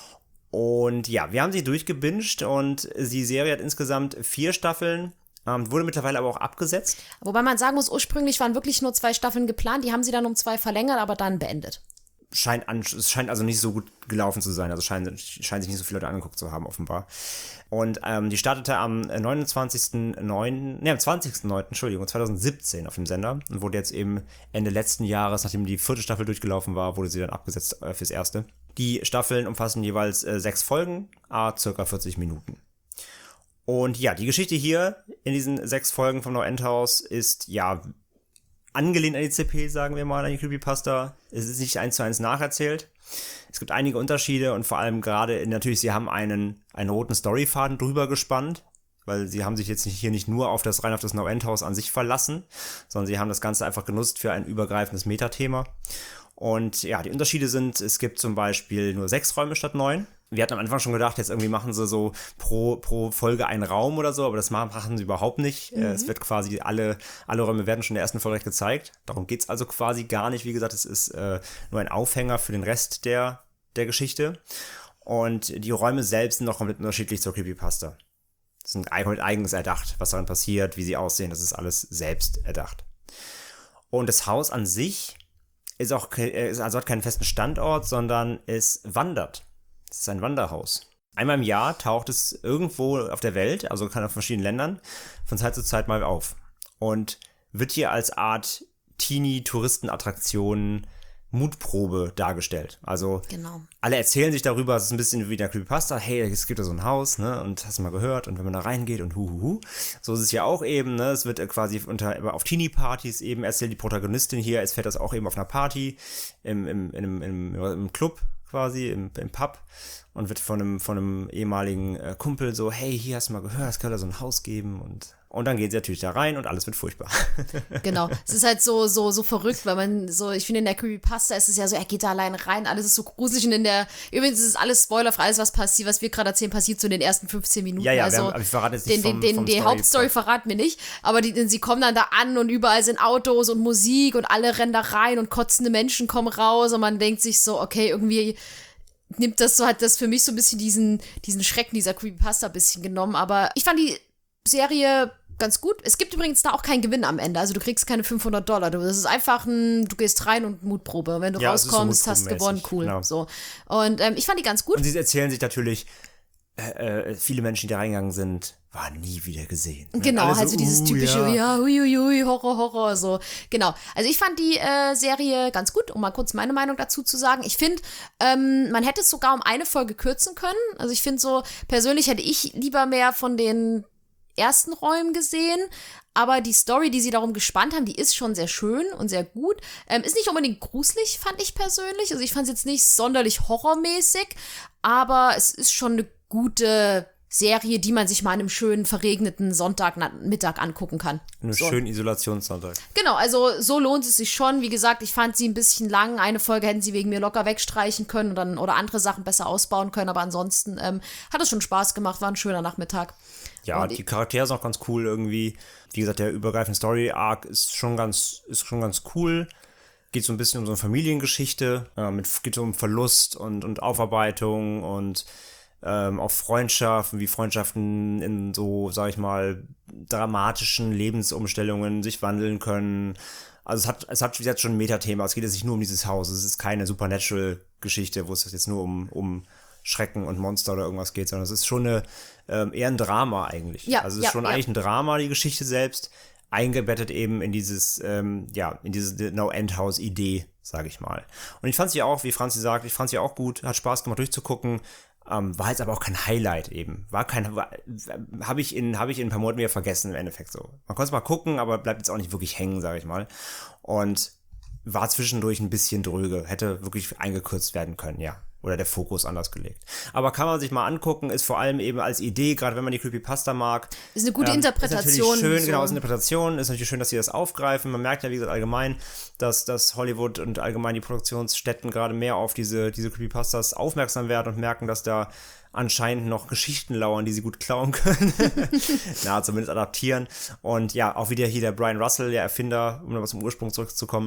Und ja, wir haben sie durchgebinged und die Serie hat insgesamt vier Staffeln. Ähm, wurde mittlerweile aber auch abgesetzt. Wobei man sagen muss, ursprünglich waren wirklich nur zwei Staffeln geplant. Die haben sie dann um zwei verlängert, aber dann beendet. Scheint an, es scheint also nicht so gut gelaufen zu sein. Also scheinen, scheinen sich nicht so viele Leute angeguckt zu haben, offenbar. Und ähm, die startete am neunundzwanzigsten neunten Ne, am zwanzigsten neunten Entschuldigung, zweitausendsiebzehn auf dem Sender. Und wurde jetzt eben Ende letzten Jahres, nachdem die vierte Staffel durchgelaufen war, wurde sie dann abgesetzt äh, fürs Erste. Die Staffeln umfassen jeweils äh, sechs Folgen, à circa vierzig Minuten. Und ja, die Geschichte hier in diesen sechs Folgen vom No End House ist, ja, angelehnt an die C P, sagen wir mal, an die Creepypasta. Es ist nicht eins zu eins nacherzählt. Es gibt einige Unterschiede und vor allem gerade, natürlich, sie haben einen, einen roten Storyfaden drüber gespannt, weil sie haben sich jetzt nicht, hier nicht nur auf das rein auf das No-End-Haus an sich verlassen, sondern sie haben das Ganze einfach genutzt für ein übergreifendes Metathema. Und ja, die Unterschiede sind, es gibt zum Beispiel nur sechs Räume statt neun. Wir hatten am Anfang schon gedacht, jetzt irgendwie machen sie so pro, pro Folge einen Raum oder so, aber das machen sie überhaupt nicht. Mhm. Es wird quasi, alle, alle Räume werden schon in der ersten Folge gezeigt. Darum geht es also quasi gar nicht. Wie gesagt, es ist äh, nur ein Aufhänger für den Rest der, der Geschichte. Und die Räume selbst sind noch komplett unterschiedlich zur Creepypasta. Das sind komplett eigens erdacht, was darin passiert, wie sie aussehen, das ist alles selbst erdacht. Und das Haus an sich ist auch, also hat keinen festen Standort, sondern es wandert. Es ist ein Wanderhaus. Einmal im Jahr taucht es irgendwo auf der Welt, also kann auf verschiedenen Ländern, von Zeit zu Zeit mal auf. Und wird hier als Art Teenie-Touristenattraktion Mutprobe dargestellt. Also Genau. alle erzählen sich darüber, es ist ein bisschen wie der Creepypasta, hey, es gibt da so ein Haus, ne, und hast du mal gehört, und wenn man da reingeht und huhuhu, so ist es ja auch eben, ne, es wird quasi unter, auf Teenie-Partys eben erzählt, die Protagonistin hier, es fährt das auch eben auf einer Party, im, im, im, im, im Club quasi, im, im Pub, und wird von einem, von einem ehemaligen äh, Kumpel so, hey, hier hast du mal gehört, es könnte da so ein Haus geben, und Und dann geht sie natürlich da rein und alles wird furchtbar. Genau. Es ist halt so, so, so verrückt, weil man so, ich finde in der Creepypasta ist es ja so, er geht da allein rein, alles ist so gruselig, und in der, übrigens ist es alles spoilerfrei, alles was passiert, was wir gerade erzählen, passiert so in den ersten fünfzehn Minuten. Ja, ja, also, wir haben, aber ich verrate jetzt nicht den, vom, den, vom den, die Story Hauptstory verraten wir nicht, aber die, sie kommen dann da an und überall sind Autos und Musik und alle rennen da rein und kotzende Menschen kommen raus und man denkt sich so, okay, irgendwie nimmt das so, hat das für mich so ein bisschen diesen, diesen Schrecken dieser Creepypasta ein bisschen genommen, aber ich fand die Serie ganz gut. Es gibt übrigens da auch keinen Gewinn am Ende, also du kriegst keine fünfhundert Dollar, du, das ist einfach ein, du gehst rein und Mutprobe, wenn du ja, rauskommst, so hast gewonnen, cool, genau. so. Und ähm, ich fand die ganz gut. Und sie erzählen sich natürlich, äh, äh, viele Menschen, die da reingegangen sind, waren nie wieder gesehen. Ne? Genau, Alle also so, dieses uh, typische, ja, ja, huiuiui, Horror, Horror, so, genau. Also ich fand die äh, Serie ganz gut, um mal kurz meine Meinung dazu zu sagen. Ich finde, ähm, man hätte es sogar um eine Folge kürzen können. Also ich finde so, persönlich hätte ich lieber mehr von den ersten Räumen gesehen, aber die Story, die sie darum gespannt haben, die ist schon sehr schön und sehr gut. Ähm, ist nicht unbedingt gruselig, fand ich persönlich. Also ich fand es jetzt nicht sonderlich horrormäßig, aber es ist schon eine gute Serie, die man sich mal an einem schönen, verregneten Sonntagmittag angucken kann. Einen so. schönen Isolationssonntag. Genau, also so lohnt es sich schon. Wie gesagt, ich fand sie ein bisschen lang. Eine Folge hätten sie wegen mir locker wegstreichen können und dann, oder andere Sachen besser ausbauen können, aber ansonsten ähm, hat es schon Spaß gemacht, war ein schöner Nachmittag. Ja, Und die Charaktere sind auch ganz cool irgendwie. Wie gesagt, der übergreifende Story-Arc ist schon ganz, ist schon ganz cool. Geht so ein bisschen um so eine Familiengeschichte, äh, mit, geht um Verlust und, und Aufarbeitung und ähm, auch Freundschaften, wie Freundschaften in so, sag ich mal, dramatischen Lebensumstellungen sich wandeln können. Also es hat, es hat jetzt schon ein Metathema. Es geht jetzt nicht nur um dieses Haus. Es ist keine Supernatural-Geschichte, wo es jetzt nur um, um Schrecken und Monster oder irgendwas geht, sondern es ist schon eine, ähm, eher ein Drama eigentlich. Ja, also es ist ja, schon ja. eigentlich ein Drama, die Geschichte selbst, eingebettet eben in dieses, ähm, ja, in diese No-End-House-Idee, sage ich mal. Und ich fand sie auch, wie Franzi sagt, ich fand sie auch gut, hat Spaß gemacht durchzugucken, ähm, war jetzt aber auch kein Highlight eben. War kein, habe ich in, habe ich in ein paar Monaten wieder vergessen im Endeffekt so. Man konnte es mal gucken, aber bleibt jetzt auch nicht wirklich hängen, sage ich mal. Und war zwischendurch ein bisschen dröge, hätte wirklich eingekürzt werden können, ja. Oder der Fokus anders gelegt. Aber kann man sich mal angucken, ist vor allem eben als Idee, gerade wenn man die Creepypasta mag. Ist eine gute ähm, Interpretation. Ist natürlich schön, so. genau, ist eine Interpretation. Ist natürlich schön, dass sie das aufgreifen. Man merkt ja, wie gesagt, allgemein, dass, dass Hollywood und allgemein die Produktionsstätten gerade mehr auf diese, diese Creepypastas aufmerksam werden und merken, dass da anscheinend noch Geschichten lauern, die sie gut klauen können. Na, zumindest adaptieren. Und ja, auch wieder hier der Brian Russell, der Erfinder, um noch zum Ursprung zurückzukommen,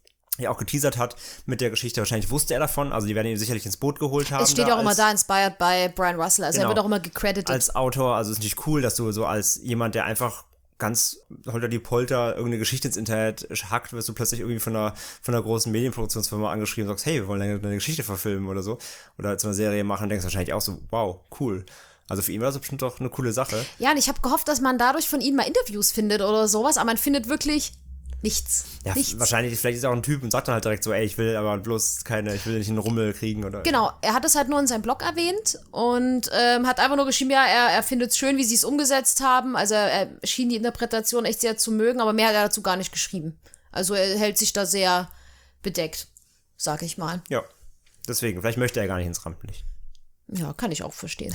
ja auch geteasert hat mit der Geschichte. Wahrscheinlich wusste er davon, also die werden ihn sicherlich ins Boot geholt haben. Es steht ja auch immer da, inspired by Brian Russell, also genau, er wird auch immer gecredited. Als Autor, also es ist natürlich cool, dass du so als jemand, der einfach ganz holter die Polter irgendeine Geschichte ins Internet hackt, wirst du plötzlich irgendwie von einer, von einer großen Medienproduktionsfirma angeschrieben und sagst, hey, wir wollen eine, eine Geschichte verfilmen oder so. Oder zu einer Serie machen und denkst wahrscheinlich auch so, wow, cool. Also für ihn war das bestimmt doch eine coole Sache. Ja, und ich habe gehofft, dass man dadurch von ihm mal Interviews findet oder sowas, aber man findet wirklich nichts. Ja, nichts. wahrscheinlich, vielleicht ist er auch ein Typ und sagt dann halt direkt so, ey, ich will aber bloß keine, ich will nicht einen Rummel kriegen oder. Genau, er hat es halt nur in seinem Blog erwähnt und ähm, hat einfach nur geschrieben, ja, er, er findet es schön, wie sie es umgesetzt haben. Also er schien die Interpretation echt sehr zu mögen, aber mehr hat er dazu gar nicht geschrieben. Also er hält sich da sehr bedeckt, sag ich mal. Ja, deswegen, vielleicht möchte er gar nicht ins Rampenlicht. Ja, kann ich auch verstehen.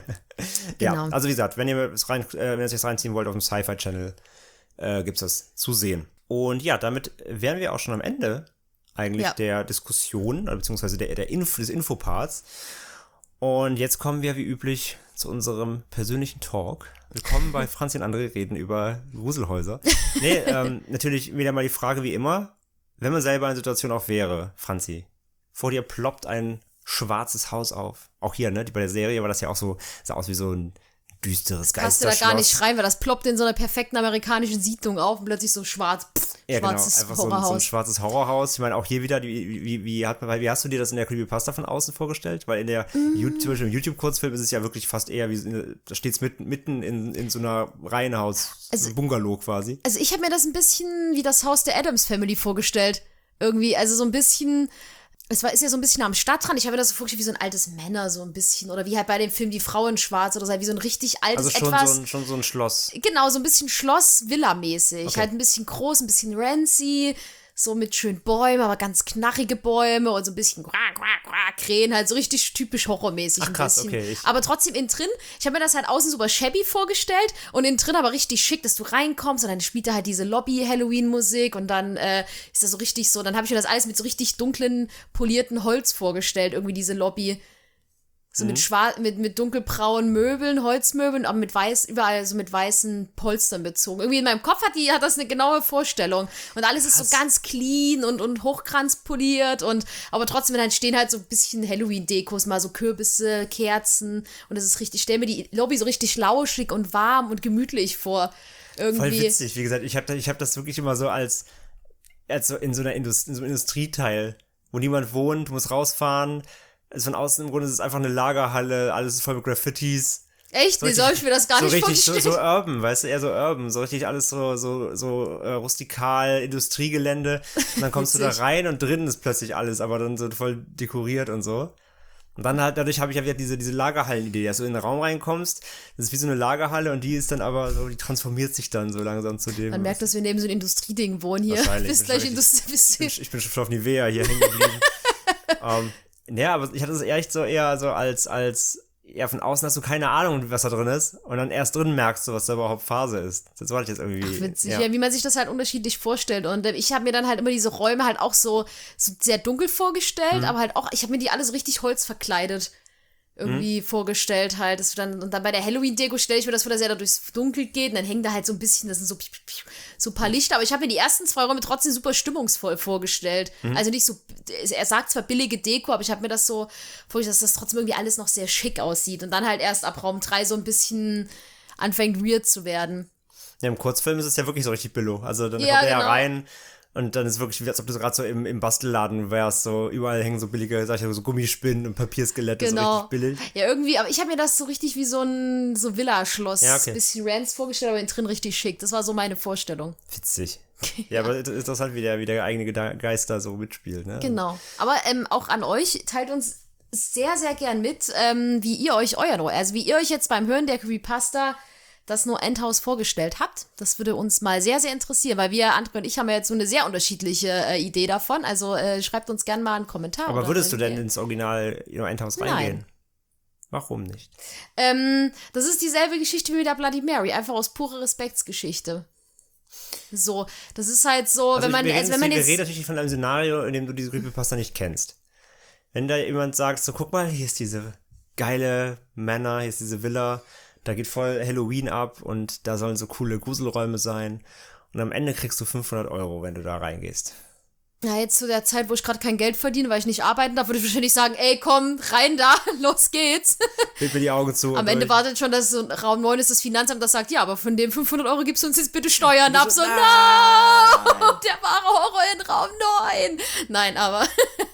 Ja, Genau. also wie gesagt, wenn ihr es rein, äh, wenn ihr es jetzt reinziehen wollt auf dem Sci-Fi-Channel, äh, gibt es das zu sehen. Und ja, damit wären wir auch schon am Ende eigentlich Ja. der Diskussion, oder beziehungsweise der, der Info, des Infoparts. Und jetzt kommen wir wie üblich zu unserem persönlichen Talk. Willkommen bei Franzi und André reden über Gruselhäuser. Nee, ähm, natürlich wieder mal die Frage wie immer, wenn man selber in einer Situation auch wäre, Franzi, vor dir ploppt ein schwarzes Haus auf. Auch hier, ne, bei der Serie war das ja auch so, sah aus wie so ein düsteres Passt dir Geisterschloss. da gar nicht rein, weil das ploppt in so einer perfekten amerikanischen Siedlung auf und plötzlich so schwarz, pff, Ja, genau, schwarzes einfach so ein, Horrorhaus. so ein schwarzes Horrorhaus. Ich meine, auch hier wieder, wie, wie, wie, hat, wie hast du dir das in der Creepypasta von außen vorgestellt? Weil in der Mm. YouTube, zum Beispiel im YouTube-Kurzfilm ist es ja wirklich fast eher wie, da steht es mitten, mitten in, in so einer Reihenhaus, Also- so ein Bungalow quasi. Also ich habe mir das ein bisschen wie das Haus der Addams Family vorgestellt. Irgendwie, also so ein bisschen, es war, ist ja so ein bisschen am Stadtrand. Ich habe mir das so vorgestellt wie so ein altes Männer, so ein bisschen. Oder wie halt bei dem Film Die Frau in Schwarz oder so, wie so ein richtig altes Also schon etwas. so, ein, schon so ein Schloss. Genau, so ein bisschen Schloss-Villa-mäßig. Okay. Halt ein bisschen groß, ein bisschen rancy, so mit schönen Bäumen, aber ganz knarrige Bäume und so ein bisschen quack, quack, quack, Krähen, halt so richtig typisch horrormäßig. Ach, ein krass, bisschen. okay, ich- Aber trotzdem innen drin, ich habe mir das halt außen super shabby vorgestellt und innen drin aber richtig schick, dass du reinkommst und dann spielt da halt diese Lobby-Halloween-Musik und dann äh, ist das so richtig so, dann habe ich mir das alles mit so richtig dunklen, polierten Holz vorgestellt, irgendwie diese Lobby. So mit schwarz, mit, mit dunkelbraunen Möbeln, Holzmöbeln, aber mit weiß, überall so mit weißen Polstern bezogen. Irgendwie in meinem Kopf hat die, hat das eine genaue Vorstellung. Und alles ist so ganz clean und, und hochkranzpoliert und, aber trotzdem dann stehen halt so ein bisschen Halloween-Dekos, mal so Kürbisse, Kerzen und es ist richtig, ich stelle mir die Lobby so richtig lauschig und warm und gemütlich vor. Irgendwie. Voll witzig, wie gesagt, ich habe ich hab das wirklich immer so als, als so in so einer Indust in so einem Industrieteil, wo niemand wohnt, du musst rausfahren. Also von außen im Grunde ist es einfach eine Lagerhalle, alles ist voll mit Graffitis. Echt? So Wie soll ich mir das gar so nicht richtig, so, vorstellen? so urban, weißt du, eher so urban, so richtig alles so, so, so äh, rustikal, Industriegelände. Und dann kommst du da Witzig. rein und drinnen ist plötzlich alles, aber dann so voll dekoriert und so. Und dann halt, dadurch habe ich ja wieder diese, diese Lagerhallen-Idee, dass du in den Raum reinkommst, das ist wie so eine Lagerhalle und die ist dann aber so, die transformiert sich dann so langsam zu dem. Man merkt, dass wir neben so einem Industrieding wohnen hier. Wahrscheinlich, Bis gleich wahrscheinlich. Industrie. Bis ich, bin, ich bin schon auf Nivea hier hängen geblieben. ähm, ja, aber ich hatte es echt so eher so als, als, ja, von außen hast du keine Ahnung, was da drin ist. Und dann erst drin merkst du, was da überhaupt Phase ist. Das war ich jetzt irgendwie. Witzig, ja. ja, wie man sich das halt unterschiedlich vorstellt. Und äh, ich habe mir dann halt immer diese Räume halt auch so, so sehr dunkel vorgestellt, Mhm. aber halt auch, ich habe mir die alle so richtig holzverkleidet irgendwie Mhm. vorgestellt halt. Dass du dann, und dann bei der Halloween-Deko stelle ich mir das vor, dass er da durchs Dunkel geht und dann hängen da halt so ein bisschen, das sind so, so ein paar Lichter, aber ich habe mir die ersten zwei Räume trotzdem super stimmungsvoll vorgestellt. Mhm. Also nicht so, er sagt zwar billige Deko, aber ich habe mir das so vorgestellt, dass das trotzdem irgendwie alles noch sehr schick aussieht und dann halt erst ab Raum drei so ein bisschen anfängt weird zu werden. Ja, im Kurzfilm ist es ja wirklich so richtig billo. Also dann Ja, kommt er ja genau. rein und dann ist es wirklich, wie als ob du so gerade so im, im Bastelladen wärst. So überall hängen so billige, sag ich mal, so Gummispinnen und Papierskelette, so Genau. richtig billig. Ja, irgendwie, aber ich habe mir das so richtig wie so ein so Villa-Schloss, Ja, okay. bisschen Rants vorgestellt, aber innen drin richtig schick. Das war so meine Vorstellung. Witzig. Ja, aber das ist das halt wieder, wie der eigene Geda- Geist da so mitspielt, ne? Genau. Aber ähm, auch an euch, teilt uns sehr, sehr gern mit, ähm, wie ihr euch euer No, also wie ihr euch jetzt beim Hören der Creepypasta das No End House vorgestellt habt. Das würde uns mal sehr, sehr interessieren, weil wir, André und ich, haben ja jetzt so eine sehr unterschiedliche äh, Idee davon. Also äh, schreibt uns gern mal einen Kommentar. Aber oder würdest du denn irgendwie. ins Original You know, Endhouse Nein. reingehen? Warum nicht? Ähm, das ist dieselbe Geschichte wie mit der Bloody Mary, einfach aus purer Respektsgeschichte. So, das ist halt so, Also wenn man, wir, also reden, wenn man wir jetzt, reden natürlich von einem Szenario, in dem du diese Creepypasta nicht kennst. Wenn da jemand sagt, so guck mal, hier ist diese geile Manor, hier ist diese Villa, da geht voll Halloween ab und da sollen so coole Gruselräume sein und am Ende kriegst du fünfhundert Euro, wenn du da reingehst. ja, jetzt zu der Zeit, wo ich gerade kein Geld verdiene, weil ich nicht arbeiten darf, würde ich wahrscheinlich sagen, ey, komm, rein da, los geht's. Bild mir die Augen zu. Am und Ende durch. wartet schon, dass so Raum neun ist das Finanzamt, das sagt, ja, aber von dem fünfhundert Euro gibst du uns jetzt bitte Steuern ab. So, so, nein, nein. der wahre Horror in Raum neun. Nein, aber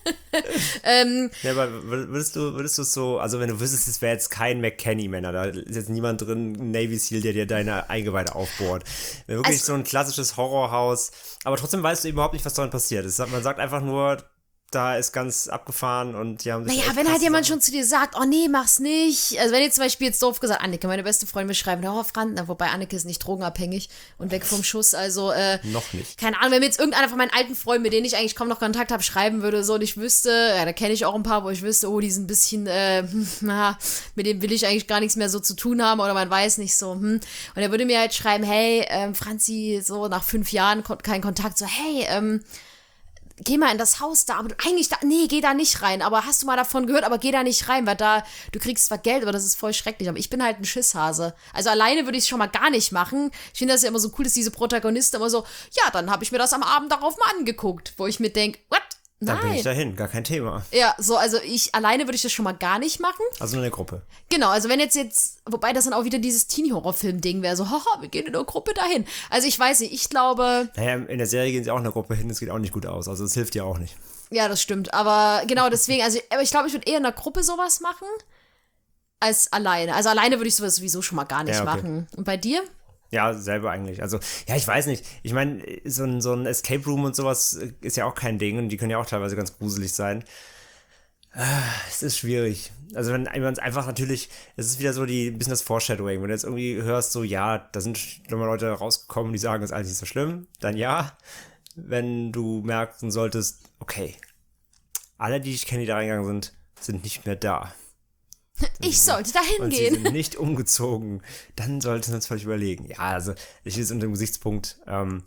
ähm, Ja, aber würdest du, würdest du es so, also wenn du wüsstest, es wäre jetzt kein McKenny-Männer, da ist jetzt niemand drin, ein Navy Seal, der dir deine Eingeweide aufbohrt. Wäre wirklich Also- so ein klassisches Horrorhaus, aber trotzdem weißt du überhaupt nicht, was darin passiert ist. Man sagt einfach nur, da ist ganz abgefahren und die haben sich Naja, echt wenn halt krasse jemand Sachen- schon zu dir sagt, oh nee, mach's nicht. Also wenn ihr zum Beispiel jetzt doof gesagt, Anneke, meine beste Freundin, mir schreiben, oh, Franz, na, wobei Anneke ist nicht drogenabhängig und weg vom Schuss, also, äh, Noch nicht. keine Ahnung, wenn mir jetzt irgendeiner von meinen alten Freunden, mit denen ich eigentlich kaum noch Kontakt habe, schreiben würde, so, und ich wüsste, ja, da kenne ich auch ein paar, wo ich wüsste, oh, die sind ein bisschen, äh, hm, na, mit dem will ich eigentlich gar nichts mehr so zu tun haben, oder man weiß nicht so, hm. Und er würde mir halt schreiben, hey, ähm, Franzi, so nach fünf Jahren kon- kein Kontakt, so, hey, ähm, geh mal in das Haus da, aber du, eigentlich da, nee, geh da nicht rein, aber hast du mal davon gehört, aber geh da nicht rein, weil da, du kriegst zwar Geld, aber das ist voll schrecklich, aber ich bin halt ein Schisshase. Also alleine würde ich es schon mal gar nicht machen. Ich finde das ja immer so cool, dass diese Protagonisten immer so, ja, dann habe ich mir das am Abend darauf mal angeguckt, wo ich mir denke, what? Dann bin ich Nein. dahin, gar kein Thema. Ja, so, also ich, alleine würde ich das schon mal gar nicht machen. Also nur eine Gruppe. Genau, also wenn jetzt jetzt, wobei das dann auch wieder dieses Teenie-Horror-Film-Ding wäre, so, haha, wir gehen in eine Gruppe dahin. Also ich weiß nicht, ich glaube, Naja, in der Serie gehen sie auch in eine Gruppe hin, das geht auch nicht gut aus, also das hilft ja auch nicht. ja, das stimmt, aber genau deswegen, also aber ich glaube, ich würde eher in einer Gruppe sowas machen, als alleine. Also alleine würde ich sowas sowieso schon mal gar nicht Ja, okay. machen. Und bei dir? Ja, selber eigentlich. Also, ja, ich weiß nicht. Ich meine, so ein, so ein Escape Room und sowas ist ja auch kein Ding und die können ja auch teilweise ganz gruselig sein. Ah, es ist schwierig. Also, wenn man es einfach natürlich, es ist wieder so die, ein bisschen das Foreshadowing. Wenn du jetzt irgendwie hörst, so, ja, da sind nochmal Leute rausgekommen, die sagen, das ist alles nicht so schlimm, dann ja. Wenn du merken solltest, okay, alle, die ich kenne, die da reingegangen sind, sind nicht mehr da. Ich sollte da Und sie hingehen. sind nicht umgezogen, dann sollten wir uns vielleicht überlegen. Ja, also ich ist unter dem Gesichtspunkt, ähm,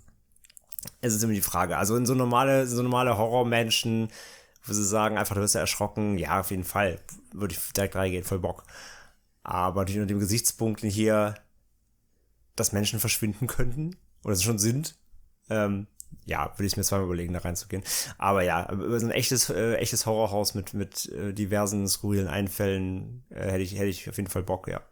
es ist immer die Frage. Also in so normale, so normale Horrormenschen, wo sie sagen, einfach du wirst ja erschrocken, ja, auf jeden Fall, würde ich direkt reingehen, voll Bock. Aber natürlich unter dem Gesichtspunkt hier, dass Menschen verschwinden könnten, oder es schon sind, ähm, ja, würde ich mir zweimal überlegen, da reinzugehen. Aber ja, über so ein echtes, äh, echtes Horrorhaus mit, mit äh, diversen skurrilen Einfällen äh, hätte ich, hätte ich auf jeden Fall Bock, ja.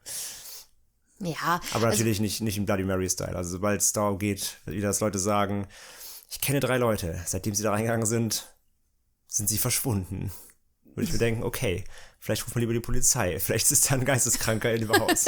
Ja, Aber also, natürlich nicht, nicht im Bloody Mary-Style. Also sobald es darum geht, wie das Leute sagen, ich kenne drei Leute, seitdem sie da reingegangen sind, sind sie verschwunden. Würde ich mir denken, okay, vielleicht rufen wir lieber die Polizei, vielleicht ist da ein Geisteskranker in dem Haus.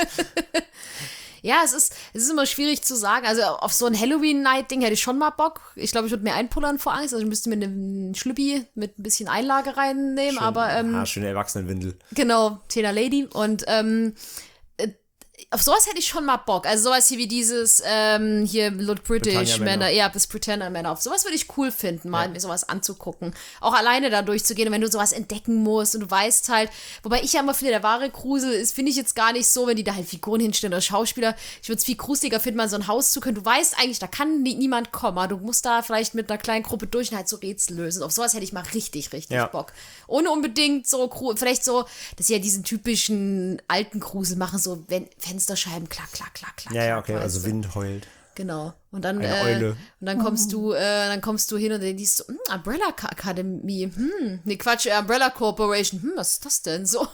ja, es ist, es ist immer schwierig zu sagen. Also auf so ein Halloween-Night-Ding hätte ich schon mal Bock. Ich glaube, ich würde mir einpullern vor Angst. Also ich müsste mir einen Schlüppi mit ein bisschen Einlage reinnehmen. Schön, aber ähm, ah, schöne Erwachsenenwindel. genau, Tena Lady. Und ähm, äh, auf sowas hätte ich schon mal Bock. Also sowas hier wie dieses ähm, hier Lot British Britannia Männer, Männer. ja, bis Pretender Männer. Auf sowas würde ich cool finden, mal Ja. mir sowas anzugucken. Auch alleine da durchzugehen, und wenn du sowas entdecken musst und du weißt halt, wobei ich ja immer finde, der wahre Grusel ist, finde ich jetzt gar nicht so, wenn die da halt Figuren hinstellen oder Schauspieler. Ich würde es viel gruseliger finden, mal in so ein Haus zu können. Du weißt eigentlich, da kann nie, niemand kommen, aber du musst da vielleicht mit einer kleinen Gruppe durch und halt so Rätsel lösen. Auf sowas hätte ich mal richtig, richtig Ja. Bock. Ohne unbedingt so, gru- vielleicht so, dass sie ja diesen typischen alten Grusel machen, so wenn Fensterscheiben, klack, klack, klack, klack. Ja, ja, klack, okay, weißt also du. Wind heult. Genau. Und dann, Eine äh, Eule. und dann kommst du, äh, dann kommst du hin und dann siehst du, hm, Umbrella Academy, hm, nee, Quatsch, äh, Umbrella Corporation, hm, was ist das denn so?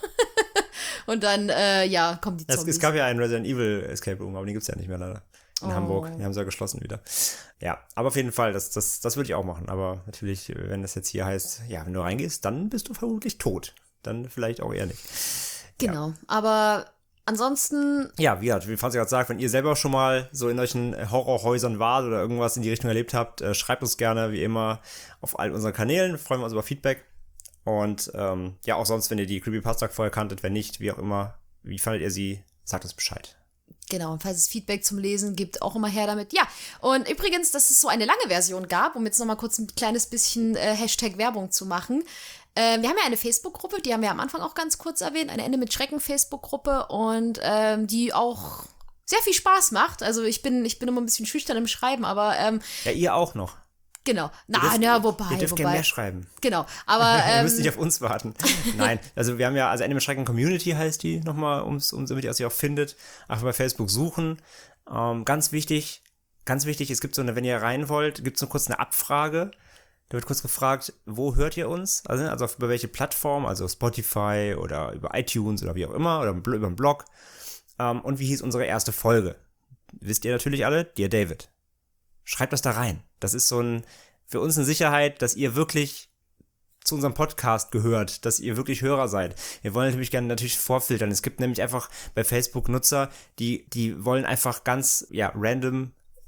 Und dann, äh, ja, kommen die Es, Zombies. es gab ja einen Resident Evil Escape Room, aber den gibt's ja nicht mehr leider. In Oh. Hamburg. Die haben sie ja geschlossen wieder. Ja, aber auf jeden Fall, das, das, das würde ich auch machen. Aber natürlich, wenn das jetzt hier heißt, ja, wenn du reingehst, dann bist du vermutlich tot. Dann vielleicht auch eher nicht. Genau. Aber ansonsten, Ja, wie, gesagt, wie Franz gerade sagt, wenn ihr selber schon mal so in solchen Horrorhäusern wart oder irgendwas in die Richtung erlebt habt, äh, schreibt uns gerne, wie immer, auf all unseren Kanälen. Freuen wir uns über Feedback. Und ähm, ja, auch sonst, wenn ihr die Creepypasta vorher kanntet, wenn nicht, wie auch immer, wie fandet ihr sie, sagt uns Bescheid. genau, und falls es Feedback zum Lesen gibt, auch immer her damit. Ja, und übrigens, dass es so eine lange Version gab, um jetzt noch mal kurz ein kleines bisschen äh, Hashtag Werbung zu machen. Äh, wir haben ja eine Facebook-Gruppe, die haben wir am Anfang auch ganz kurz erwähnt, eine Ende mit Schrecken Facebook-Gruppe, und ähm, die auch sehr viel Spaß macht. Also ich bin, ich bin immer ein bisschen schüchtern im Schreiben, aber ähm, Ja, ihr auch noch. genau. Na, Ihr dürft- na, wobei, Ihr dürft gerne wobei. mehr schreiben. Genau, aber ihr ähm, müsst nicht auf uns warten. Nein, also wir haben ja, also Ende mit Schrecken Community heißt die nochmal, um's, um, damit ihr sie auch findet. Einfach bei Facebook suchen. Ähm, ganz wichtig, ganz wichtig, es gibt so eine, wenn ihr rein wollt, gibt es so kurz eine Abfrage. Da wird kurz gefragt, wo hört ihr uns? Also, also auf, über welche Plattform, also Spotify oder über iTunes oder wie auch immer, oder über einen Blog. Ähm, und wie hieß unsere erste Folge? Wisst ihr natürlich alle, Dear David. Schreibt das da rein. Das ist so ein, für uns eine Sicherheit, dass ihr wirklich zu unserem Podcast gehört, dass ihr wirklich Hörer seid. Wir wollen natürlich gerne natürlich vorfiltern. Es gibt nämlich einfach bei Facebook Nutzer, die, die wollen einfach ganz, ja, random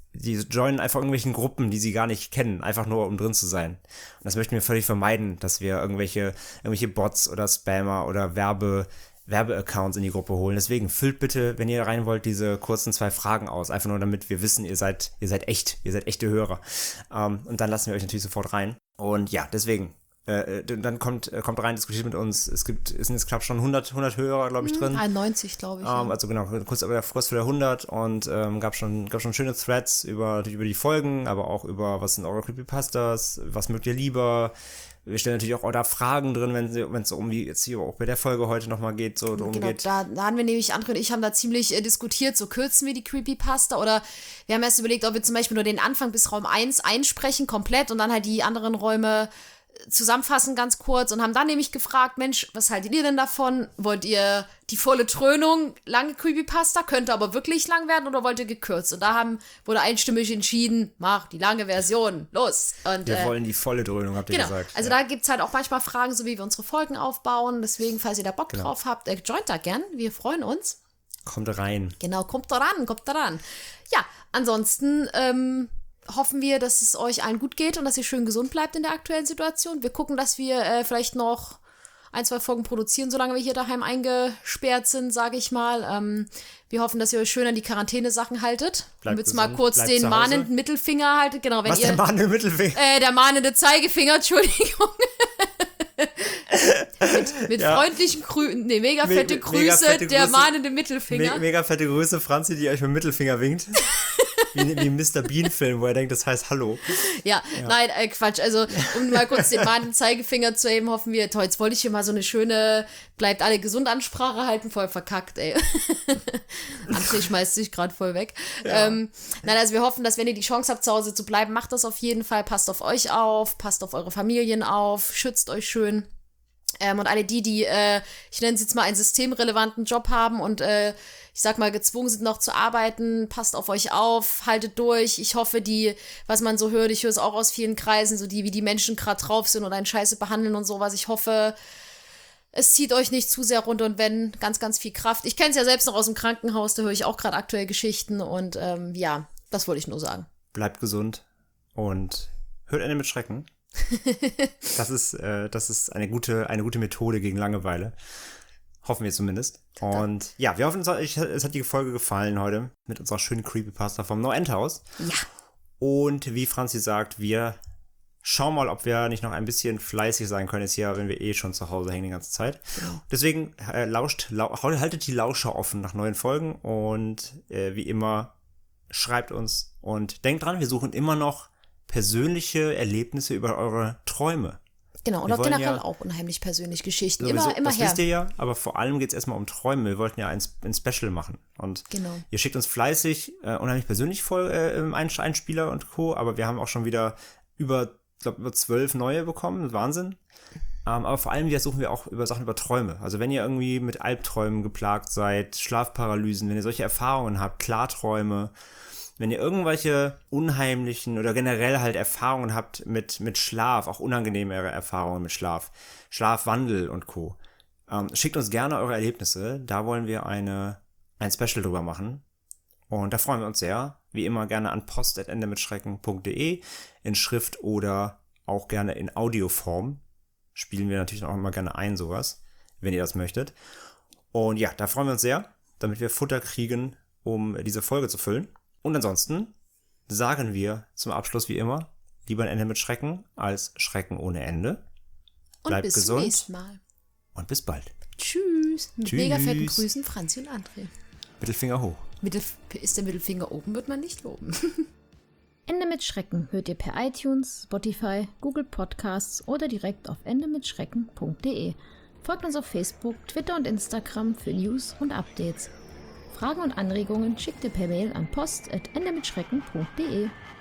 die joinen einfach irgendwelchen Gruppen, die sie gar nicht kennen, einfach nur um drin zu sein. Und das möchten wir völlig vermeiden, dass wir irgendwelche, irgendwelche Bots oder Spammer oder Werbe, Werbeaccounts in die Gruppe holen. Deswegen füllt bitte, wenn ihr rein wollt, diese kurzen zwei Fragen aus. Einfach nur, damit wir wissen, ihr seid, ihr seid echt, ihr seid echte Hörer. Ähm, und dann lassen wir euch natürlich sofort rein. Und ja, deswegen, äh, dann kommt, äh, kommt rein, diskutiert mit uns. Es gibt, es sind jetzt knapp schon hundert, hundert Hörer, glaube ich, drin. einundneunzig, glaube ich. Ähm, ja. Also genau, kurz, kurz vor der hundert und ähm, gab schon, gab schon schöne Threads über, über die Folgen, aber auch über, was sind eure Creepypastas, was mögt ihr lieber. Wir stellen natürlich auch da Fragen drin, wenn es so um die, jetzt hier auch bei der Folge heute nochmal geht, so darum Genau, geht. da, da haben wir nämlich, André und ich haben da ziemlich äh, diskutiert, so kürzen wir die Creepypasta oder wir haben erst überlegt, ob wir zum Beispiel nur den Anfang bis Raum eins einsprechen, komplett und dann halt die anderen Räume zusammenfassen ganz kurz und haben dann nämlich gefragt, Mensch, was haltet ihr denn davon? Wollt ihr die volle Dröhnung, lange Creepypasta, könnte aber wirklich lang werden oder wollt ihr gekürzt? Und da haben, wurde einstimmig entschieden, mach die lange Version, los. Und, Wir äh, wollen die volle Dröhnung, habt ihr genau. gesagt. Also ja. da gibt es halt auch manchmal Fragen, so wie wir unsere Folgen aufbauen. Deswegen, falls ihr da Bock Genau. drauf habt, äh, joint da gern. Wir freuen uns. Kommt rein. Genau, kommt da ran, kommt da ran. Ja, ansonsten ähm, hoffen wir, dass es euch allen gut geht und dass ihr schön gesund bleibt in der aktuellen Situation. Wir gucken, dass wir äh, vielleicht noch ein, zwei Folgen produzieren, solange wir hier daheim eingesperrt sind, sage ich mal. Ähm, wir hoffen, dass ihr euch schön an die Quarantäne-Sachen haltet. Bleibt Und jetzt mal gesund, kurz bleibt den zu Hause. mahnenden Mittelfinger haltet. Genau, wenn Was, ihr, der Mann im Mittelfinger? äh, der mahnende Zeigefinger, Entschuldigung. mit mit Ja. freundlichen Grüßen, nee, mega fette Me- Grüße, mega fette der Grüße. mahnende Mittelfinger. Me mega fette Grüße, Franzi, die euch mit dem Mittelfinger winkt. Wie, wie im Mister Bean-Film, wo er denkt, das heißt Hallo. Ja, nein, äh, Quatsch. Also, um mal kurz den mahnenden Zeigefinger zu heben, hoffen wir, toll, jetzt wollte ich hier mal so eine schöne, bleibt alle gesund Ansprache halten, voll verkackt, ey. André schmeißt sich gerade voll weg. Ja. Ähm, nein, also wir hoffen, dass wenn ihr die Chance habt, zu Hause zu bleiben, macht das auf jeden Fall. Passt auf euch auf, passt auf eure Familien auf, schützt euch schön. Ähm, und alle die, die, äh, ich nenne es jetzt mal einen systemrelevanten Job haben und äh, ich sag mal, gezwungen sind noch zu arbeiten, passt auf euch auf, haltet durch. Ich hoffe, die, was man so hört, ich höre es auch aus vielen Kreisen, so die, wie die Menschen gerade drauf sind und einen Scheiße behandeln und sowas. Ich hoffe, es zieht euch nicht zu sehr runter und wenn, ganz, ganz viel Kraft. Ich kenne es ja selbst noch aus dem Krankenhaus, da höre ich auch gerade aktuell Geschichten und ähm, ja, das wollte ich nur sagen. Bleibt gesund und hört Ende mit Schrecken. Das ist, äh, das ist eine gute, eine gute Methode gegen Langeweile. Hoffen wir zumindest. Und ja, wir hoffen, es hat, es hat die Folge gefallen heute mit unserer schönen Creepypasta vom No End House. Ja. Und wie Franzi sagt, wir schauen mal, ob wir nicht noch ein bisschen fleißig sein können jetzt hier, wenn wir eh schon zu Hause hängen die ganze Zeit. Genau. Deswegen äh, lauscht, lau haltet die Lauscher offen nach neuen Folgen und äh, wie immer schreibt uns und denkt dran, wir suchen immer noch persönliche Erlebnisse über eure Träume. Genau, Wir oder wollen generell ja auch unheimlich persönliche Geschichten. Sowieso, Immer, immer das her. wisst ihr ja, aber vor allem geht es erstmal um Träume. Wir wollten ja ein, ein Special machen. Und Genau. ihr schickt uns fleißig, äh, unheimlich persönlich voll äh, Einspieler und Co., aber wir haben auch schon wieder über, ich glaube, über zwölf neue bekommen. Wahnsinn. Ähm, aber vor allem wieder suchen wir auch über Sachen über Träume. Also wenn ihr irgendwie mit Albträumen geplagt seid, Schlafparalysen, wenn ihr solche Erfahrungen habt, Klarträume, wenn ihr irgendwelche unheimlichen oder generell halt Erfahrungen habt mit, mit Schlaf, auch unangenehmere Erfahrungen mit Schlaf, Schlafwandel und Co., ähm, schickt uns gerne eure Erlebnisse. Da wollen wir eine, ein Special drüber machen. Und da freuen wir uns sehr. Wie immer gerne an post at endemitschrecken punkt de in Schrift oder auch gerne in Audioform. Spielen wir natürlich auch immer gerne ein, sowas, wenn ihr das möchtet. Und ja, da freuen wir uns sehr, damit wir Futter kriegen, um diese Folge zu füllen. Und ansonsten sagen wir zum Abschluss wie immer, lieber ein Ende mit Schrecken als Schrecken ohne Ende. Bleibt und bis gesund zum nächsten Mal. Und bis bald. Tschüss. Mit Tschüss. mega fetten Grüßen, Franzi und André. Mittelfinger hoch. Mittelf- ist der Mittelfinger oben, wird man nicht loben. Ende mit Schrecken hört ihr per iTunes, Spotify, Google Podcasts oder direkt auf endemitschrecken punkt de. Folgt uns auf Facebook, Twitter und Instagram für News und Updates. Fragen und Anregungen schickt ihr per Mail an post at endemitschrecken punkt de.